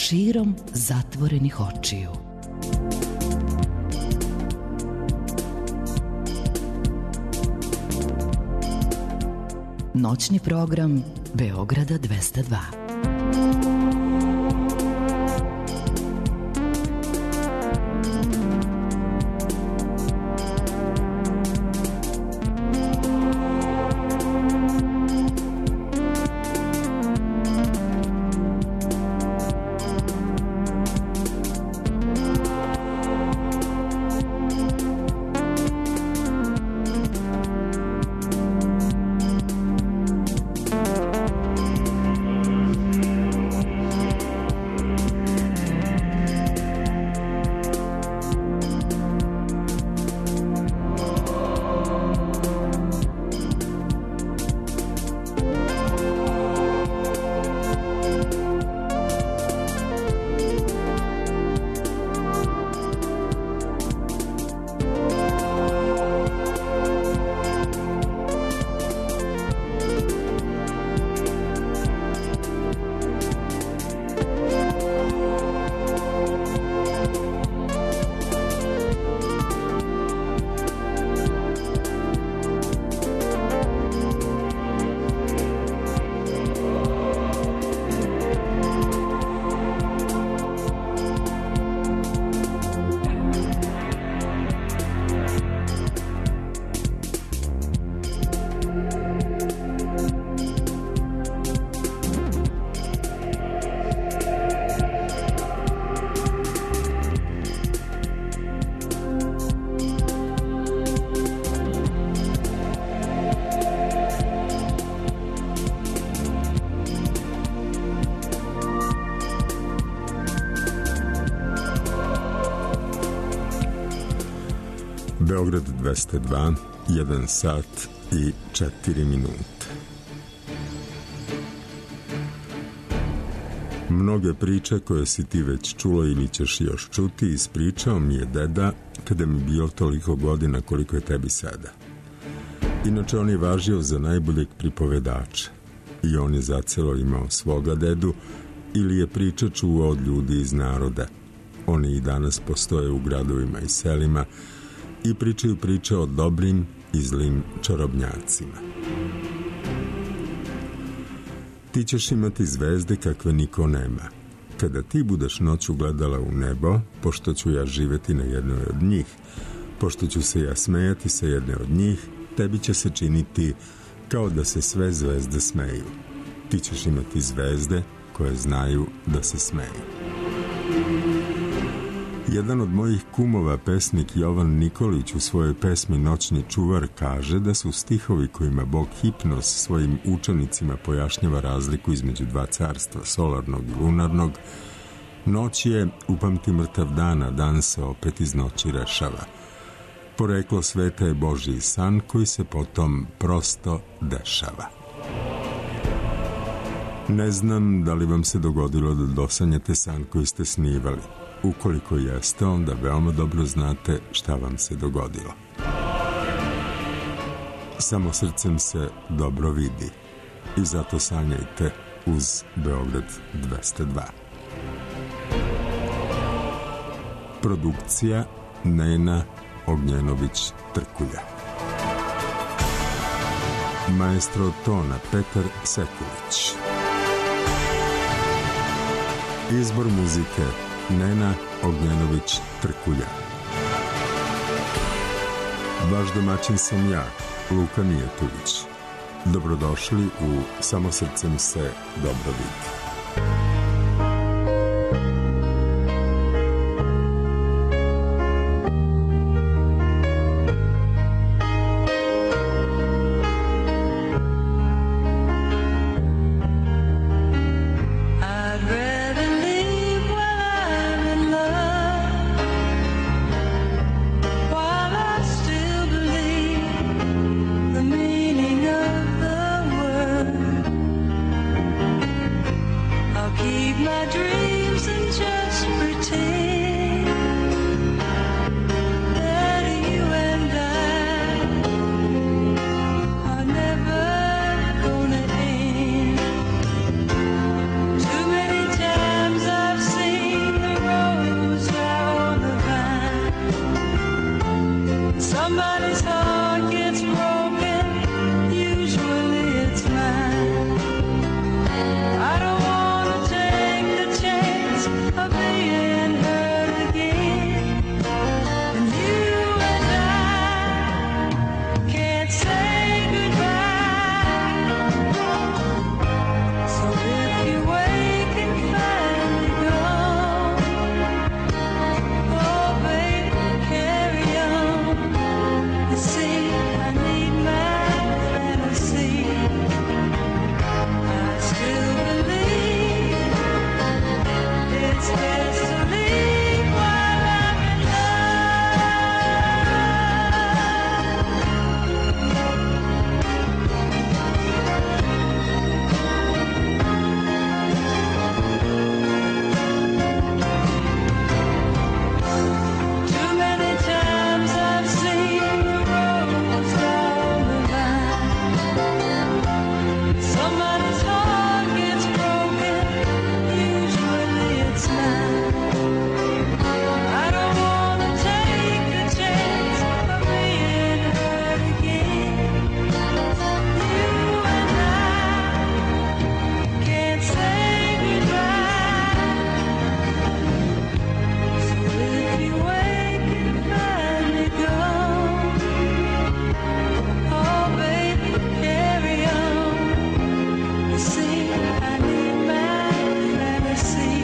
širom zatvorenih očiju. Noćni program Beograda 202. Beograd 202, 1 sat i 4 minute. Mnoge priče koje si ti već čulo ili ćeš još čuti ispričao mi je deda kada mi bio toliko godina koliko je tebi sada. Inače on je važio za najboljeg pripovedača i on je zacelo imao svoga dedu ili je priče čuo od ljudi iz naroda. Oni i danas postoje u gradovima i selima i pričaju priče o dobrim i zlim čarobnjacima. Ti ćeš imati zvezde kakve niko nema. Kada ti budeš noću gledala u nebo, pošto ću ja živeti na jednoj od njih, pošto ću se ja smejati sa jedne od njih, tebi će se činiti kao da se sve zvezde smeju. Ti ćeš imati zvezde koje znaju da se smeju. Jedan od mojih kumova, pesnik Jovan Nikolić, u svojoj pesmi Noćni čuvar kaže da su stihovi kojima Bog Hipnos svojim učenicima pojašnjava razliku između dva carstva, solarnog i lunarnog. Noć je, upamti mrtav dana, dan se opet iz noći rešava. Poreklo sveta je Božji san koji se potom prosto dešava. Ne znam da li vam se dogodilo da dosanjate san koji ste snivali. Ukoliko jeste, onda veoma dobro znate šta vam se dogodilo. Samo srcem se dobro vidi i zato sanjajte uz Beograd 202. Produkcija Nena Ognjenović-Trkulja. Maestro tona Petar Sekulić. Izbor muzike Nena Ognjenović-Trkulja. Vaš domaćin sam ja, Luka Mijatović. Dobrodošli u Samo srcem se dobro vidi. Somebody's heart gets broken, usually it's mine. I don't want to take the chance of being hurt again. And you and I can't say goodbye. So if you wake and find me gone, oh baby, carry on. You see, I need my fantasy. I still believe it's best to leave while I'm in love. Too many times I've seen the roads down the line. Somebody's heart gets broken, usually it's mine. I don't want to take the chance of being hurt again. You and I can't say goodbye. So if you wake and find me gone, oh baby, carry on. You see, I need my fantasy.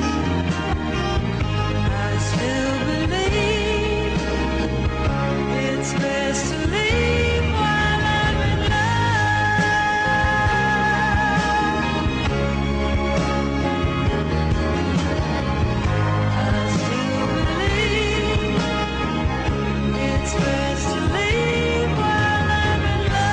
I still believe it's best to leave while I'm in love. I still believe it's best to leave while I'm in love.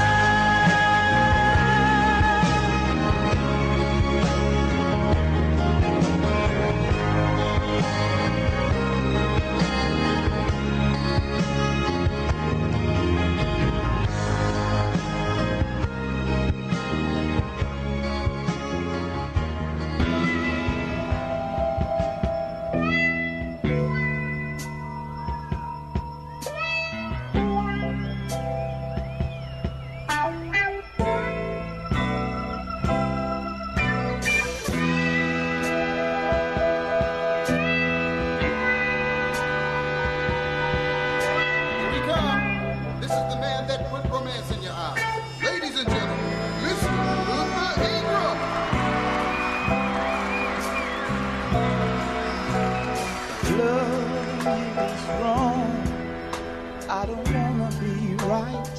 Here we come. This is the man that put romance in your eyes. Ladies and gentlemen, Mr. Luther Ingram. Love is wrong. I don't wanna be right.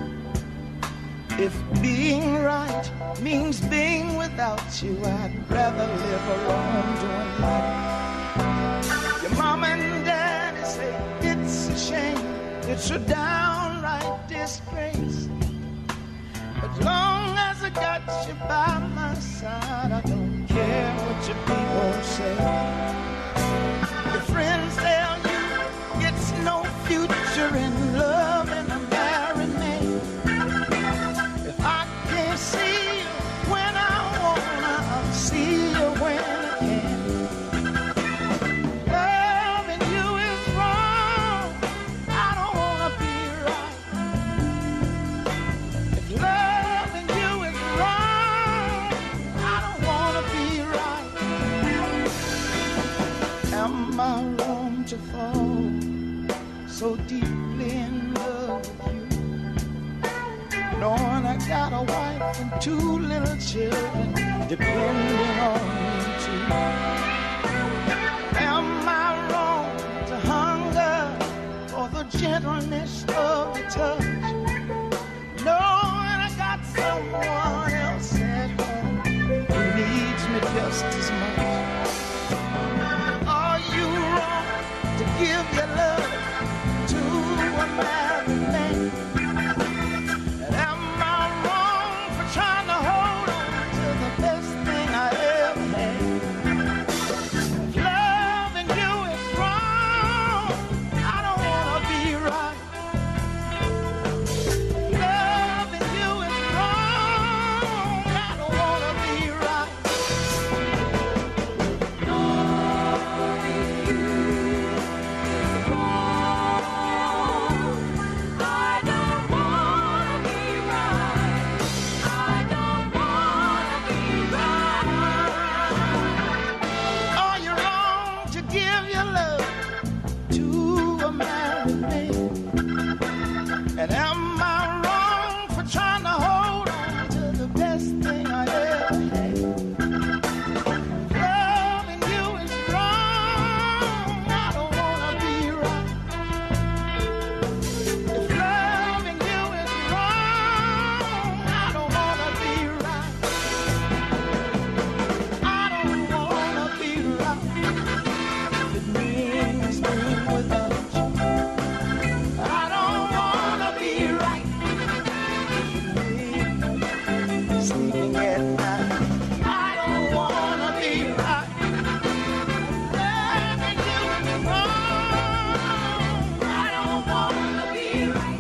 If being right means being without you, I'd rather live alone doing life. Your mom and daddy say it's a shame, it's a downright disgrace. As long as I got you by my side, I don't care what your people say. Your friends tell you it's no future in love and a married man. If I can't see you when I wanna, I'll see you when I can. Loving you is wrong. I don't wanna be right. If loving you is wrong, I don't wanna be right. Am I wrong to fall so deeply in love with you, knowing I got a wife and 2 little children depending on me too? Am I wrong to hunger for the gentleness of the touch, knowing I got someone else at home who needs me just as much? Are you wrong to give your love to a married man? And am I wrong for trying to hold on to the best thing I ever had? If loving you is wrong, I don't wanna be right. Loving you is wrong, I don't wanna be right. Loving you is wrong. And am I wrong for trying to hold on to the best thing I ever had? Loving you is wrong. I don't wanna be right. If loving you is wrong, I don't wanna be right. I don't wanna be right. If it means being without you, I don't wanna be right. Sleeping at night, I don't wanna be right. Loving you is wrong. I don't wanna be right.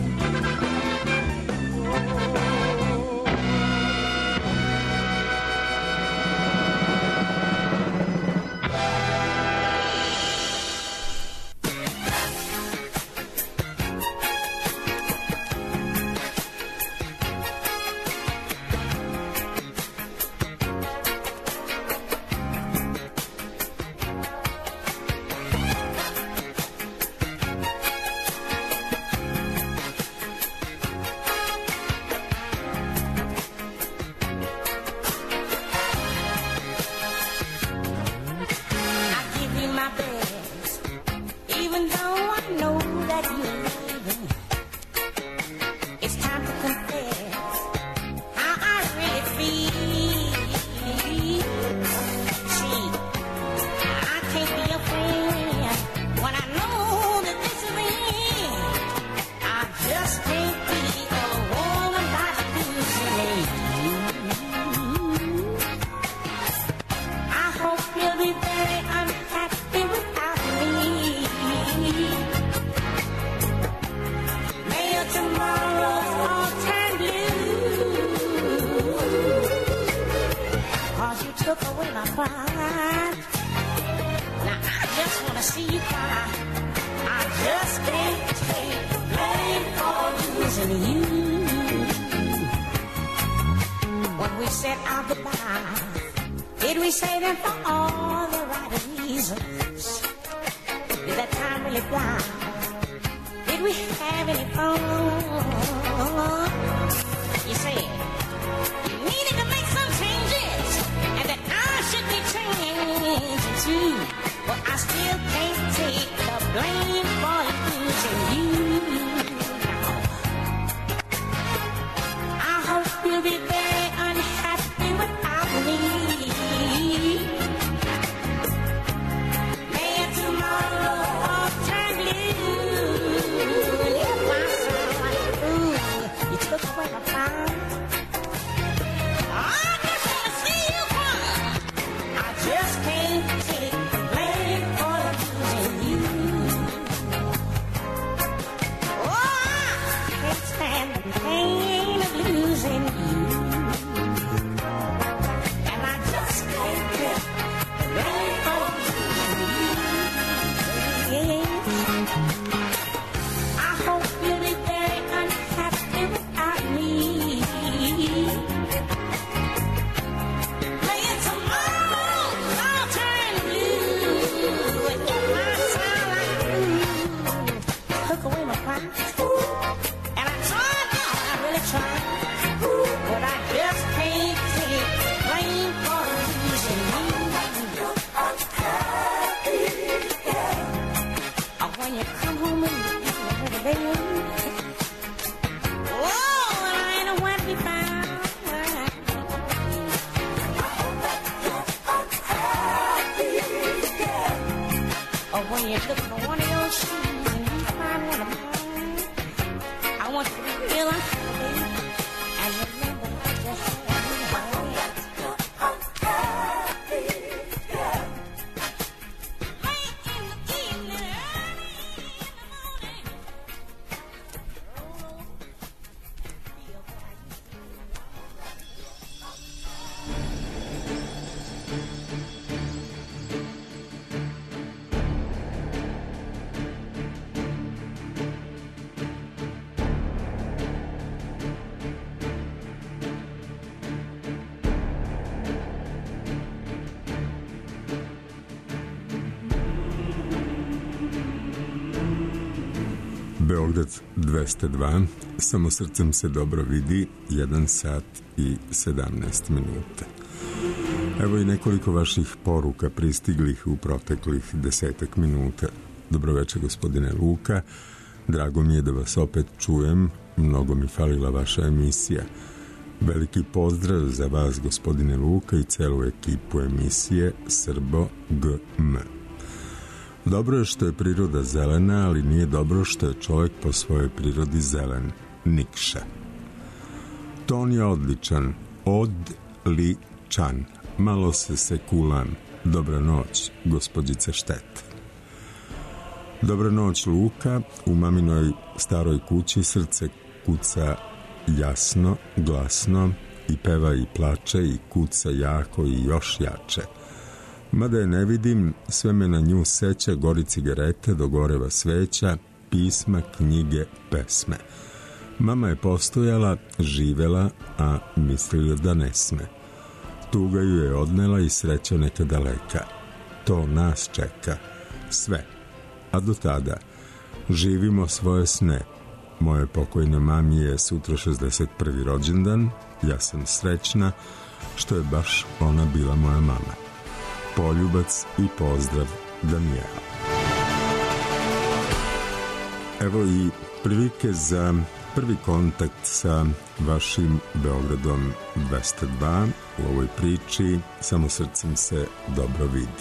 I give you my best, even though I know that you're leaving. It's time to confess how I really feel. See, I can't be a friend when I know that this is the end. I just can't be a woman that's losing you. I hope you'll be very unhappy without me. May your tomorrows all turn blue. 'Cause you took away my pride. Now I just wanna see you cry. I just can't take the blame for losing you. When we said our goodbye, did we say them for all the right reasons? Did that time really fly? Did we have any fun? You said you needed to make some changes and that I should be changing too. But I still can't take the blame for losing you. I hope you'll be very unhappy without me. May your tomorrow all turn blue. If I sound like a fool, you took away my pride. I just wanna see you cry. I just can't take the blame for losing you. Oh, I can't stand the pain of losing you. And I just can't get the blame for losing you. I hope you'll be very unhappy without me. May your tomorrows all turn blue. And if I sound like a fool, took away my pride. And I tried, I really tried. But I just can't take the blame for losing you. Or when you come home and you're the baby. Oh, and I ain't nowhere to be found. Or when you're looking for one of your shoes and you find one of mine. I want you to be real unhappy and remember that you had me right. Late in the evening, early in the morning. Feel what I used to do. 'Cause I can't stand the pain of losing you. And I just can't take the blame for losing you. I hope you'll be very unhappy without me. May your tomorrows all turn blue. And if I sound like a fool, you took away my pride. And I just can't take the blame for losing you. I hope you'll be very unhappy without me. I just can't take the blame for losing you. Beograd 202, samo srcem se dobro vidi, 1 sat i 17 minuta. Evo i nekoliko vaših poruka pristiglih u proteklih 10 minuta. Dobroveče, gospodine Luka. Drago mi je da vas opet čujem. Mnogo mi falila vaša emisija. Veliki pozdrav za vas, gospodine Luka, i celu ekipu emisije Srbo GM. Dobro je što je priroda zelena, ali nije dobro što je čovjek po svojoj prirodi zelen. Nikša. Ton je odličan. Odličan. Malo se sekulam. Dobra noć, gospođice Štet. Dobra noć, Luka. U maminoj staroj kući srce kuca jasno, glasno, i peva i plače i kuca jako i još jače. Mada je ne vidim, sve me na nju seća, gori cigarete, dogoreva sveća, pisma, knjige, pesme. Mama je postojala, živela, a mislila da ne sme. Tuga ju je odnela i sreća neka daleka. To nas čeka. Sve. A do tada živimo svoje sne. Moje pokojne mami je sutra 61. rođendan. Ja sam srećna što je baš ona bila moja mama. Poljubac i pozdrav, Danijela. Evo i prilike za prvi kontakt sa vašim Beogradom 202 u ovoj priči Samo srcem se dobro vidi.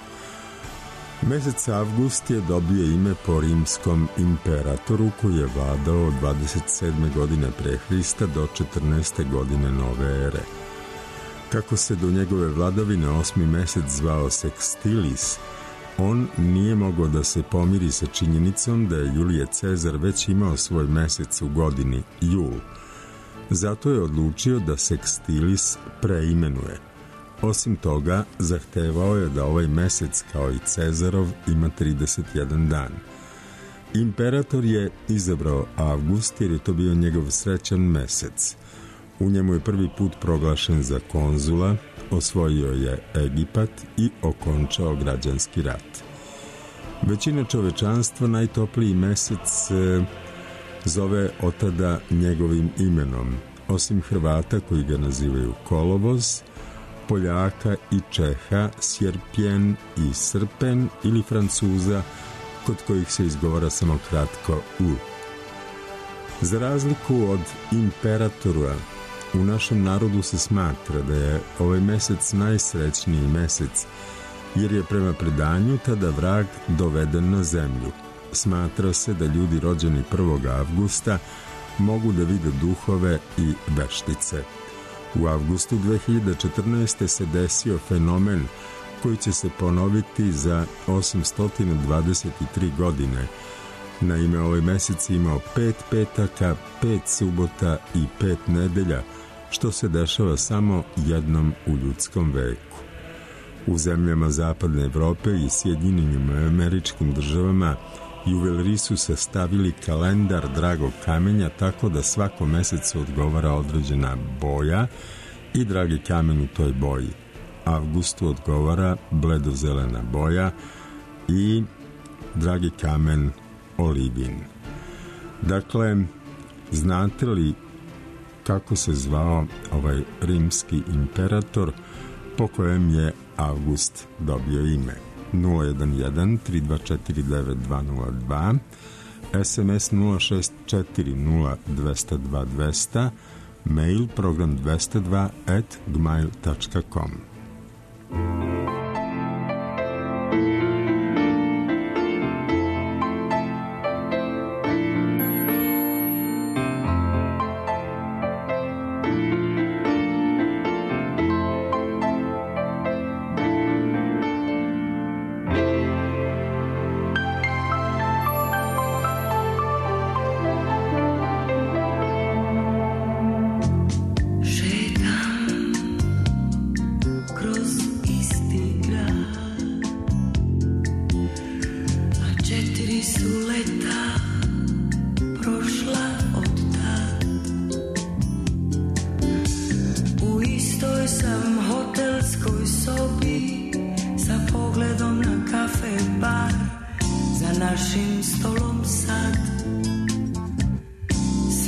Mesec avgust je dobio ime po rimskom imperatoru koji je vladao od 27. godine pre Hrista do 14. godine nove ere. Kako se do njegove vladavine 8. mesec zvao Sextilis, on nije mogao da se pomiri sa činjenicom da je Julije Cezar već imao svoj mesec u godini, jul. Zato je odlučio da Sextilis preimenuje. Osim toga, zahtevao je da ovaj mesec, kao i Cezarov, ima 31 dan. Imperator je izabrao avgust jer je to bio njegov srećan mesec. U njemu je prvi put proglašen za konzula, osvojio je Egipat i okončao građanski rat. Većina čovečanstva najtopliji mesec zove otada njegovim imenom, osim Hrvata koji ga nazivaju kolovoz, Poljaka i Čeha sjerpjen i srpen ili Francuza kod kojih se izgovara samo kratko u. Za razliku od imperatora, u našem narodu se smatra da je ovaj mesec najsrećniji mesec, jer je prema predanju tada vrag doveden na zemlju. Smatra se da ljudi rođeni 1. avgusta mogu da vide duhove i veštice. U avgustu 2014. se desio fenomen koji će se ponoviti za 823 godine. Naime, ovaj mesec imao 5 petaka, 5 subota i 5 nedelja, što se dešava samo jednom u ljudskom veku. U zemljama Zapadne Evrope i Sjedinjenim Američkim Državama juveleri su sastavili kalendar dragog kamenja tako da svakom mesecu odgovara određena boja i dragi kamen u toj boji. Avgustu odgovara bledozelena boja i dragi kamen olivin. Dakle, znate li kako se zvao ovaj rimski imperator po kojem je Avgust dobio ime? 011-3249-202, SMS 064-0202, mail program 202@gmail.com. Šetam kroz isti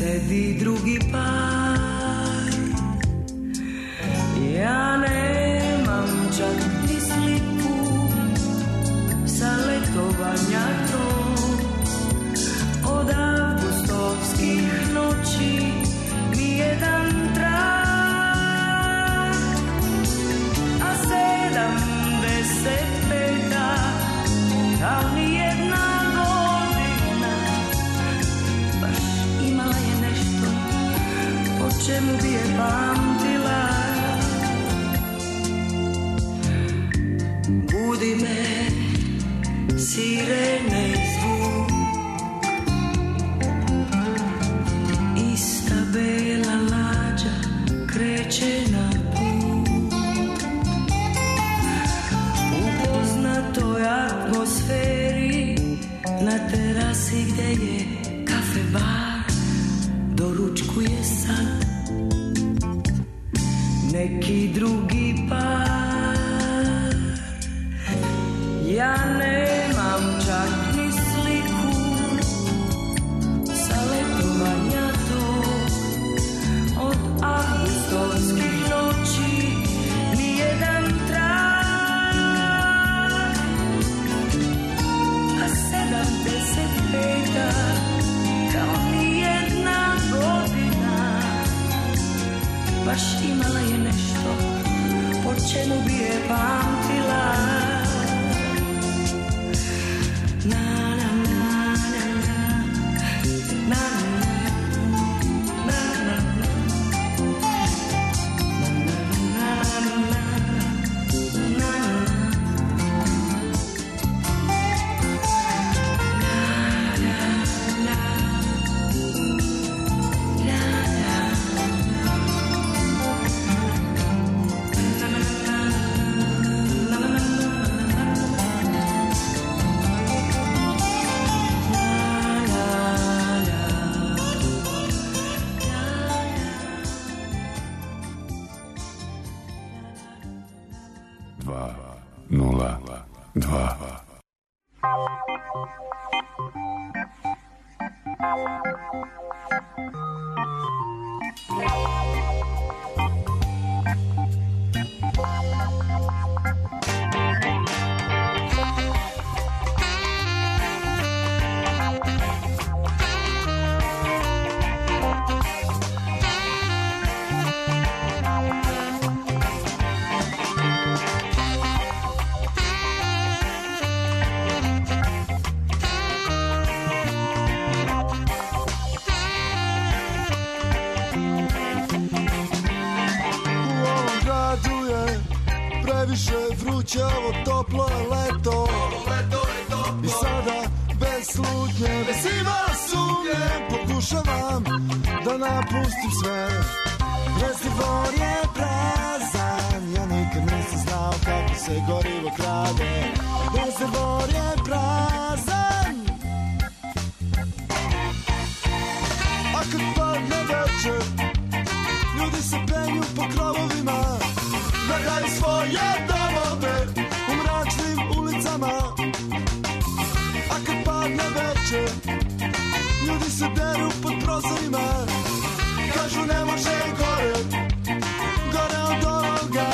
sedi drugi par. Ja nemam čak ni sliku sa letovanja tog, od avgustovskih noći ni jedan trag, a 75 kao ni jedna godina, baš imala je nešto po čemu bi je pamtila. Budi me sirene zvuk, ista bela lađa kreće na put, u poznatoj atmosferi na terasi gde je kafe bar, doručkuje sad neki drugi par. Ja nemam čak ni sliku sa letovanja tog, od avgustovskih noći ni jedan trag, a 75 kao ni jedna godina, baš imala je nešto po čemu bi je pamtila. Ovo toplo je leto i sada bez slutnje, bez imala sumnje pokušavam da napustim sve. Rezervoar je prazan, ja nikad nisam znao kako se gorivo krade. Rezervoar je prazan, a kad padne večer ljudi se penju po krovovima, gledaju svoje domove u mračnim ulicama. A kad padne večer ljudi se deru pod prozorima, kažu ne može gore, gore od ovoga.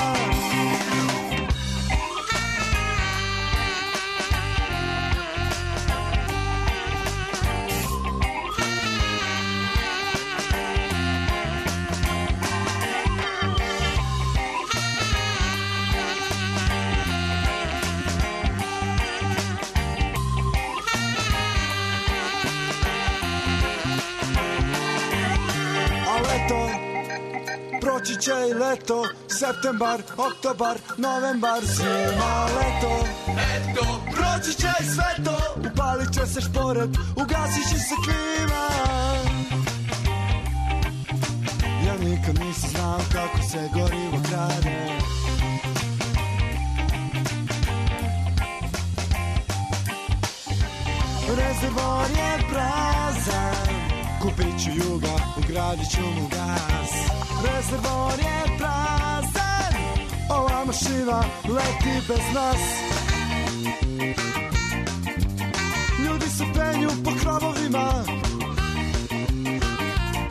Proći će i leto, septembar, oktobar, novembar, zima, leto. Proći će i sve to, upalit će se šporet, ugasit će se klima. Ja nikad nisam znao kako se gorivo krade. Rezervoar je prazan, kupit ću juga, ugradit ću mu gas. Rezervoar je prazan, ova mašina leti bez nas. Ljudi se penju po krovovima,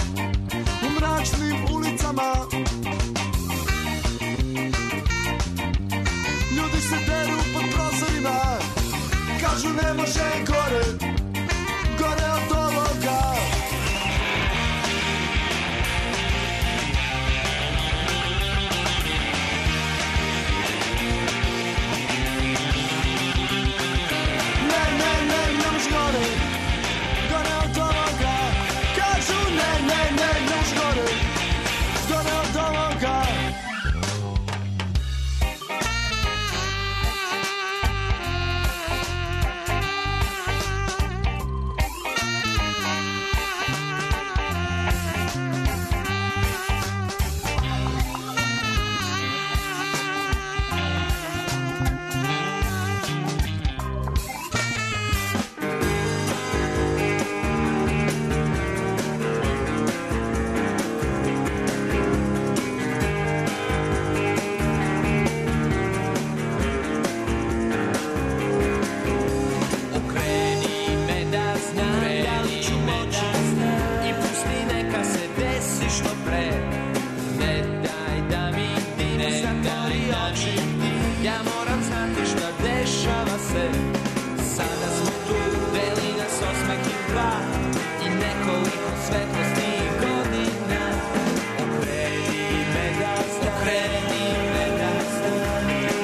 svetlosti godina. Okreni me da znam, okreni me da znam.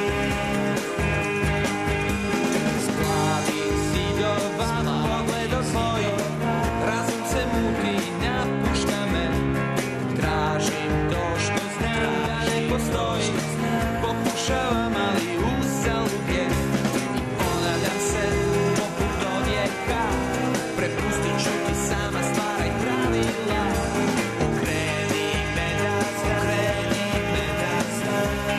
Splavi zidova pogledom tvojim, razum se muti, napušta me. Tražim to što znam da ne postoji, pokušavam ali uzalud je. Ponavljam se poput odjeka, prepustit ću ti sama stvaraj pravila. Okreni me da znam, okreni me da znam.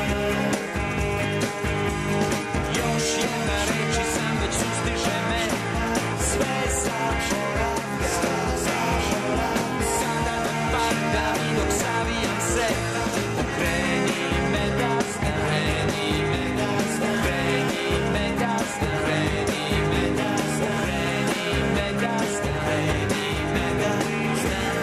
Još jedna reč i sam već sustiže me, sve zaboravljam. Sada dok padam i dok savijam se, okreni me da znam, okreni me da znam, okreni me da znam, okreni me da znam, okreni me da znam, okreni me da znam.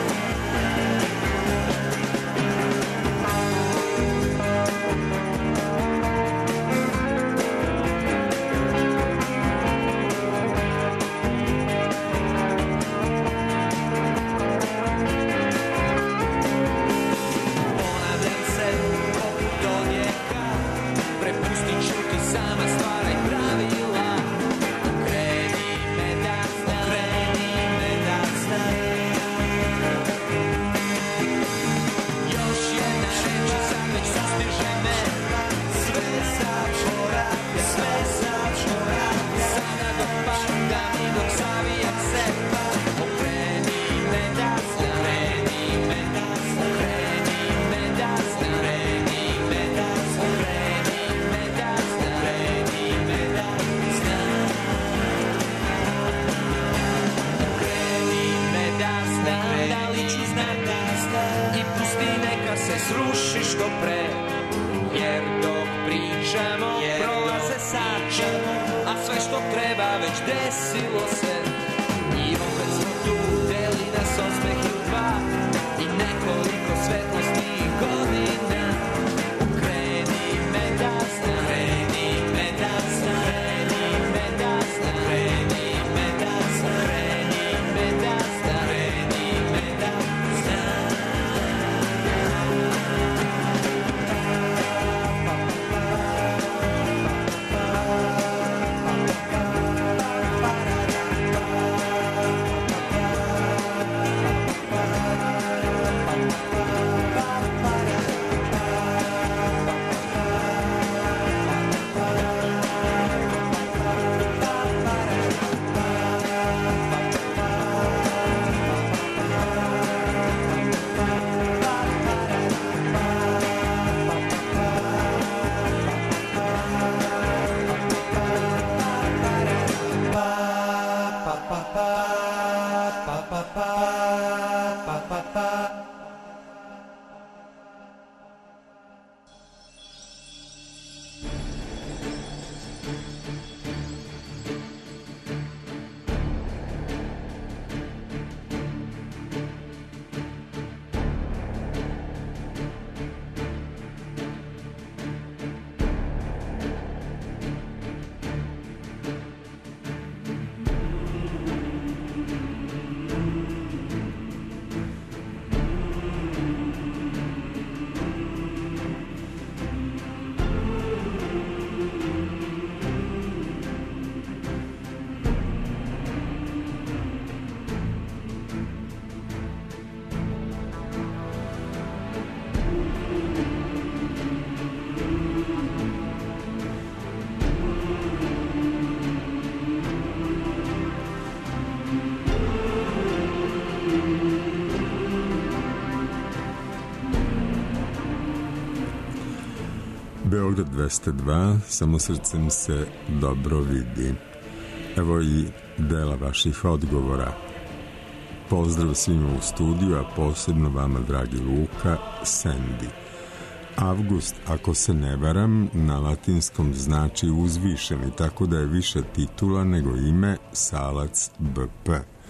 Ponavljam se poput odjeka, prepustit ću ti sama stvaraj pravila. Okreni me da znam, okreni me da znam. Još jedna reč i sad već sustiže me, sve zaboravljam, sve zaboravljam. Sada dok padam i dok savijam se, okreni me da znam, okreni me da znam, okreni me da znam, okreni me da znam, okreni me da znam, okreni me da znam. Okreni me da znam, da li ću znati i pusti neka se sruši što pre. Jer dok pričamo prolaze sati, a sve što treba već desilo se. I opet smo tu, deli nas osmeh i dva i nekoliko svetlosti godina. Okreni me da znam, okreni me da znam, okreni me da znam, okreni me da znam, okreni me da znam, okreni me da znam. Beograd 202, samo srcem se dobro vidi. Evo i dela vaših odgovora. Pozdrav svima u studiju, a posebno vama, dragi Luka, Sandy. Avgust, ako se ne varam, na latinskom znači uzvišeni, tako da je više titula nego ime Salac BP.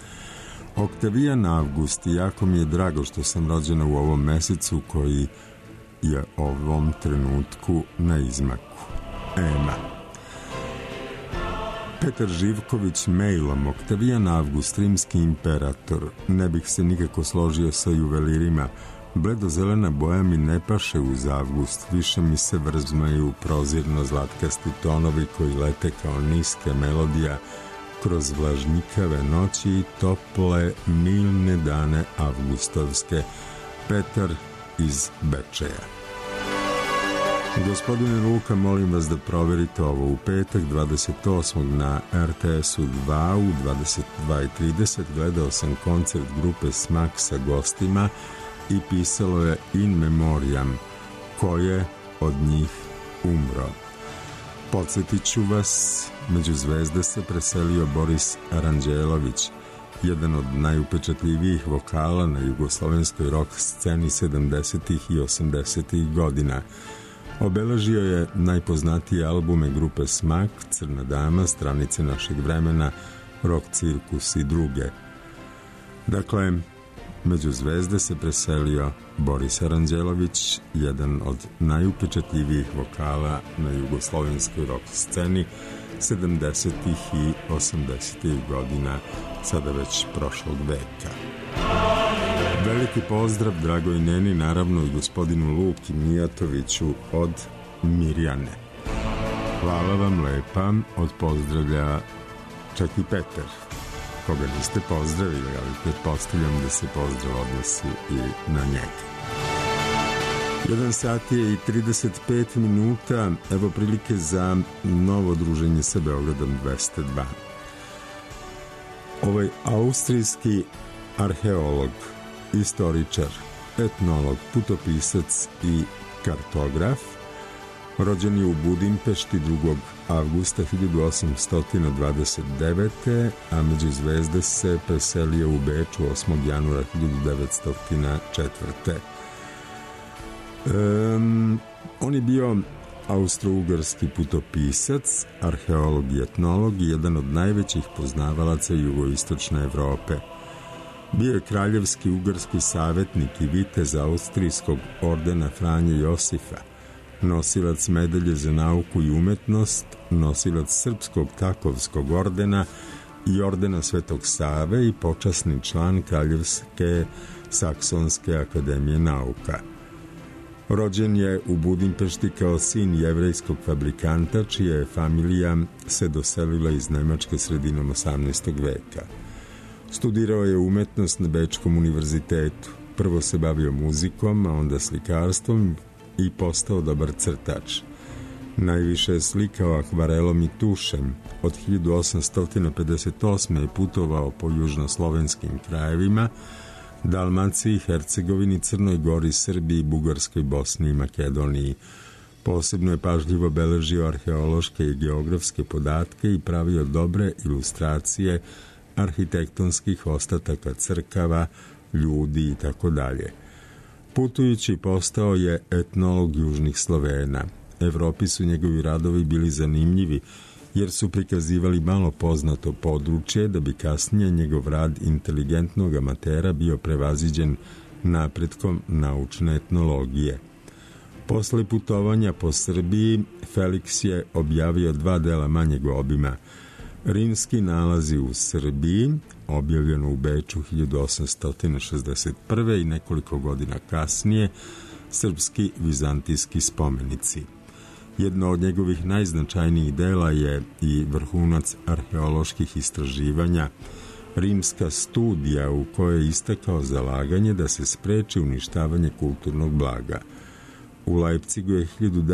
Oktavijan Avgust, jako mi je drago što sam rođena u ovom mesecu koji je ovom trenutku na izmaku. Ema. Petar Živković mailom: Oktavijan Avgust, rimski imperator. Ne bih se nikako složio sa juvelirima. Bledo-zelena boja mi ne paše uz avgust, više mi se vrzmaju prozirno zlatkasti tonovi koji lete kao niske melodija kroz vlažnjikave noći i tople milne dane avgustovske. Petar iz Bečeja. Gospodine Luka, molim vas da proverite ovo. U petak 28. na RTS-u 2 u 22:30 gledao sam koncert grupe Smak sa gostima i pisalo je In Memoriam, ko je od njih umro. Podsjetit ću vas, među zvezde se preselio Boris Aranđelović, jedan od najupečatljivijih vokala na jugoslovenskoj rock sceni 70. i 80. godina. Obeležio je najpoznatije albume grupe Smak, Crna dama, Stranice našeg vremena, Rock cirkus i druge. Dakle, među zvezde se preselio Boris Aranđelović, jedan od najupečatljivijih vokala na jugoslovenskoj rock sceni 70. i 80. godina, sada već prošlog veka. Veliki pozdrav dragoj neni, naravno i gospodinu Luki Mijatoviću od Mirjane. Hvala vam lepa, od pozdravlja čak i Petar, koga niste pozdravili, ali pretpostavljam da se pozdrav odnosi i na njega. 1 sat je i 35 minuta, evo prilike za novo druženje sa Beogradom 202. Ovaj austrijski arheolog, istoričar, etnolog, putopisac i kartograf, rođen je u Budimpešti 2. avgusta 1829. a među zvezde se preselio u Beču 8. januara 1904. On je bio austro-ugarski putopisac, arheolog i etnolog i jedan od najvećih poznavalaca jugoistočne Evrope. Bio je kraljevski ugarski savjetnik i vitez austrijskog ordena Franje Josifa, nosilac medalje za nauku i umetnost, nosilac srpskog takovskog ordena i ordena Svetog Save i počasni član Kraljevske Saksonske akademije nauka. Rođen je u Budimpešti kao sin jevrejskog fabrikanta, čija je familija se doselila iz Nemačke sredinom 18. veka. Studirao je umetnost na Bečkom univerzitetu. Prvo se bavio muzikom, a onda slikarstvom i postao dobar crtač. Najviše je slikao akvarelom i tušem. Od 1858. je putovao po južnoslovenskim krajevima, Dalmaciji, Hercegovini, Crnoj Gori, Srbiji, Bugarskoj, Bosni i Makedoniji. Posebno je pažljivo beležio arheološke i geografske podatke i pravio dobre ilustracije arhitektonskih ostataka crkava, ljudi i tako dalje. Putujući postao je etnolog južnih Slovena. Evropi su njegovi radovi bili zanimljivi jer su prikazivali malo poznato područje, da bi kasnije njegov rad inteligentnog amatera bio prevaziđen napretkom naučne etnologije. Posle putovanja po Srbiji, Feliks je objavio 2 dela manjeg obima. Rimski nalazi u Srbiji, objavljeno u Beču 1861. i nekoliko godina kasnije, Srpski vizantijski spomenici. Jedno od njegovih najznačajnijih dela je i vrhunac arheoloških istraživanja, Rimska studija, u kojoj je istakao zalaganje da se spreči uništavanje kulturnog blaga. U Leipzigu je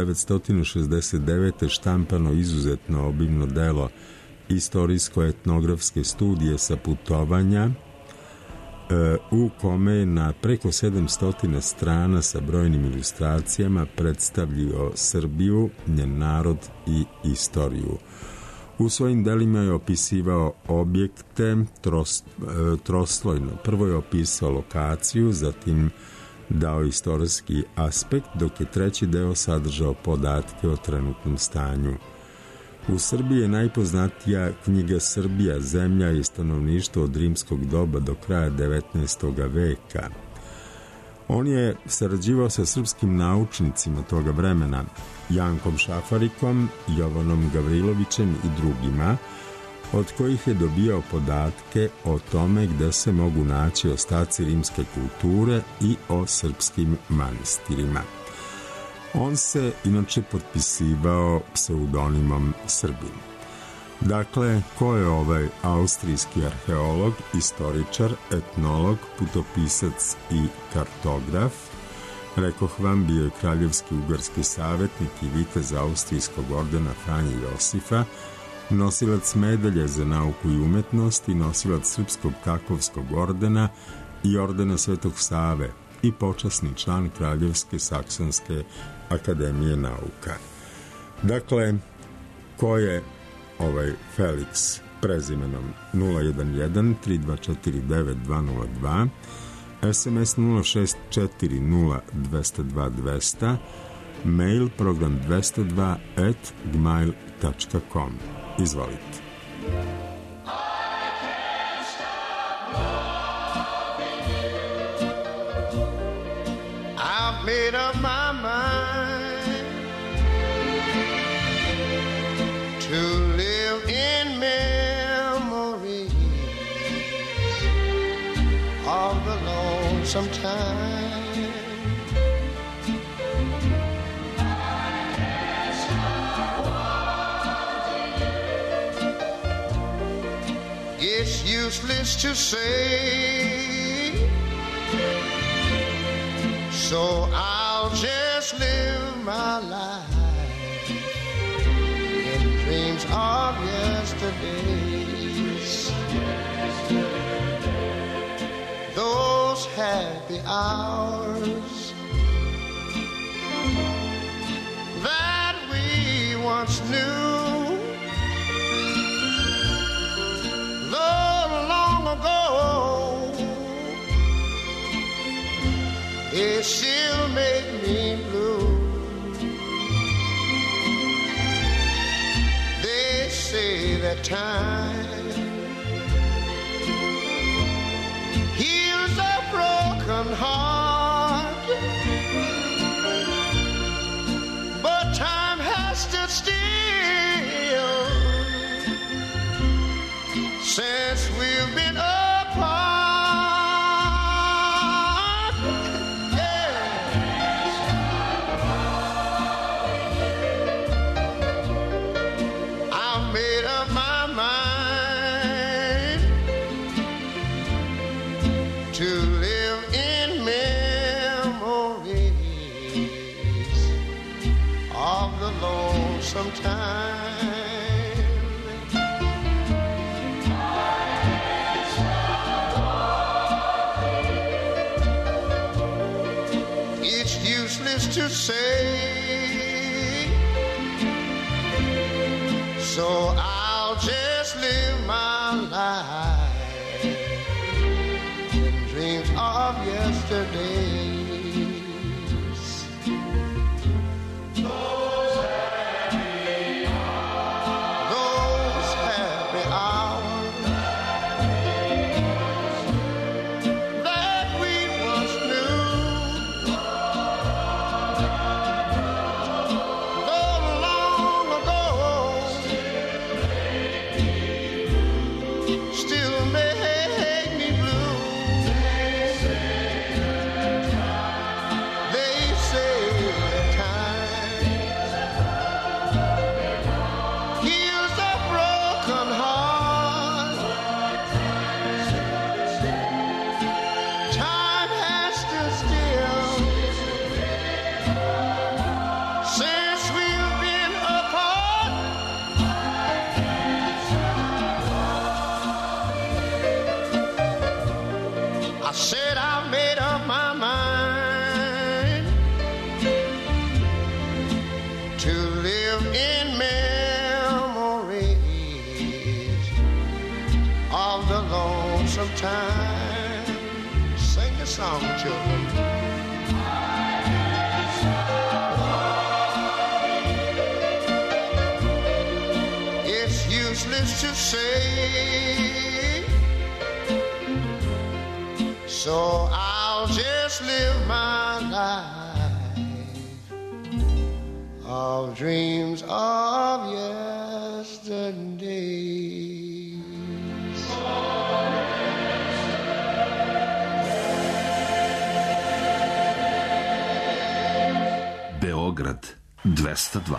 1969. štampano izuzetno obimno delo istorijsko-etnografske studije sa putovanja, u kome je na preko 700 strana sa brojnim ilustracijama predstavljio Srbiju, njen narod i istoriju. U svojim delima je opisivao objekte troslojno. Prvo je opisao lokaciju, zatim dao istorijski aspekt, dok je treći deo sadržao podatke o trenutnom stanju. U Srbiji je najpoznatija knjiga Srbija, zemlja i stanovništvo od rimskog doba do kraja 19. veka. On je sarađivao sa srpskim naučnicima toga vremena, Jankom Šafarikom, Jovanom Gavrilovićem i drugima, od kojih je dobijao podatke o tome gde se mogu naći ostaci rimske kulture i o srpskim manastirima. On se inače potpisivao pseudonimom Srbin. Dakle, ko je ovaj austrijski arheolog, istoričar, etnolog, putopisac i kartograf? Rekoh vam, bio je kraljevski ugarski savjetnik i vitez austrijskog ordena Franje Josifa, nosilac medalje za nauku i umetnost i nosilac srpskog kakovskog ordena i ordena Svetog Save i počasni član Kraljevske saksonske akademije nauka. Dakle, ko je ovaj Felix prezimenom 011 3249 202, SMS 0640 202 200, mail program 202@gmail.com. Izvolite. I've made up my mind to live in memories of the lonesome time. It's useless to say, so I'll just live my life in dreams of yesterdays. Those happy hours that we once knew, though long ago, it still make me blue. They say that time heals a broken heart, but time has stood still since we've been apart. It's useless to say, so I'll just live my life in dreams of yesterdays. I said I made up my mind to live in memories of the lonesome time. Sing the song, children. It's useless to say, so I'll just live my life of dreams of yesterday. Beograd 202.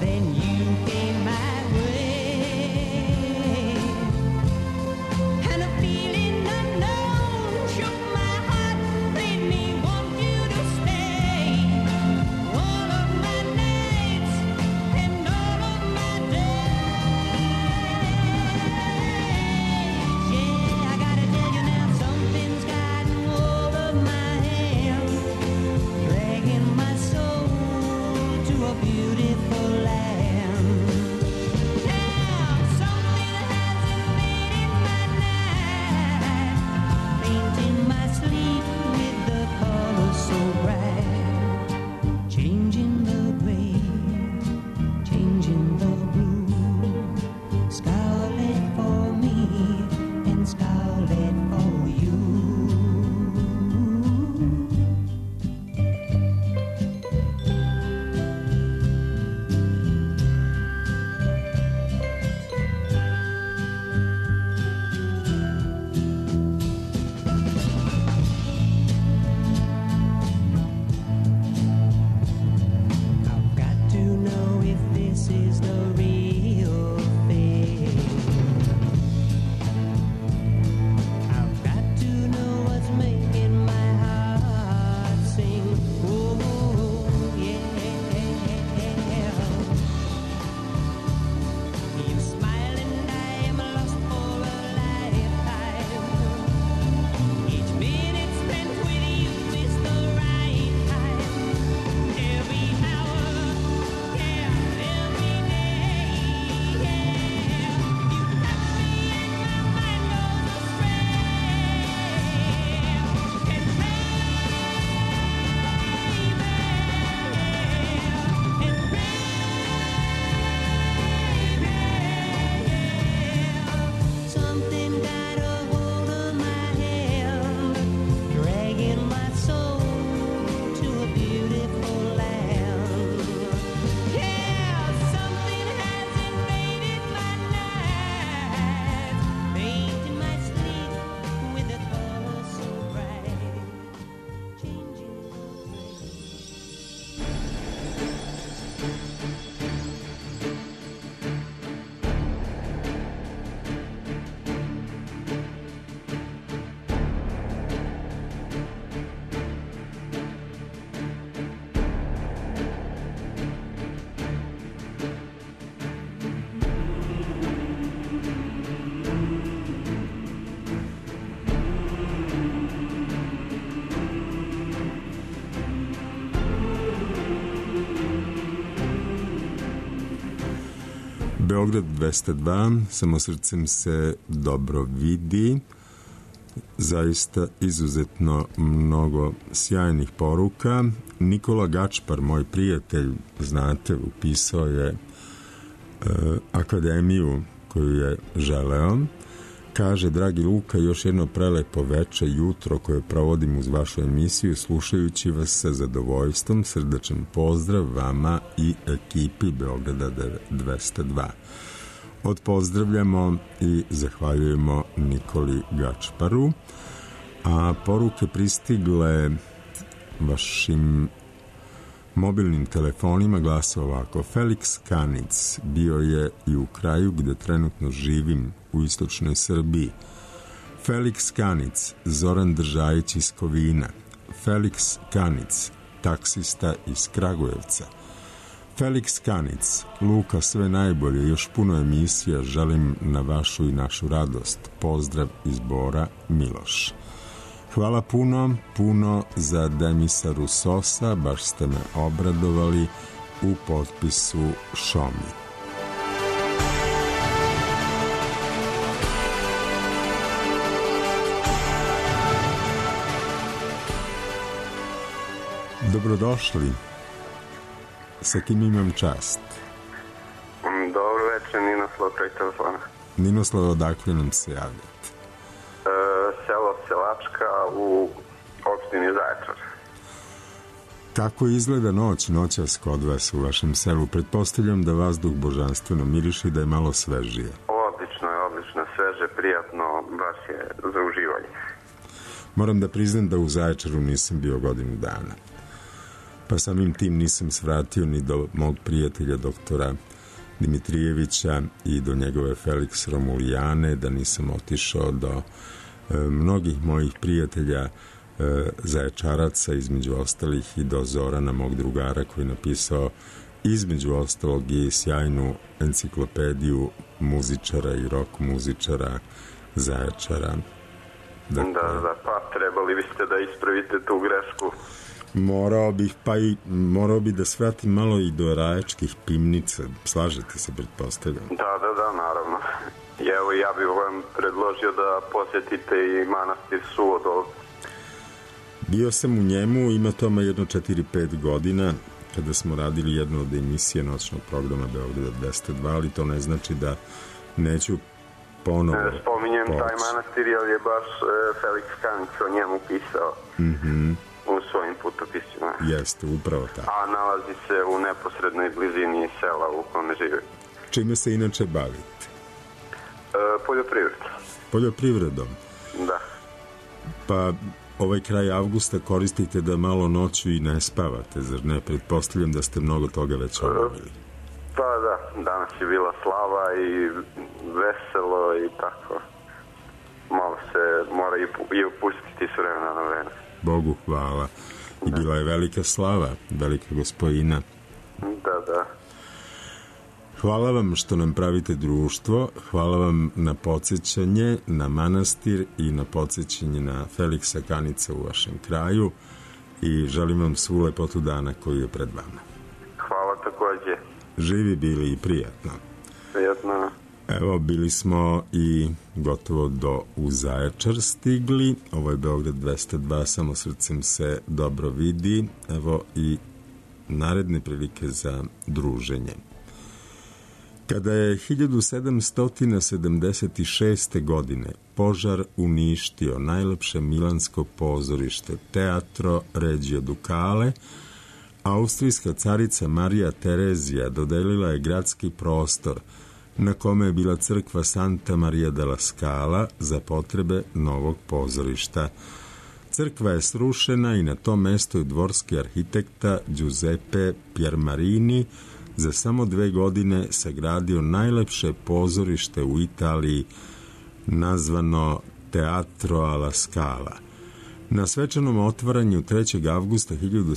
And Beograd 202, samo srcem se dobro vidi. Zaista izuzetno mnogo sjajnih poruka. Nikola Gačpar, moj prijatelj, znate, upisao je akademiju koju je želeo. Kaže, dragi Luka, još jedno prelepo veče, jutro koje provodim uz vašu emisiju, slušajući vas sa zadovoljstvom. Srdačan pozdrav vama i ekipi Beograda 202. Odpozdravljamo i zahvaljujemo Nikoli Gačparu. A poruke pristigle vašim mobilnim telefonima glase ovako. Felix Kanic bio je i u kraju gde trenutno živim, u istočnoj Srbiji. Felix Kanic, Zoran Držajić iz Kovina. Felix Kanic, taksista iz Kragujevca. Felix Kanic, Luka, sve najbolje, još puno emisija, želim na vašu i našu radost. Pozdrav iz Bora, Miloš. Hvala puno za Demisa Rusosa, baš ste me obradovali u potpisu Šomi. Dobrodošli. Sa kim imam čast? Dobro večer, Ninoslav prek telefona. Ninoslav, odakle nam se javljate? Selo Selačka u opštini Zaječar. Kako izgleda noćas kod vas u vašem selu? Pretpostavljam da vazduh božanstveno miriše i da je malo svežije. Odlično, sveže, prijatno, baš je za uživanje. Moram da priznam da u Zaječaru nisam bio godinu dana. Pa samim tim nisam svratio ni do mog prijatelja doktora Dimitrijevića i do njegove Felix Romulijane, da nisam otišao do mnogih mojih prijatelja Zaječaraca, između ostalih i do Zorana, mog drugara, koji je napisao između ostalog i sjajnu enciklopediju muzičara i rock muzičara Zaječara. Dakle, da, pa trebali biste da ispravite tu grešku. Morao bih da svratim malo i do Rajačkih pivnica. Slažete se, pretpostavljam? Da, naravno. Evo, ja bih vam predložio da posjetite i manastir Suvodol. Bio sam u njemu, ima tome jedno 4-5 godina, kada smo radili jednu od emisije noćnog programa Beograda 202, ali to ne znači da neću ponovo spominjem taj manastir, jer je baš Felix Kanic o njemu pisao. U svojim putopisima. Jeste, upravo tako. A nalazi se u neposrednoj blizini sela u kome živi. Čime se inače bavite? Poljoprivredom? Da. Pa ovaj kraj avgusta koristite da malo noću i ne spavate, zar ne? Pretpostavljam da ste mnogo toga već obavili. Pa da, danas je bila slava i veselo i tako. Malo se mora i opustiti s vremena na vreme. Bogu hvala. I bila je velika slava, velika gospojina. Da. Hvala vam što nam pravite društvo, hvala vam na podsjećanje na manastir i na podsjećanje na Feliksa Kanica u vašem kraju i želim vam svu lepotu dana koji je pred vama. Hvala takođe. Živi bili i prijatno. Prijatno. Evo, bili smo i gotovo do u Zaječar stigli. Ovo je Beograd 202, samo srcem se dobro vidi. Evo i naredne prilike za druženje. Kada je 1776. godine požar uništio najlepše milansko pozorište Teatro Regio Ducale, austrijska carica Marija Terezija dodelila je gradski prostor na kome je bila crkva Santa Maria della Scala za potrebe novog pozorišta. Crkva je srušena i na tom mestu je dvorski arhitekta Giuseppe Piermarini za samo 2 godine sagradio najlepše pozorište u Italiji, nazvano Teatro alla Scala. Na svečanom otvaranju 3. avgusta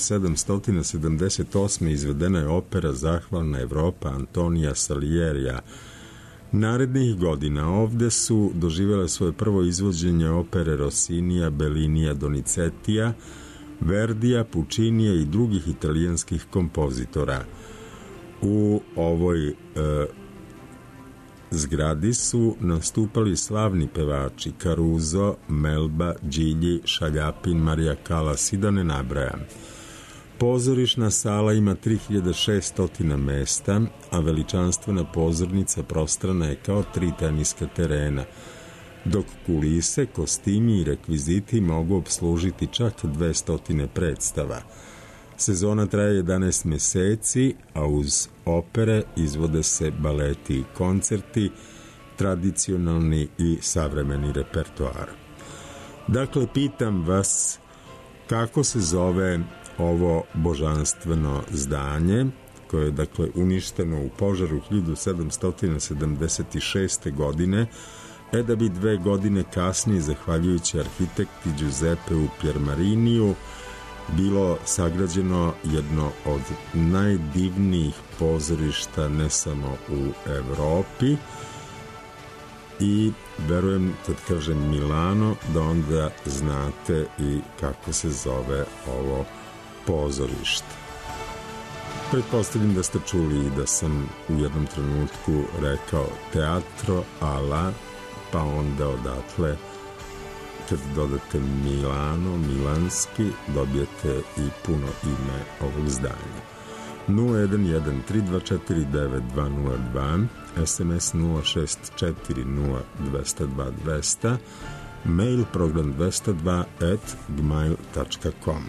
1778. izvedena je opera Zahvalna Evropa Antonija Salierija. Narednih godina ovde su doživjele svoje prvo izvođenje opere Rossinija, Bellinija, Donizetija, Verdija, Puccinija i drugih italijanskih kompozitora. U ovoj zgradi su nastupali slavni pevači Caruso, Melba, Đilji, Šaljapin, Marija Kalas i da ne nabrajam. Pozorišna sala ima 3600 mesta, a veličanstvena pozornica prostrana je kao 3 teniska terena, dok kulise, kostimi i rekviziti mogu obslužiti čak 200 predstava. Sezona traje 11 meseci, a uz opere izvode se baleti i koncerti, tradicionalni i savremeni repertoar. Dakle, pitam vas, kako se zove ovo božanstveno zdanje, koje je dakle uništeno u požaru 1776. godine, da bi 2 godine kasnije, zahvaljujući arhitekti Giuseppeu Piermariniju, bilo sagrađeno jedno od najdivnijih pozorišta ne samo u Evropi, i verujem kad kažem Milano da onda znate i kako se zove ovo pozorište. Pretpostavljam da ste čuli i da sam u jednom trenutku rekao Teatro alla, pa onda odatle kad dodate Milano, milanski, dobijete i puno ime ovog zdanja. 011-324-9202, SMS 0640200, mail program 202@gmail.com.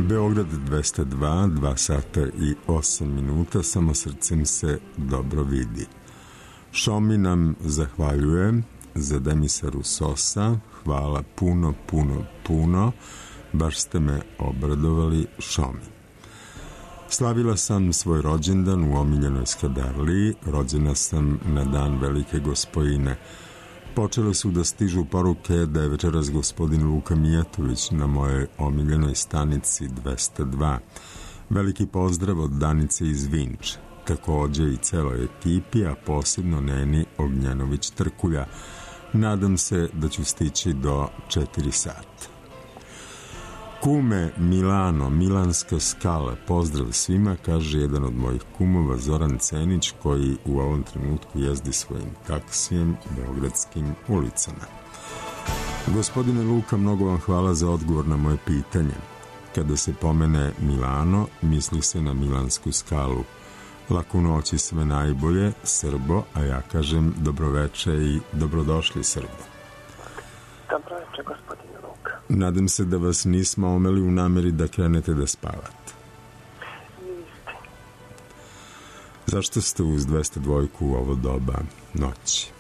Beograd 202, 2 sata i 8 minuta, samo srcem se dobro vidi. Šomi nam zahvaljuje za Demisaru Sosa, hvala puno, baš ste me obradovali, Šomi. Slavila sam svoj rođendan u omiljenoj Skadarliji, rođena sam na dan Velike Gospojine. Počele su da stižu poruke da je večeras gospodin Luka Mijatović na mojoj omiljenoj stanici 202. Veliki pozdrav od Danice iz Vinče, takođe i celoj ekipi, a posebno Neni Ognjanović-Trkulja. Nadam se da ću stići do 4 sata. Kume Milano, Milanska skala, pozdrav svima, kaže jedan od mojih kumova, Zoran Cenić, koji u ovom trenutku jezdi svojim taksijem beogradskim ulicama. Gospodine Luka, mnogo vam hvala za odgovor na moje pitanje. Kada se pomene Milano, misli se na Milansku skalu. Laku noć i sve najbolje, Srbo, a ja kažem dobroveče i dobrodošli, Srbo. Dobroveče, gospodine Luka. Nadam se da vas nismo omeli u nameri da krenete da spavate. Niste. Zašto ste uz 202 u ovo doba noći?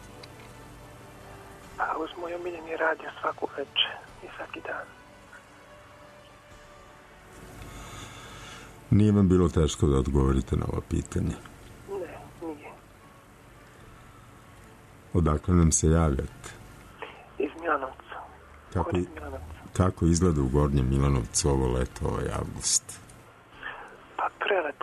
Pa uz moj omiljeni radio svaku večer i svaki dan. Nije vam bilo teško da odgovorite na ovo pitanje? Ne, nije. Odakle nam se javljate? Iz Milanovca. Kako izgleda u Gornjem Milanovcu ovo leto, ovaj avgust? Pa prelepo.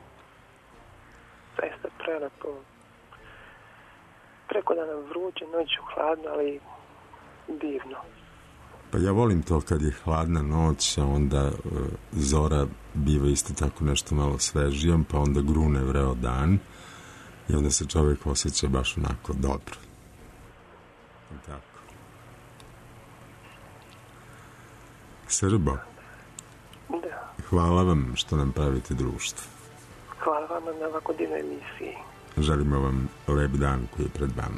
Zaista prelepo. Preko dana vruće, noću hladno, ali divno. Pa ja volim to kad je hladna noć, a onda zora biva isto tako nešto malo svežijom, pa onda grune vreo dan i onda se čovjek osjeća baš onako dobro. Tako. Srbo, da. Hvala vam što nam pravite društvo. Hvala vam na ovako divnoj emisiji. Želimo vam lep dan koji je pred vama.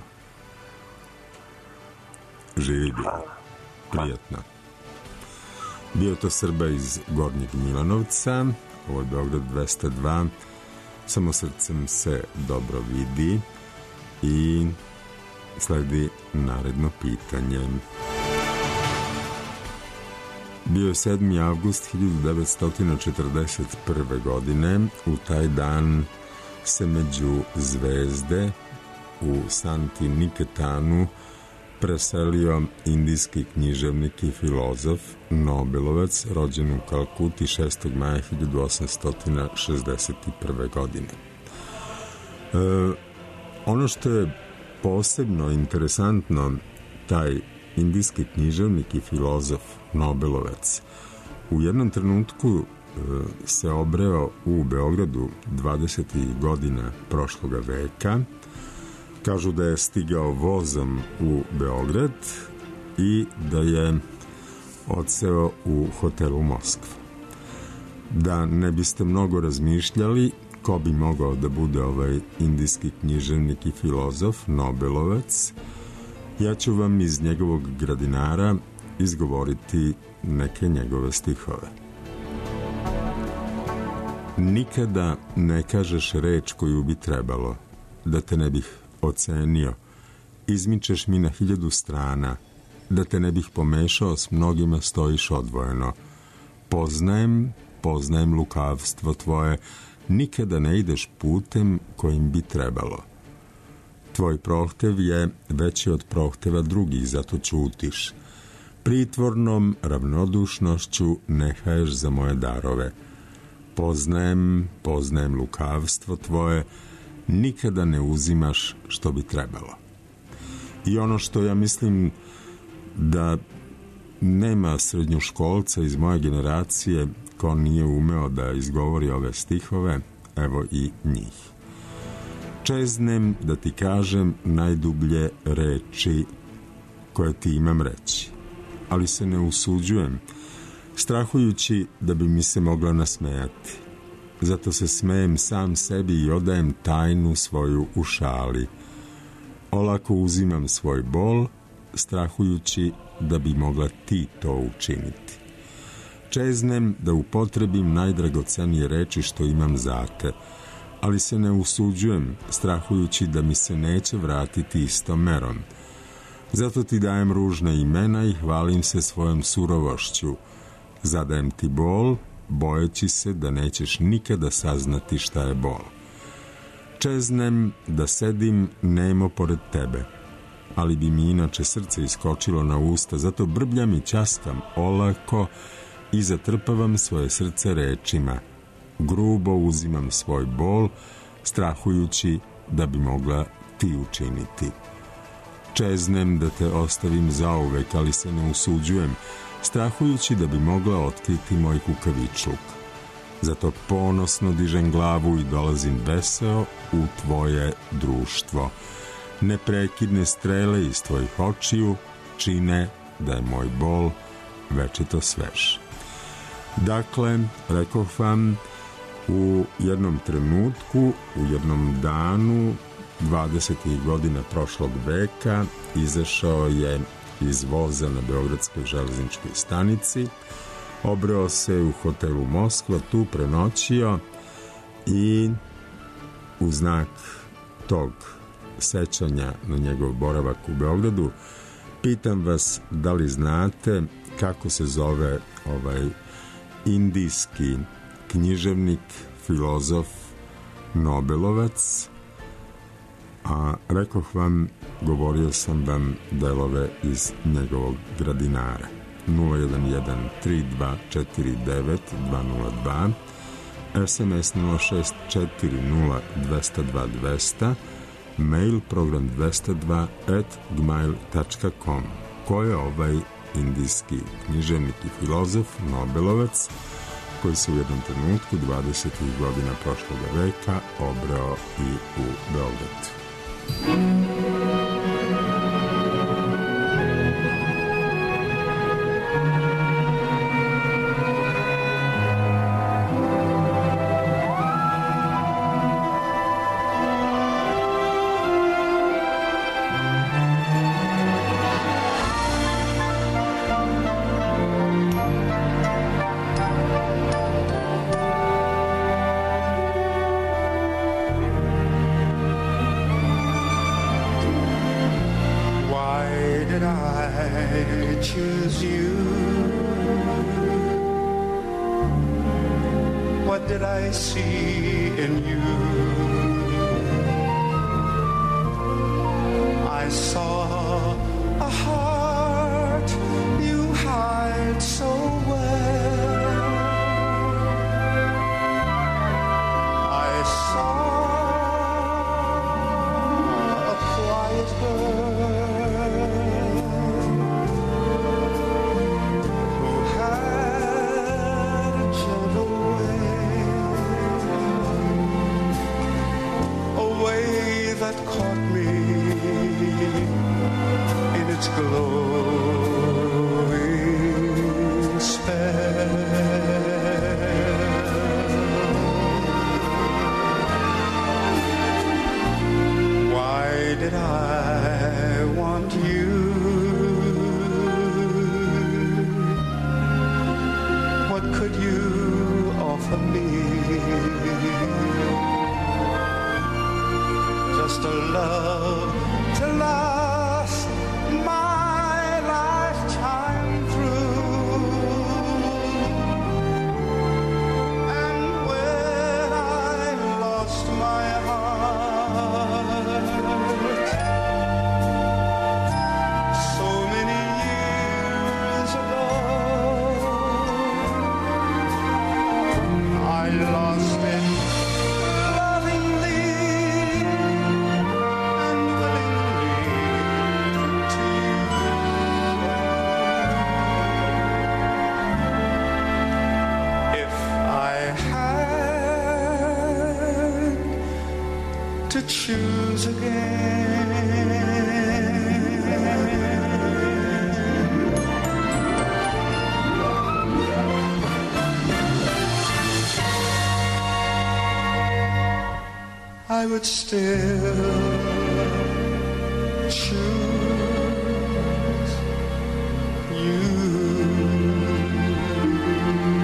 Živi bilo. Prijatno. Bio to Srba iz Gornjeg Milanovca, ovo je Beograd 202, samo srcem se dobro vidi i sledi naredno pitanje. Bio je 7. avgust 1941. godine. U taj dan se među zvezde u Santi Niketanu preselio indijski književnik i filozof, Nobelovac, rođen u Kalkuti 6. maja 1861. godine. Ono što je posebno interesantno, taj indijski književnik i filozof Nobelovac u jednom trenutku se obreo u Beogradu 20. godina prošloga veka. Kažu da je stigao vozom u Beograd i da je odseo u hotelu Moskva. Da ne biste mnogo razmišljali ko bi mogao da bude ovaj indijski književnik i filozof Nobelovac, ja ću vam iz njegovog Gradinara izgovoriti neke njegove stihove. Nikada ne kažeš reč koju bi trebalo, da te ne bih ocenio, izmičeš mi na 1000 strana, da te ne bih pomešao, s mnogima stojiš odvojeno. Poznajem lukavstvo tvoje, nikada ne ideš putem kojim bi trebalo. Tvoj prohtev je veći od prohteva drugih, zato ćutiš. Pritvornom ravnodušnošću ne haješ za moje darove. Poznajem lukavstvo tvoje, nikada ne uzimaš što bi trebalo. I ono što ja mislim da nema srednjoškolca iz moje generacije ko nije umeo da izgovori ove stihove, evo i njih. Čeznem da ti kažem najdublje reči koje ti imam reći, ali se ne usuđujem, strahujući da bi mi se mogla nasmejati. Zato se smejem sam sebi i odajem tajnu svoju u šali. Olako uzimam svoj bol, strahujući da bi mogla ti to učiniti. Čeznem da upotrebim najdragocenije reči što imam za te, ali se ne usuđujem, strahujući da mi se neće vratiti istom merom. Zato ti dajem ružna imena i hvalim se svojom surovošću. Zadajem ti bol, bojeći se da nećeš nikada saznati šta je bol. Čeznem da sedim nemo pored tebe, ali bi mi inače srce iskočilo na usta, zato brbljam i ćaskam olako i zatrpavam svoje srce rečima. Grubo uzimam svoj bol, strahujući da bi mogla ti učiniti. Čeznem da te ostavim zauvek, ali se ne usuđujem, strahujući da bi mogla otkriti moj kukavičluk. Zato ponosno dižem glavu i dolazim veseo u tvoje društvo. Neprekidne strele iz tvojih očiju čine da je moj bol večito svež. Dakle, rekoh vam, u jednom trenutku, u jednom danu 20. godina prošlog veka izašao je iz voza na Beogradskoj železničkoj stanici, obreo se u hotelu Moskva, tu prenoćio i u znak tog sećanja na njegov boravak u Beogradu pitam vas da li znate kako se zove ovaj indijski književnik, filozof, Nobelovac, a rekoh vam, govorio sam vam delove iz njegovog Gradinara. 011-3249-202, SMS 0640-202-200, mail program 202@gmail.com. Ko je ovaj indijski književnik i filozof, Nobelovac, koji se u jednom trenutku 20. godina prošlog veka obreo i u Beograd? choose you? What did I see in you? I saw a heart you hide so well. I saw a quiet girl who had a gentle way that caught me in its glowing spell. Why did I want you? What could you offer me? Just a love to last my lifetime through. And when I lost my heart so many years ago, I lost it lovingly and willingly to you. If I had to choose again, I would still choose you.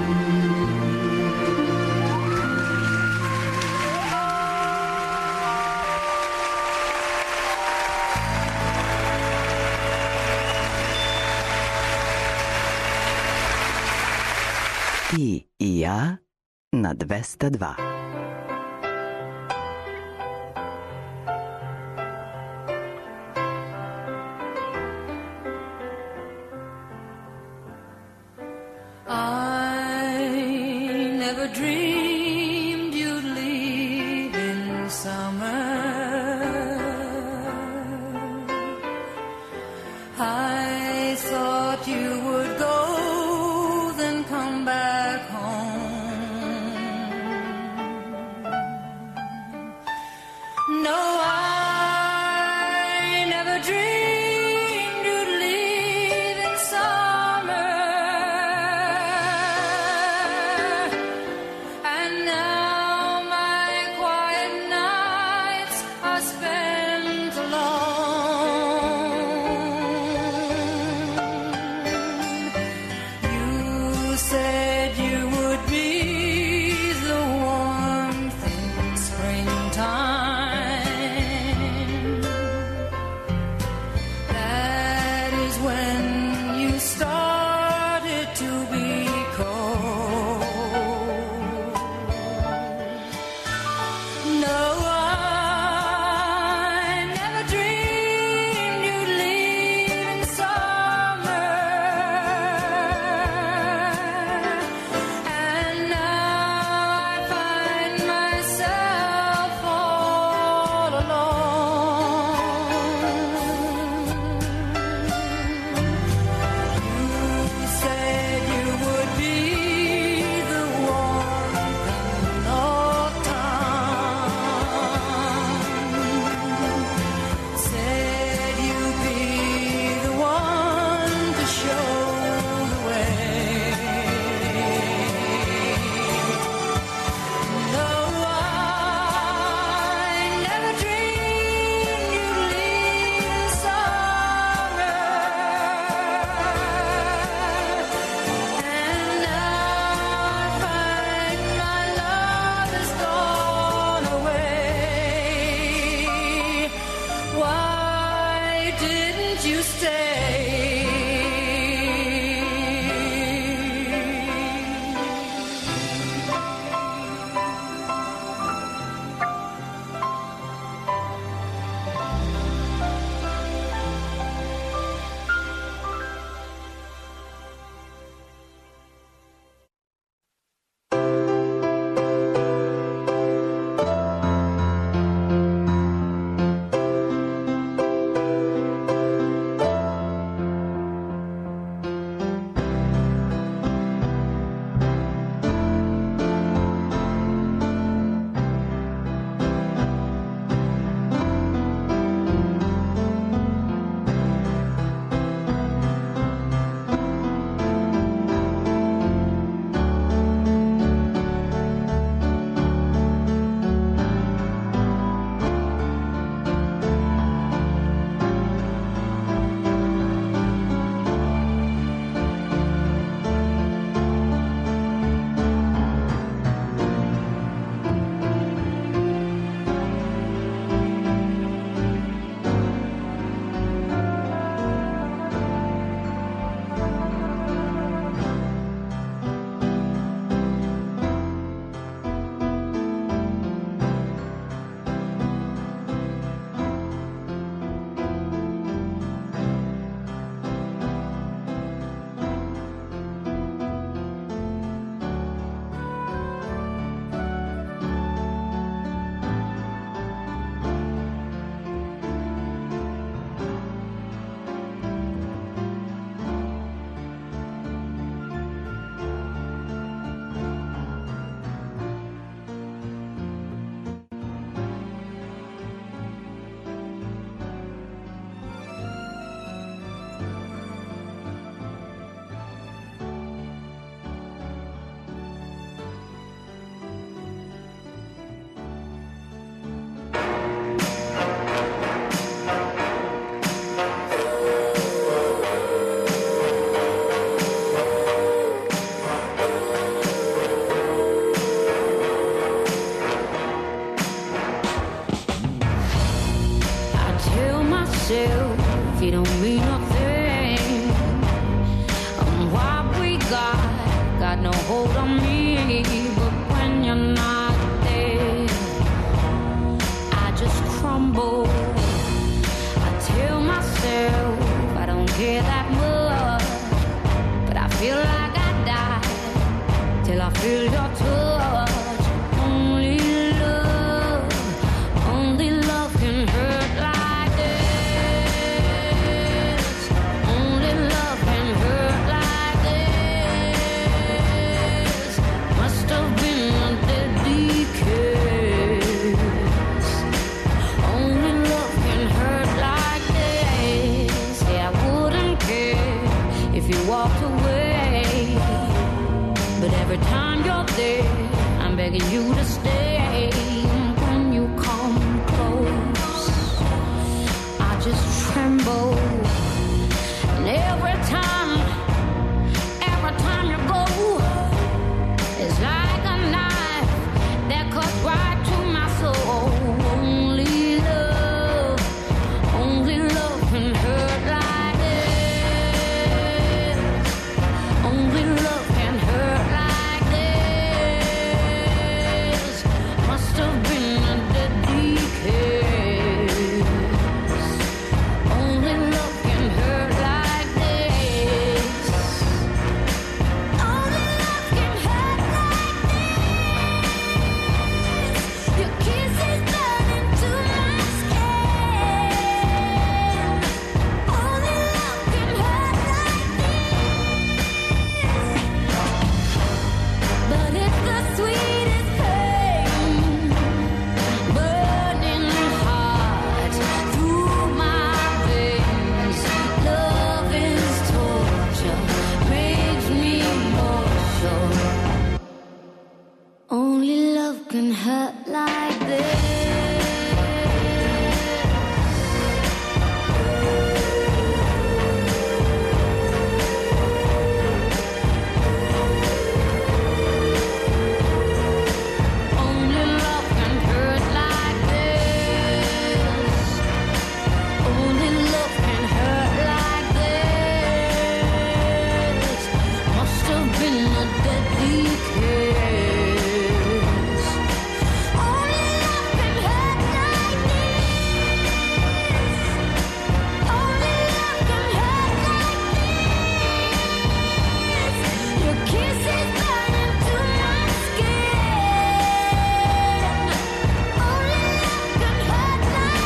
Ti i ja na 202. feel like I died till I feel your touch. Only love can hurt like this. Only love can hurt like this. Must have been a deadly kiss. Only love can hurt like this. Yeah, I wouldn't care if you walked away, but every time you're there, I'm begging you to stay. When you come close, I just tremble. And every time you go, it's like a knife that cuts right to my soul. Only love can hurt like this. Only love can hurt like this. Must have been a deadly kiss. Only love can hurt like this. Only love can hurt like this. Your kiss is burning to my skin. Only love can hurt like this. But it's the sweetest pain, burning hot through my veins. Love is torture, makes me mortal. Only love can hurt like this. Only love can hurt like this. Only love can hurt like this. Must have been a deadly kiss. Only love can hurt like this. Only love can hurt like this. Your kiss is burning to my skin. Only love can hurt like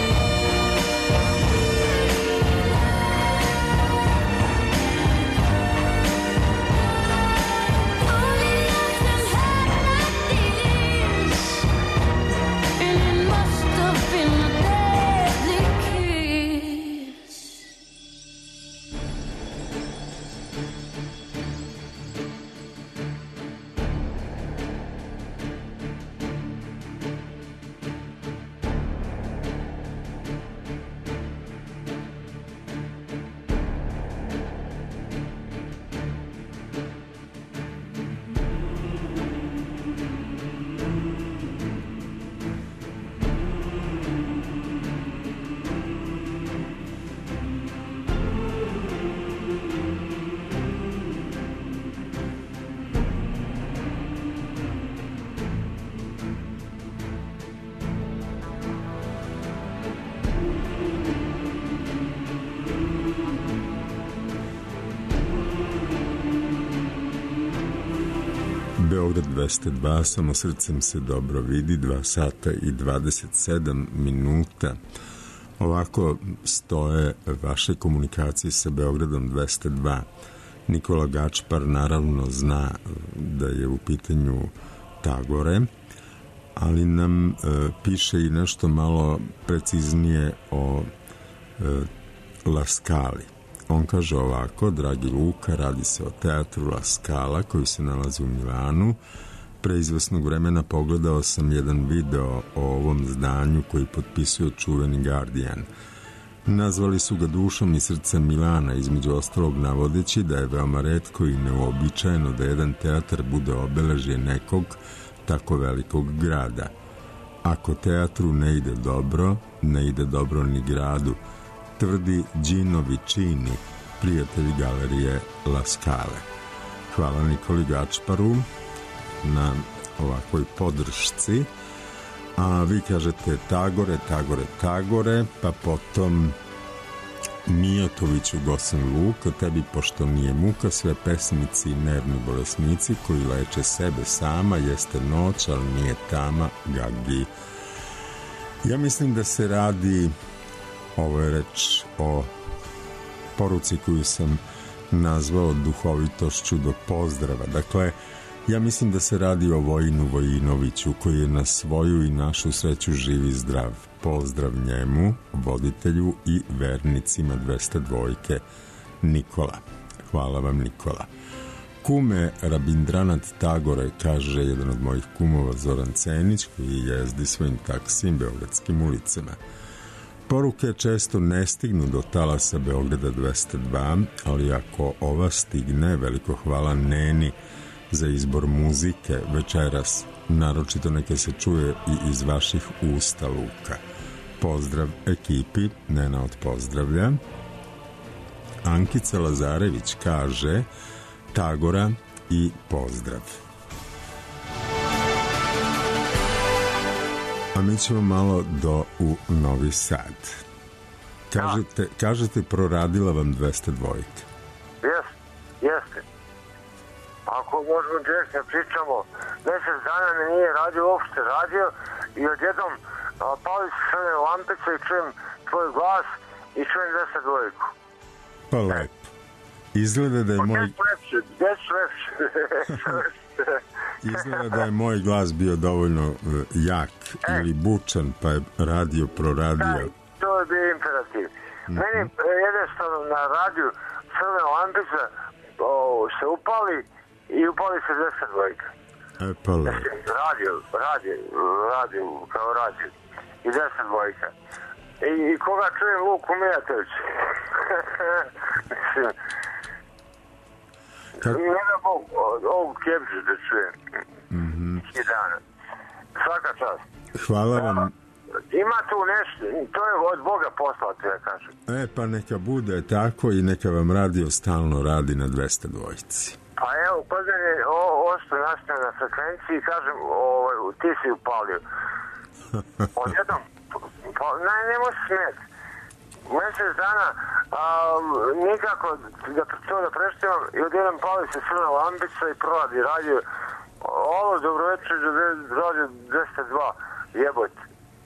Only love can hurt like this. And it must have been a deadly kiss. Beograd 202, samo srcem se dobro vidi, 2 sata i 27 minuta. Ovako stoje vaše komunikacije sa Beogradom 202. Nikola Gačpar naravno zna da je u pitanju Tagore, ali nam piše i nešto malo preciznije o La Scali. On kaže ovako: dragi Luka, radi se o teatru La Scala koji se nalazi u Milanu. Pre izvesnog vremena pogledao sam jedan video o ovom zdanju koji potpisuje čuveni Guardian. Nazvali su ga dušom i srcem Milana, između ostalog navodeći da je veoma retko i neuobičajeno da jedan teatar bude obeležje nekog tako velikog grada. Ako teatru ne ide dobro, ne ide dobro ni gradu, tvrdi Gino Vicini, prijatelj galerije La Scale. Hvala Nikoli Gačparu na ovakvoj podršci. A vi kažete Tagore, Tagore, Tagore, pa potom Mijatoviću Gosan Luka, tebi pošto nije muka, sve pesnici i nervni bolesnici koji leče sebe sama, jeste noć, ali nije tama, Gagi. Ja mislim da se radi, ovo je reč o poruci koju sam nazvao duhovitošću do pozdrava. Dakle, ja mislim da se radi o Vojinu Vojinoviću koji je na svoju i našu sreću živ i zdrav. Pozdrav njemu, voditelju i vernicima 202. Nikola. Hvala vam, Nikola. Kume Rabindranath Tagore, kaže jedan od mojih kumova Zoran Cenić, koji jezdi svojim taksijem beogradskim ulicama. Poruke često ne stignu do talasa Beograda 202, ali ako ova stigne, veliko hvala Neni za izbor muzike večeras, naročito neke se čuje i iz vaših usta, Luka. Pozdrav ekipi, Nena od pozdravlja. Ankica Lazarević kaže Tagora i pozdrav. A mi ćemo malo u Novi Sad. Kažete proradila vam 202. Jeste. Ako možemo direktno pričamo, mjesec dana me nije radio, uopšte radio i odjednom pali se sve lampice i čujem tvoj glas i čujem 202. Pa lepo. Izgleda da je moj... Izgleda da je moj glas bio dovoljno jak ili bučan, pa je radio proradio. To je bio imperativ. Meni jednostavno na radiju crvena lampica se upali i upali se 202. Pa lepo. Radio, kao radio. I 202. I koga čujem, Luku Mijatović. Njega ovog Kjepđu da čujem. I dana. Svaka čast. Hvala vam. Ima tu nešto, to je od Boga poslao, ti ja kažem. Pa neka bude tako i neka vam radio stalno radi na 202. Pa evo, kod mene ostao nastaje na frekvenciji i kažem, ti si upalio. Odjednom, nemoj se smijeti. Mjesec dana nikako to da preštimam i odjednom pali se crna lampica i proradi radio. Ovo, dobroveče, radio 202, jebote.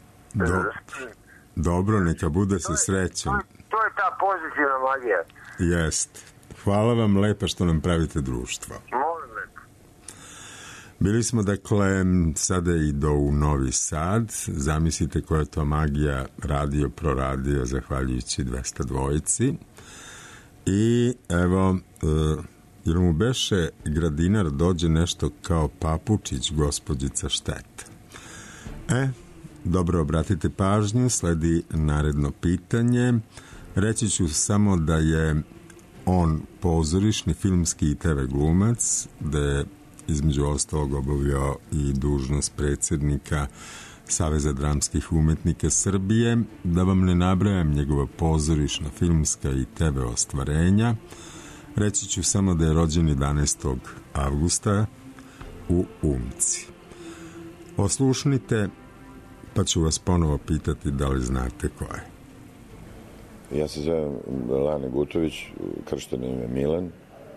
Dobro, neka bude se srećan. To je ta pozitivna magija. Jest. Hvala vam lepa što nam pravite društvo. Molim lepo. Bili smo, dakle, sada idu u Novi Sad. Zamislite koja je to magija radio, proradio, zahvaljujući 202. I evo, jer mu beše Gradinar dođe nešto kao papučić, gospođica Šteta. Dobro, obratite pažnju, sledi naredno pitanje. Reći ću samo da je on pozorišni, filmski i TV glumac, da je između ostalog obavljao i dužnost predsjednika Saveza dramskih umetnika Srbije, da vam ne nabrajam njegova pozorišna, filmska i TV ostvarenja. Reći ću samo da je rođen 11. avgusta u Umci. Oslušnite, pa ću vas ponovo pitati da li znate ko je. Ja se zovem Lane Gutović, kršteno ime Milan.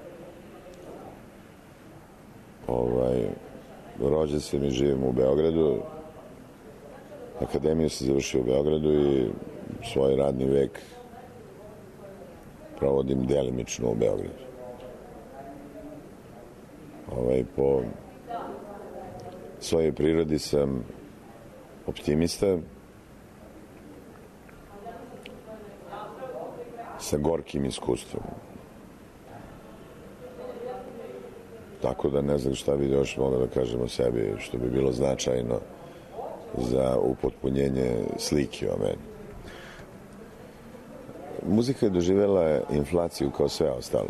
Rođen sam i živim u Beogradu. Akademiju sam završio u Beogradu i svoj radni vek provodim delimično u Beogradu. Po svojoj prirodi sam optimista, sa gorkim iskustvom. Tako da ne znam šta bi još mogao da kažem o sebi, što bi bilo značajno za upotpunjenje slike o meni. Muzika je doživjela inflaciju kao sve ostalo.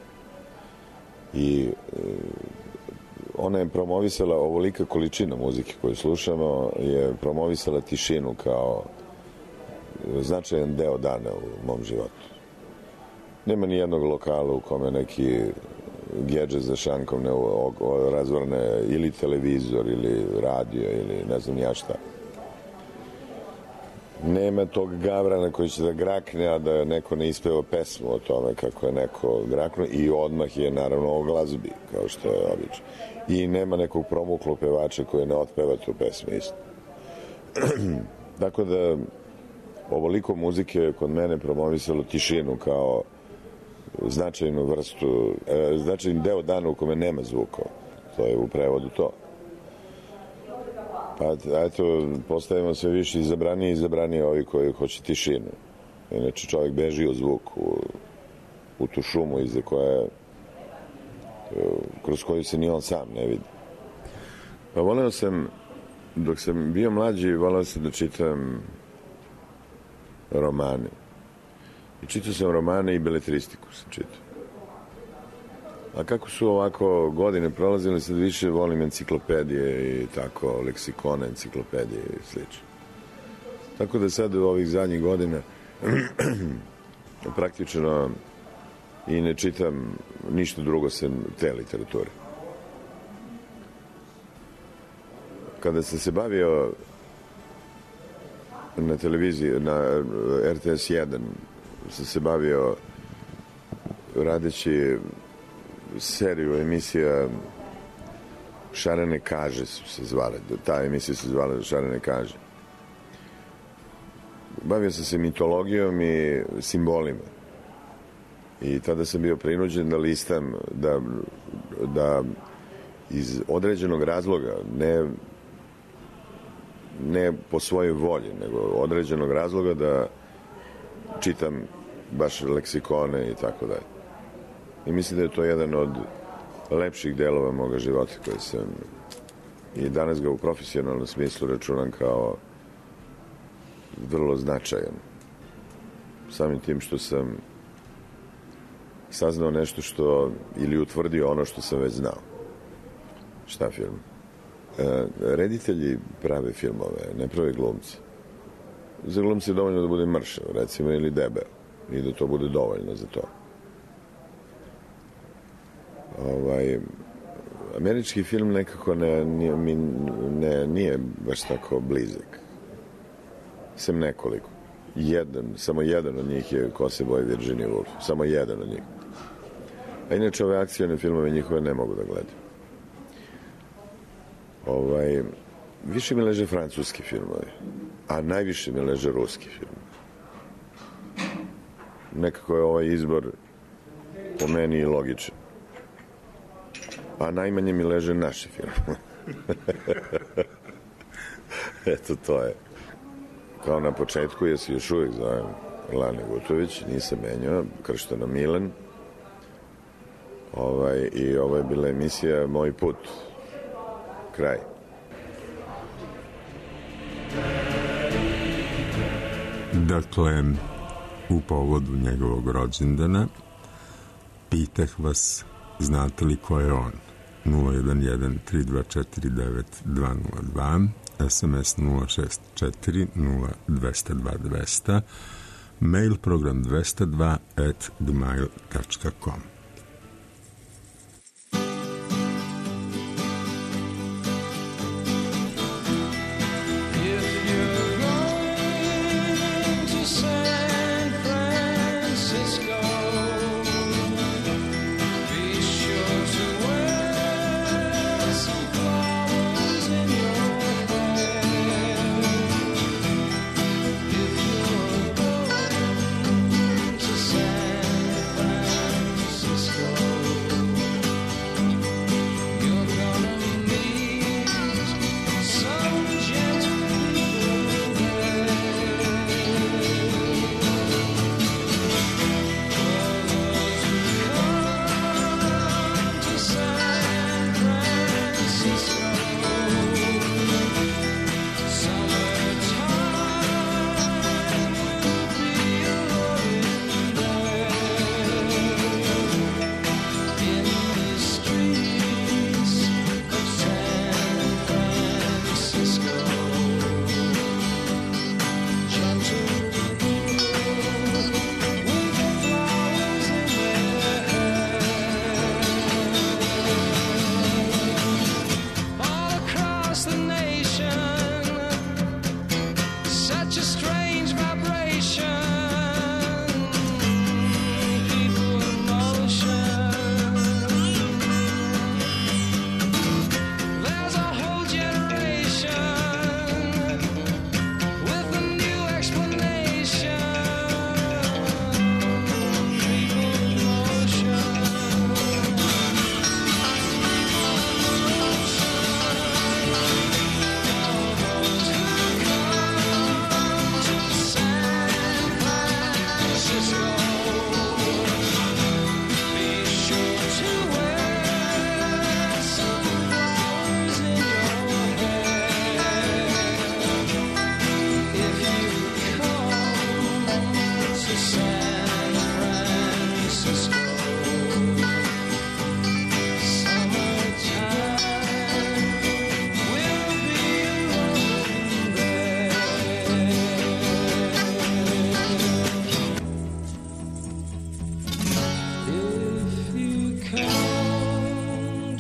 I ona je promovisala, ovolika količina muzike koju slušamo, je promovisala tišinu kao značajan deo dana u mom životu. Nema ni jednog lokala u kome neki gedžet za šankom ne razvrne ili televizor ili radio ili ne znam ja šta. nema tog gavrana koji će da grakne, a da neko ne ispeva pesmu o tome kako je neko graknuo i odmah je naravno o glazbi, kao što je obično. I nema nekog promuklog pevača koji ne otpeva tu pesmu isto. Tako da ovoliko muzike kod mene promovisalo tišinu kao značajnu vrstu, značajni deo dana u kome nema zvukova. To je u prevodu to. Pa eto, postajemo sve više izabraniji ovi koji hoće tišinu. Inače čovjek beži u zvuk, u tu šumu iza koje, kroz koju se ni on sam ne vidi. Pa voleo sam, dok sam bio mlađi, voleo sam da čitam romane. I čitao sam romane i beletristiku sam čitao. A kako su ovako godine prolazile, sad više volim enciklopedije i tako, leksikone, enciklopedije i slično. Tako da sad u ovih zadnjih godina praktično i ne čitam ništa drugo sem te literature. Kada sam se bavio na televiziji, na RTS 1, sam se bavio radeći seriju emisija Šarene kaže su se zvale. Ta emisija se zvala Šarene kaže. Bavio sam se mitologijom i simbolima. I tada sam bio prinuđen da listam, da iz određenog razloga, ne po svojoj volji, nego određenog razloga da čitam baš leksikone i tako dalje. I mislim da je to jedan od lepših delova moga života koji sam i danas ga u profesionalnom smislu računam kao vrlo značajan. Samim tim što sam saznao nešto što, ili utvrdio ono što sam već znao. Šta film? Reditelji prave filmove, ne prave glumci. Za glumci je dovoljno da bude mršav, recimo, ili debel. I da to bude dovoljno za to. Američki film nekako nije baš tako blizak. Sem nekoliko. Samo jedan od njih je Ko se boji Virginia Woolf. Samo jedan od njih. A inače ove akcione filmove njihove ne mogu da gledam. Više mi leže francuski filmovi, a najviše mi leže ruski filmovi. Nekako je ovaj izbor po meni logičan. A najmanje mi leže naši filmovi. Eto, to je. Kao na početku, ja se još uvijek zovem Lane Gutović, nisam menjao, kršteno Milan. I ovo je bila emisija Moj put. Kraj. Dakle, u povodu njegovog rođendana pitah vas, znate li ko je on? 011-324-9202, SMS 064-0202, mail program 202@gmail.com.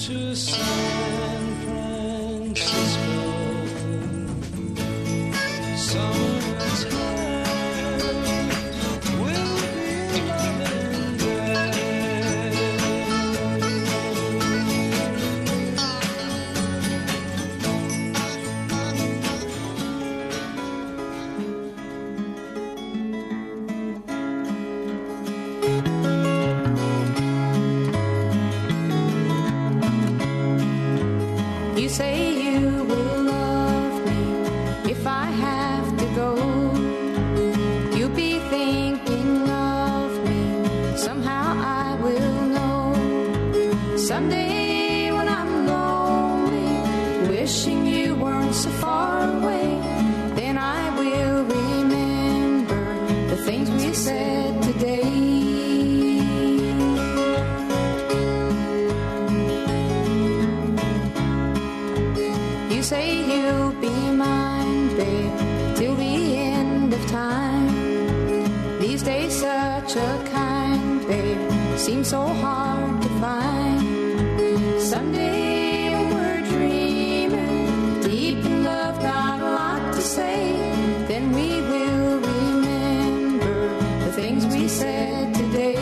to San Francisco. Summertime will be loving there. You say you will love me if I have to go. You'll be thinking of me. Somehow I will know. Someday when I'm lonely, wishing you weren't so far away, then I will remember the things we said today. You say you'll be mine, babe, till the end of time. These days such a kind, babe, seems so hard to find. Someday when we're dreaming, deep in love, got a lot to say, then we will remember the things we said today.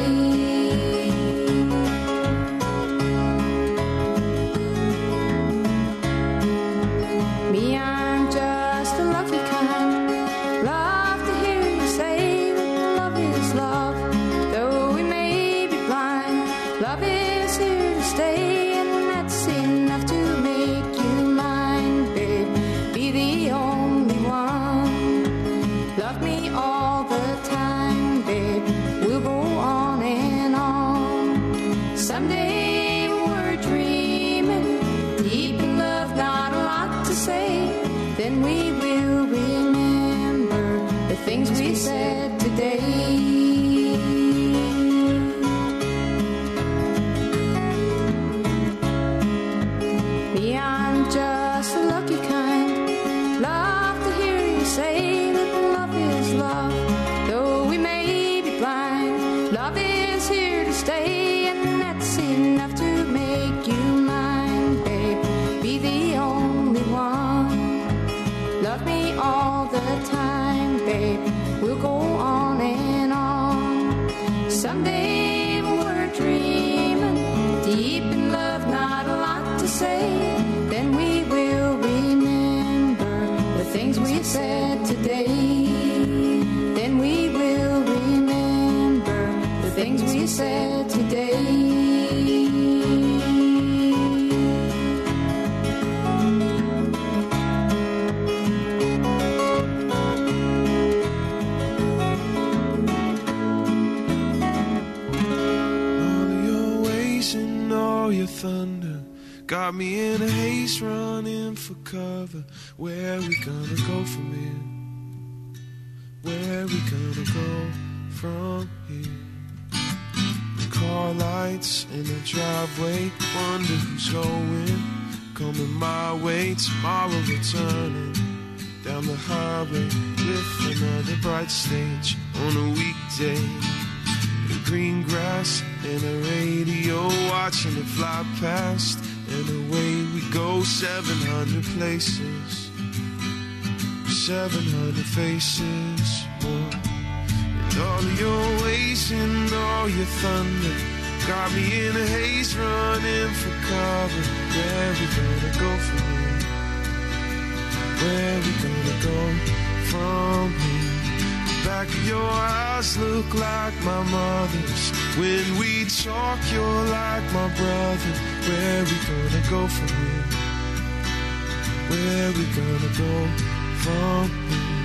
Me, I'm just a lucky kind. Love to hear you say that love is love. Though we may be blind, love is here to stay, and that's enough to make you mine, babe. Be the only one. Love me all the time, babe. We'll go on and on. Someday when we're dreaming, deep in love, got a lot to say, then we will remember the things we said today. Me, I'm just a lucky kind. Love to hear you say that love is love. Though we may be blind, love is here to stay, and that's enough to make you mine, babe. Be the only one. Love me all the time, babe. We'll go on and on. Someday when we're dreaming, deep in love, not a lot to say, then we will remember the things we said today. Then we will remember the things we said today. Your thunder got me in a haze, running for cover. Where we gonna go from here? Where we gonna go from here? Car lights in the driveway, wonder who's going. Coming my way, tomorrow returning down the highway with another bright stage on a weekday. Green grass and a radio, watching it fly past, and away we go. 700 places, 700 faces more. And all of your ways and all your thunder got me in a haze, running for cover. Where we gonna go from here? Where we gonna go from here? Back of your eyes look like my mother's. When we talk, you're like my brother. Where we gonna go from here? Where we gonna go from here?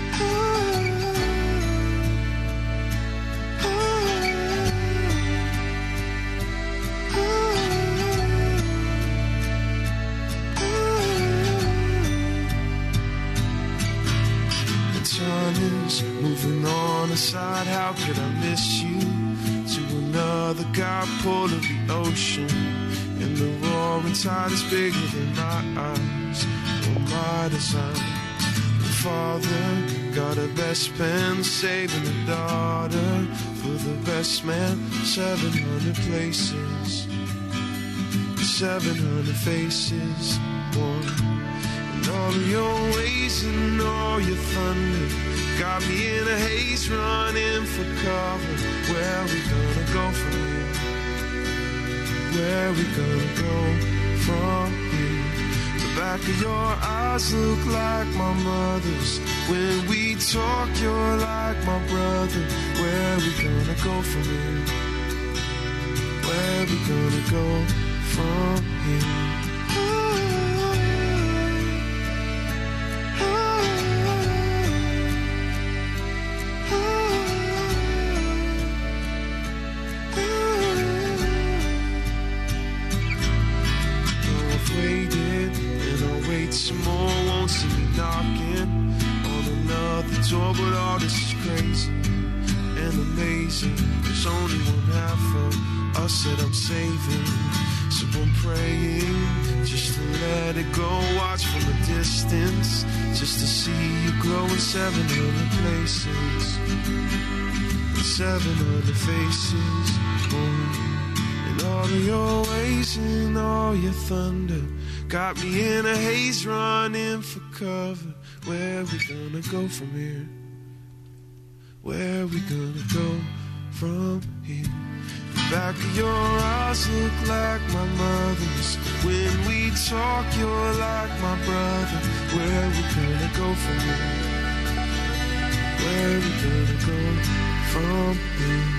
Moving on aside, how could I miss you? To another guy, pull of the ocean, and the roaring tide is bigger than my eyes or my design. The father got a best pen, saving a daughter for the best man. 700 places, 700 faces, one. And all of your ways and all your thunder got me in a haze running for cover. Where we gonna go from here? Where we gonna go from here? The back of your eyes look like my mother's. When we talk, you're like my brother. Where we gonna go from here? Where we gonna go from here? Some more won't see me knocking on another door, but all this is crazy and amazing. There's only one half of us that I'm saving, so I'm praying just to let it go. Watch from a distance, just to see you glow in 700 places, 700 faces, and all of your ways and all your thunder got me in a haze running for cover. Where we gonna go from here? Where we gonna go from here? The back of your eyes look like my mother's. When we talk, you're like my brother. Where we gonna go from here? Where we gonna go from here?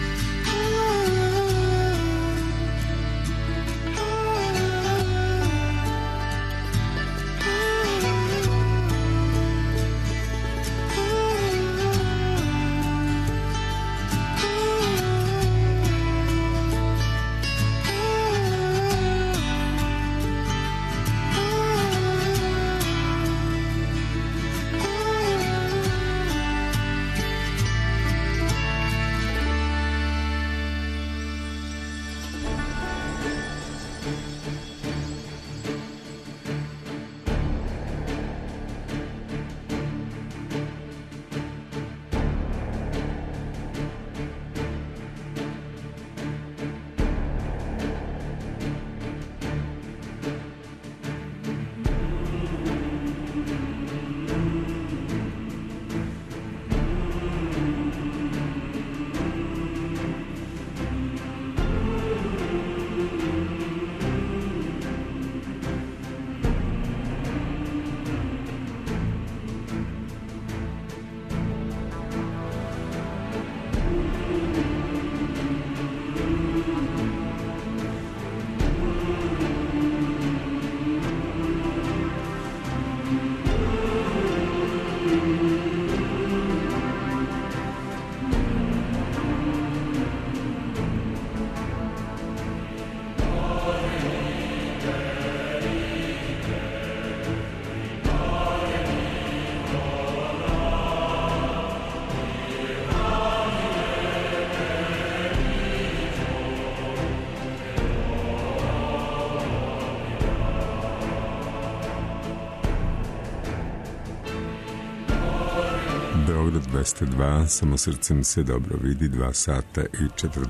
Beograd 202, samo srcem se dobro vidi, 2 sata i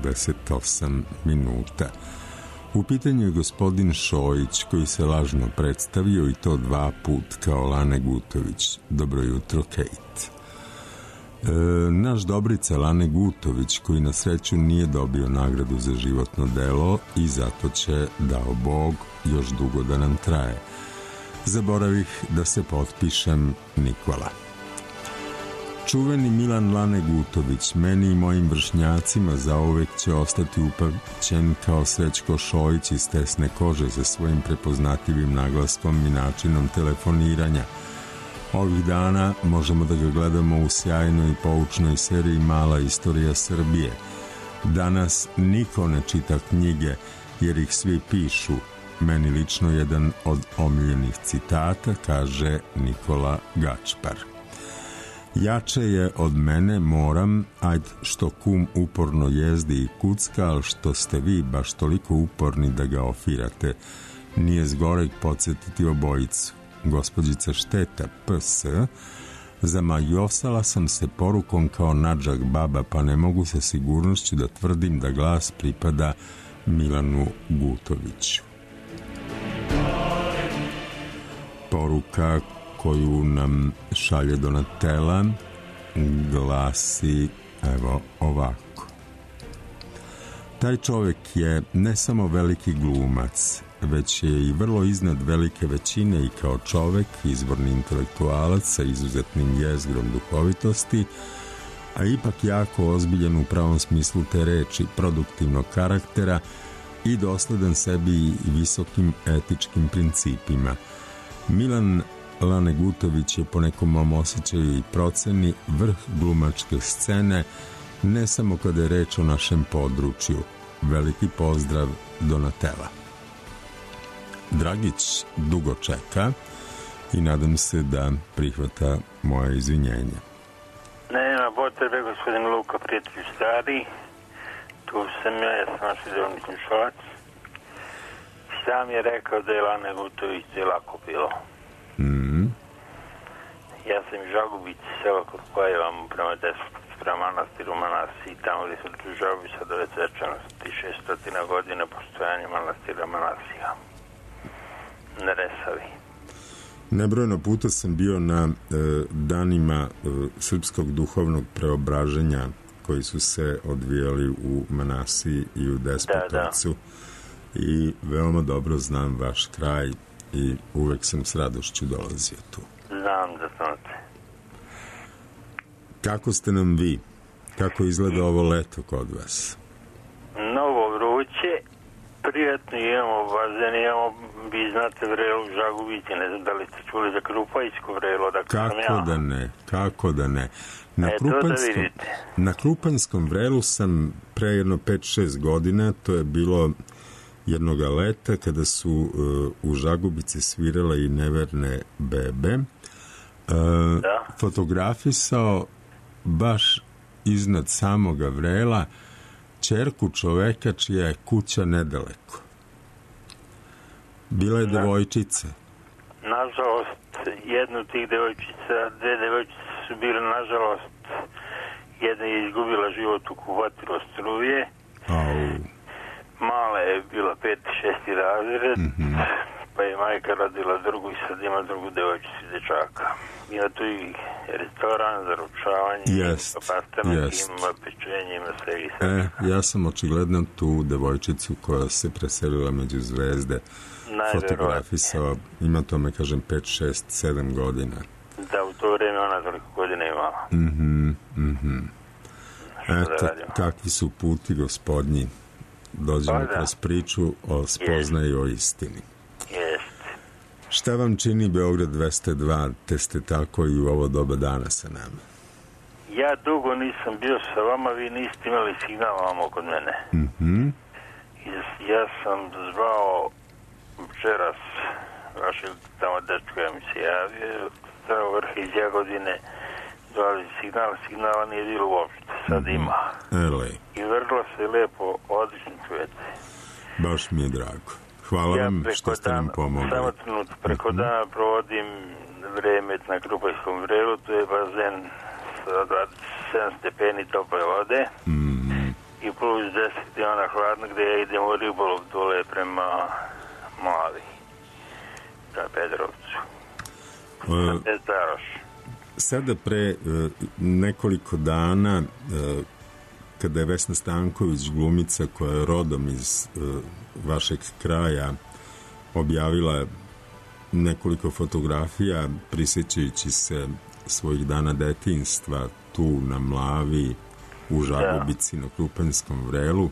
48 minuta. U pitanju je gospodin Šojić, koji se lažno predstavio i to 2 put kao Lane Gutović. Dobro jutro, Kate. Naš Dobrica Lane Gutović, koji na sreću nije dobio nagradu za životno delo i zato će, dao Bog, još dugo da nam traje. Zaboravih da se potpišem, Nikola. Čuveni Milan Lane Gutović, meni i mojim vršnjacima zauvek će ostati upamćen kao Srećko Šojić iz Tesne kože sa svojim prepoznatljivim naglaskom i načinom telefoniranja. Ovih dana možemo da ga gledamo u sjajnoj i poučnoj seriji Mala istorija Srbije. Danas niko ne čita knjige jer ih svi pišu. Meni lično jedan od omiljenih citata, kaže Nikola Gačpar. Jače je od mene, moram, ajd što kum uporno jezdi i kucka, ali što ste vi baš toliko uporni da ga ofirate. Nije zgoreg podsjetiti obojicu. Gospođica Šteta, PS, zamajosala sam se porukom kao nadžak baba, pa ne mogu sa sigurnošću da tvrdim da glas pripada Milanu Gutoviću. poruka koju nam šalje Donatella glasi evo ovako. Taj čovjek je ne samo veliki glumac, već je i vrlo iznad velike većine i kao čovjek, izvorni intelektualac sa izuzetnim jezgrom duhovitosti, a ipak jako ozbiljen u pravom smislu te reči, produktivnog karaktera i dosledan sebi i visokim etičkim principima. Milan Lane Gutović je po nekom mom osjećaju i proceni vrh glumačke scene, ne samo kada je reč o našem području. Veliki pozdrav, Donatella. Dragić dugo čeka i nadam se da prihvata moje izvinjenje. Nema potrebe, gospodin Luka, prijatelj stari. Tu sam ja sam naš redovni slušalac. Sam je rekao da je Lane Gutović lako bilo. Ja sam iz Žagubice, selo kod koje vam prema despotu, prema manastiru Manasi, tamo gdje su tu Žagubica do već svečanosti 600 godina postojanja manastira Manasija. Na Resavi. Nebrojeno puta sam bio na danima srpskog duhovnog preobraženja koji su se odvijali u Manasiji i u Despotovcu. I veoma dobro znam vaš kraj i uvek sam s radošću dolazio tu. Znam da znate. Kako ste nam vi? Kako izgleda ovo leto kod vas? Mnogo vruće, prijatno, imamo bazen, imamo, vi znate, vrelu u Žagubici, ne znam da li ste čuli za Krupajsko vrelo, Kako da ne. Na Krupanjskom vrelu sam pre jedno 5-6 godina, to je bilo jednoga leta kada su u Žagubici svirale i neverne bebe, fotografisao baš iznad samoga vrela ćerku čoveka čija je kuća nedaleko. Bila je devojčica. Nažalost, jednu od tih devojčica, dve devojčice su bile, nažalost, jedna je izgubila život u kupatilu struje. Mala je bila 5. 6. razred, pa je majka rodila drugu i sad ima drugu devojčicu i dečaka. Ima tu i restoran za ručavanje, pastanak, ima pečenje, ima sve i sve. Ja sam očigledno tu devojčicu koja se preselila među zvezde fotografisao, ima tome, kažem, 5, 6, 7 godina. Da, u to vreme ona toliko godina imala. Eto, kakvi su puti gospodnji. Dođemo kroz priču o spoznaju o istini. Šta vam čini Beograd 202, te ste tako i u ovo doba dana sa nama? Ja dugo nisam bio sa vama, vi niste imali signal vamo kod mene. Ja sam zvao včeras vašeg tamo dečka, ja mi se javio, strao vrh iz Jagodine, zvali signala nije bilo uopšte, sad ima. I vrlo se lepo, odlično čujete. Baš mi je drago. Hvala vam što ste nam pomogli. Samo trenutak, preko dana provodim vreme na Krupajskom vrelu, to je bazen sa 27 stepeni tople vode i plus 10 je ona hladna gde ja idem u ribolov dole prema Mlavi, na Pedrovcu. Sada pre nekoliko dana, kada je Vesna Stanković, glumica koja je rodom iz vašeg kraja, objavila nekoliko fotografija prisjećajući se svojih dana detinjstva tu na Mlavi, u Žagubici, na Krupanjskom vrelu,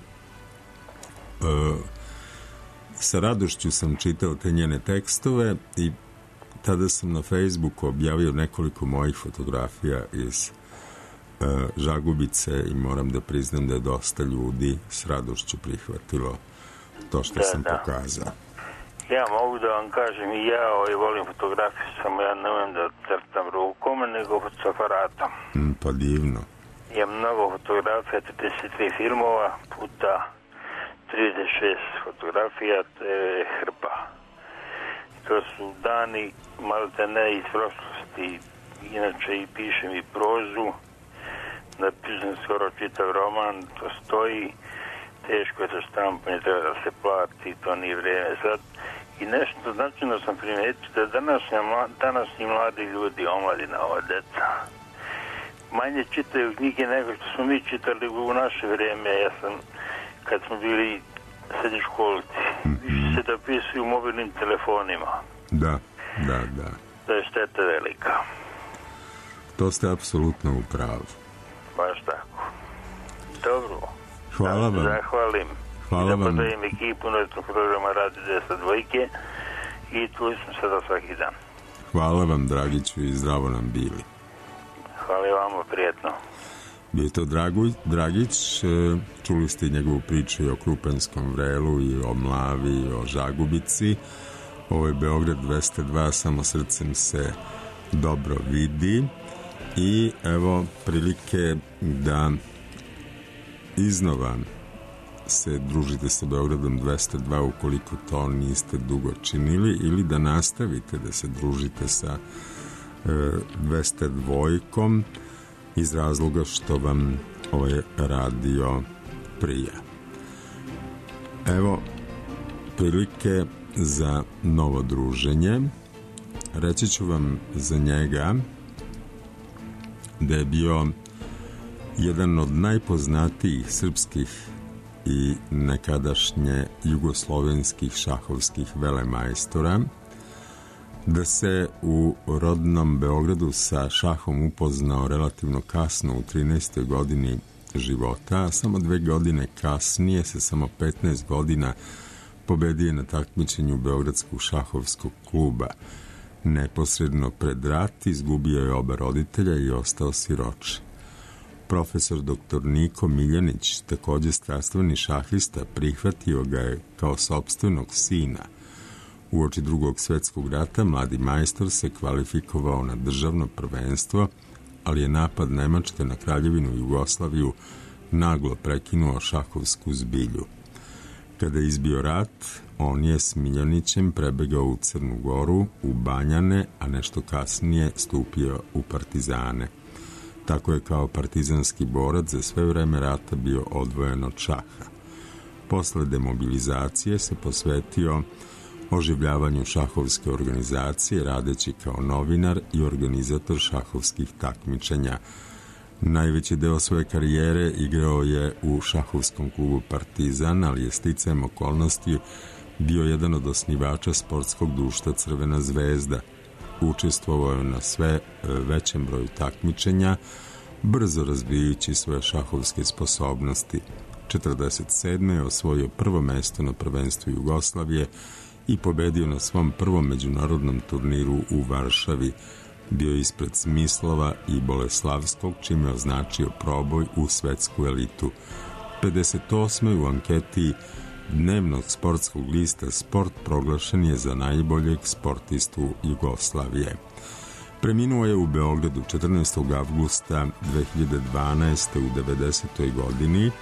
sa radošću sam čitao te njene tekstove i tada sam na Facebooku objavio nekoliko mojih fotografija iz Žagubice i moram da priznam da je dosta ljudi s radošću prihvatilo to što sam pokazao. Ja mogu da vam kažem i ja volim fotografiju, samo ja ne umem da crtam rukom, nego s aparatom. Pa divno. Imam mnogo fotografija, 33 filmova puta 36 fotografija, to je hrpa. To su dani malte ne iz prošlosti, inače i pišem i prozu, napišem skoro čitav roman, to stoji, teško je za štampanje, treba da se plati, to nije vreme sad. I nešto značajno sam primetio da današnji mladi ljudi, omladina, ova deca, manje čitaju knjige nego što smo mi čitali u naše vreme. Ja sam, kad smo bili srednjoškolci, više se dopisuju mobilnim telefonima. Da. To je šteta velika. To ste apsolutno u pravu. Baš tako. Dobro. Hvala vam. Zahvalim. Hvala vam. Pozdravim ekipu novog programa Radio 202 i tu smo sada svaki dan. Hvala vam, Dragiću, i zdravo nam bili. Hvala i vama, prijetno. Bio je to Dragić, čuli ste njegovu priču i o Krupenskom vrelu i o Mlavi i o Žagubici. Ovo je Beograd 202, samo srcem se dobro vidi. I evo prilike da iznova se družite sa Beogradom 202 ukoliko to niste dugo činili, ili da nastavite da se družite sa 202 iz razloga što vam ovaj radio prija. Evo prilike za novo druženje. Reći ću vam za njega da je bio jedan od najpoznatijih srpskih i nekadašnje jugoslovenskih šahovskih velemajstora, da se u rodnom Beogradu sa šahom upoznao relativno kasno u 13. godini života, a samo 2 godine kasnije, sa samo 15 godina, pobedio na takmičenju Beogradskog šahovskog kluba. Neposredno pred rat izgubio je oba roditelja i ostao siroče. Profesor dr. Niko Miljanić, takođe strastveni šahista, prihvatio ga je kao sopstvenog sina. Uoči Drugog svetskog rata mladi majstor se kvalifikovao na državno prvenstvo, ali je napad Nemačke na Kraljevinu Jugoslaviju naglo prekinuo šahovsku zbilju. Kada je izbio rat, on je s Miljanićem prebegao u Crnu Goru, u Banjane, a nešto kasnije stupio u partizane. Tako je kao partizanski borac za sve vreme rata bio odvojen od šaha. Posle demobilizacije se posvetio oživljavanju šahovske organizacije, radeći kao novinar i organizator šahovskih takmičenja. Najveći deo svoje karijere igrao je u šahovskom klubu Partizan, ali je sticajem okolnosti bio jedan od osnivača sportskog društva Crvena zvezda. Učestvovao je na sve većem broju takmičenja, brzo razvijajući svoje šahovske sposobnosti. 1947. je osvojio prvo mesto na prvenstvu Jugoslavije i pobedio na svom prvom međunarodnom turniru u Varšavi. Bio ispred Smislova i Boleslavskog, čime je označio proboj u svetsku elitu. 58. u anketi dnevnog sportskog lista Sport proglašen je za najboljeg sportistu Jugoslavije. Preminuo je u Beogradu 14. avgusta 2012. u 90. godini,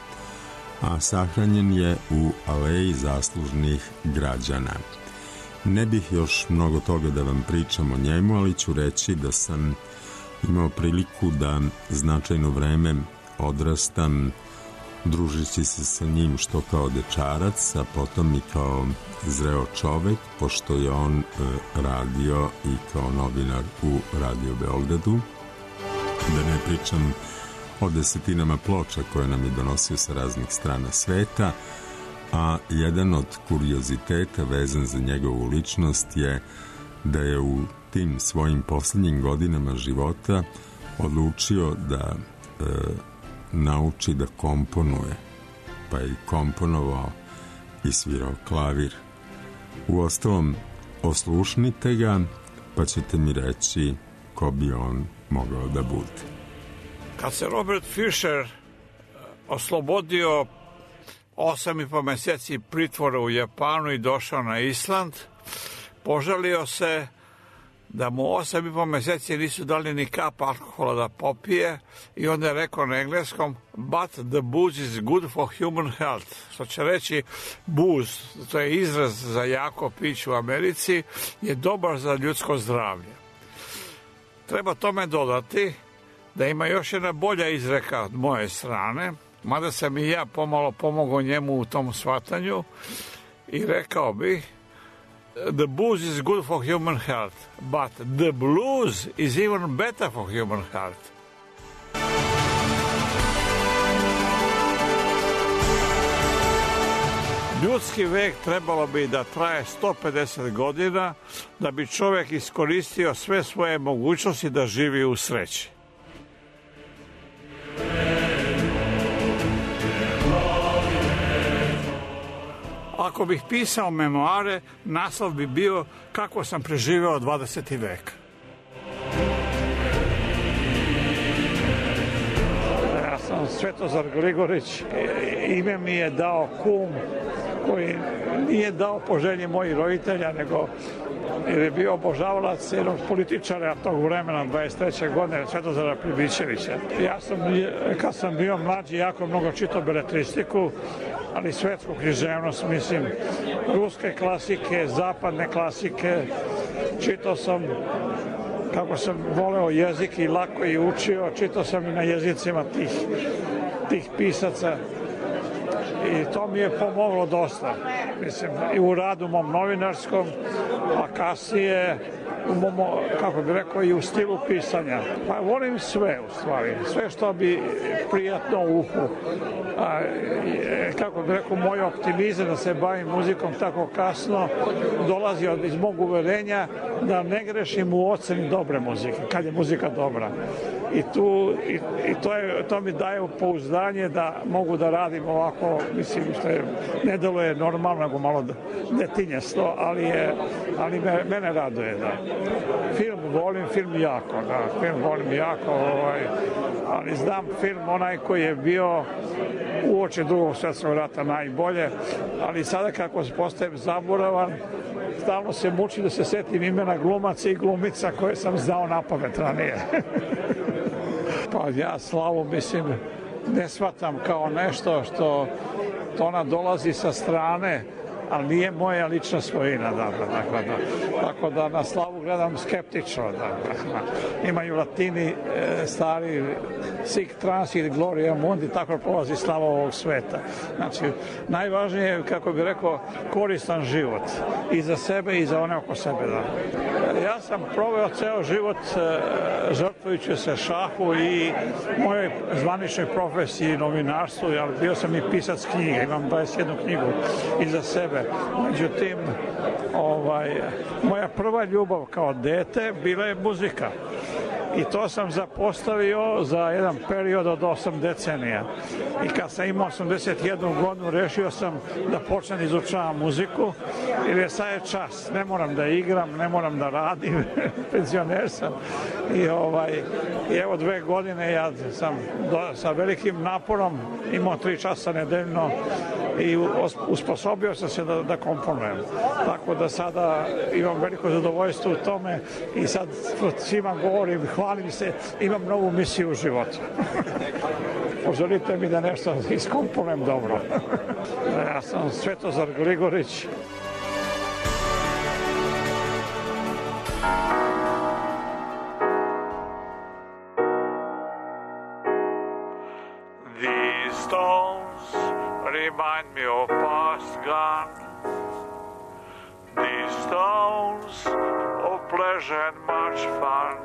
a sahranjen je u Aleji zaslužnih građana. Ne bih još mnogo toga da vam pričam o njemu, ali ću reći da sam imao priliku da značajno vreme odrastam družići se sa njim što kao dečarac, a potom i kao zreo čovek, pošto je on radio i kao novinar u Radio Beogradu. Da ne pričam o desetinama ploča koje nam je donosio sa raznih strana sveta, a jedan od kurioziteta vezan za njegovu ličnost je da je u tim svojim posljednjim godinama života odlučio da nauči da komponuje, pa je i komponovao i svirao klavir. Uostalom, oslušnite ga, pa ćete mi reći ko bi on mogao da bude. Kad se Robert Fischer oslobodio 8,5 meseci pritvora u Japanu i došao na Island, požalio se da mu 8,5 meseci nisu dali ni kap alkohola da popije i onda je rekao na engleskom but the booze is good for human health, što će reći booze, to je izraz za jako piće u Americi, je dobar za ljudsko zdravlje. Treba tome dodati da ima još jedna bolja izreka od moje strane. mada sam i ja pomalo pomogao njemu u tom shvatanju i rekao bih the booze is good for human health, but the blues is even better for human health. Ljudski vek trebalo bi da traje 150 godina da bi čovjek iskoristio sve svoje mogućnosti da živi u sreći. Ako bih pisao memoare, naslov bi bio kako sam preživeo 20. vek. Ja sam Svetozar Gligorić, ime mi je dao kum koji nije dao po želji mojih roditelja, nego jer je bio obožavalac jednog političara tog vremena, 23. godine, Svetozara Pribićevića. Ja sam, kad sam bio mlađi, jako mnogo čitao beletristiku, ali svetsku književnost, mislim, ruske klasike, zapadne klasike. Čitao sam, kako sam voleo jezik i lako i učio, čitao sam i na jezicima tih pisaca. I to mi je pomoglo dosta, mislim, i u radu mom novinarskom, a kasnije, kako bih rekao, i u stilu pisanja. Pa volim sve, u stvari, sve što bi prijatno uhu. Kako bih rekao, moj optimizam da se bavim muzikom tako kasno dolazi iz mog uverenja da ne grešim u oceni dobre muzike, kad je muzika dobra. I to mi daje pouzdanje da mogu da radim ovako, mislim, što je, ne deluje normalno, nego malo detinjasto, ali mene raduje, da. Film volim, film jako, ali znam film onaj koji je bio uoči Drugog svjetskog rata najbolje, ali sada kako postajem zaboravan, stalno se muči da se setim imena glumaca i glumica koje sam znao napamet ranije. Pa ja Slavu, mislim, ne shvatam kao nešto što ona dolazi sa strane, ali nije moja lična svojina, tako da na Slavu gledam skeptično. Imaju Latini stari sic transit gloria mundi, tako prolazi slava ovog sveta. Znači, najvažnije je, kako bih rekao, koristan život i za sebe i za one oko sebe. Da. Ja sam proveo ceo život žrtvujući se šahu i mojoj zvaničnoj profesiji novinarstvu, ali bio sam i pisac knjiga, imam 21 knjigu iza sebe. Međutim, moja prva ljubav kao dete bila je muzika. I to sam zapostavio za jedan period od 8 decenija. I kad sam imao 81 godinu, rešio sam da počnem izučavam muziku, jer je sad je čas. Ne moram da igram, ne moram da radim, penzioner sam. I evo 2 godine ja sam sa velikim naporom imao 3 časa nedeljno i usposobio sam se da komponujem. Tako da sada imam veliko zadovoljstvo u tome i sad svima govorim, hvalim se, imam novu misiju u životu. Pozorite mi da nešto iskomponujem dobro. Ja sam Svetozar Gligorić. These stones remind me of past gone. These stones of pleasure and much fun.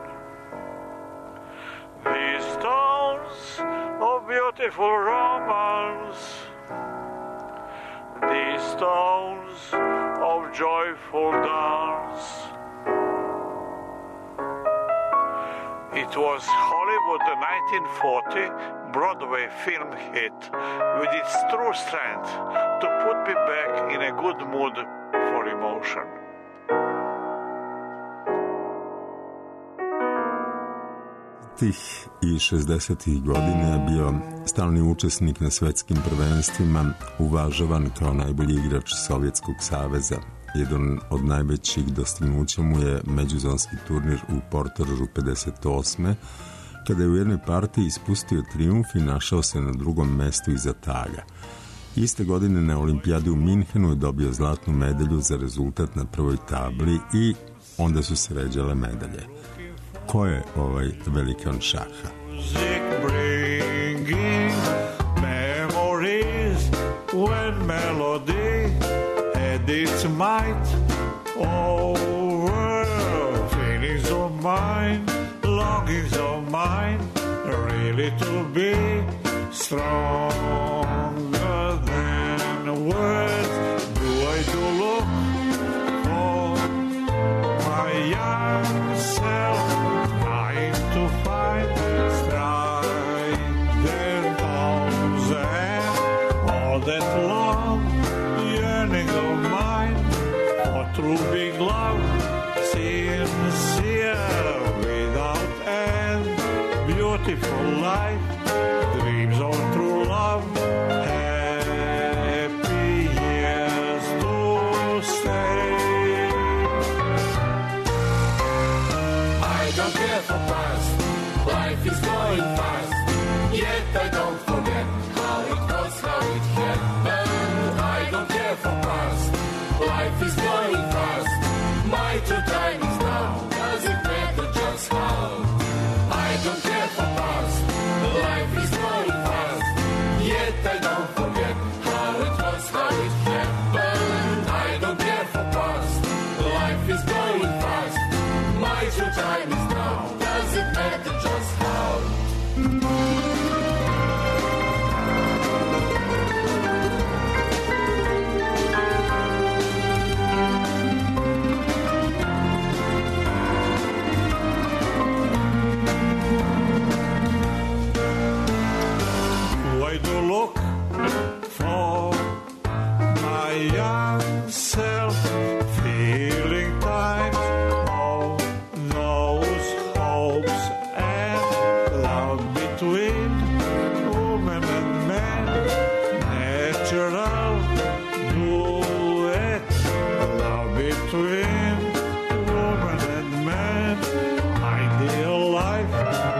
These stones of beautiful romance. These stones of joyful dance. It was Hollywood 1940 Broadway film hit with its true strength to put me back in a good mood for emotion. Tih i 60. godina je bio stalni učesnik na svetskim prvenstvima, uvažavan kao najbolji igrač Sovjetskog saveza. Jedan od najvećih dostignuća mu je međuzonski turnir u Portoržu 58. kada je u jednoj partiji ispustio trijumf i našao se na drugom mestu iza Taga. Iste godine na olimpijadi u Minhenu je dobio zlatnu medalju za rezultat na prvoj tabli i onda su se ređale medalje. Ko je ovaj velikan šaha? when melody had its might over feelings of mine, longings of mine, really to be stronger than words. Do I do look for my young self, trying to find strength and bones and all that long yearning of mine for true big love, sincere without end, beautiful life, dreams of true love, happy years to stay. I don't care for past, life is going fast, yet I don't forget how it was, how it happened. I don't care for past, life is going fast, my true time is now, does it matter just how? I don't care for past, life is going fast, yet I don't forget how it was, how it happened. I don't care for past, life is going fast, my true time is now, does it matter just how? I do look for my young self, feeling times of those hopes and love between woman and man, natural duet, love between woman and man, ideal life,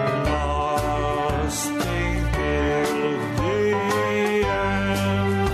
lasting till the end.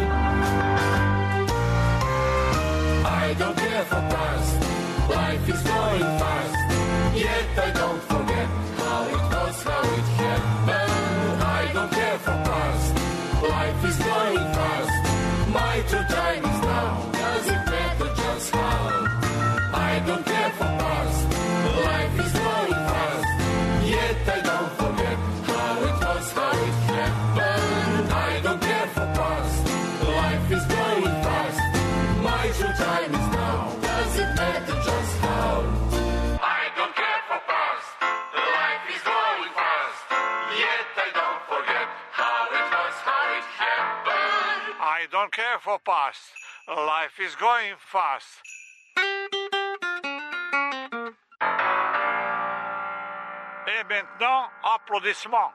I don't care for past, life is going fast, yet I don't forget how it was, how it happened. I don't care for past, life is going fast, my true time is now, does it matter just how? I don't care for past, life is going fast, yet I don't forget how it was, how it happened. I don't care for past, life is going fast, my true time is now, does it matter just how? I don't care for past, life is going fast, yet I don't forget how it was, how it happened. I don't care for past, life is going fast. Et maintenant, applaudissements.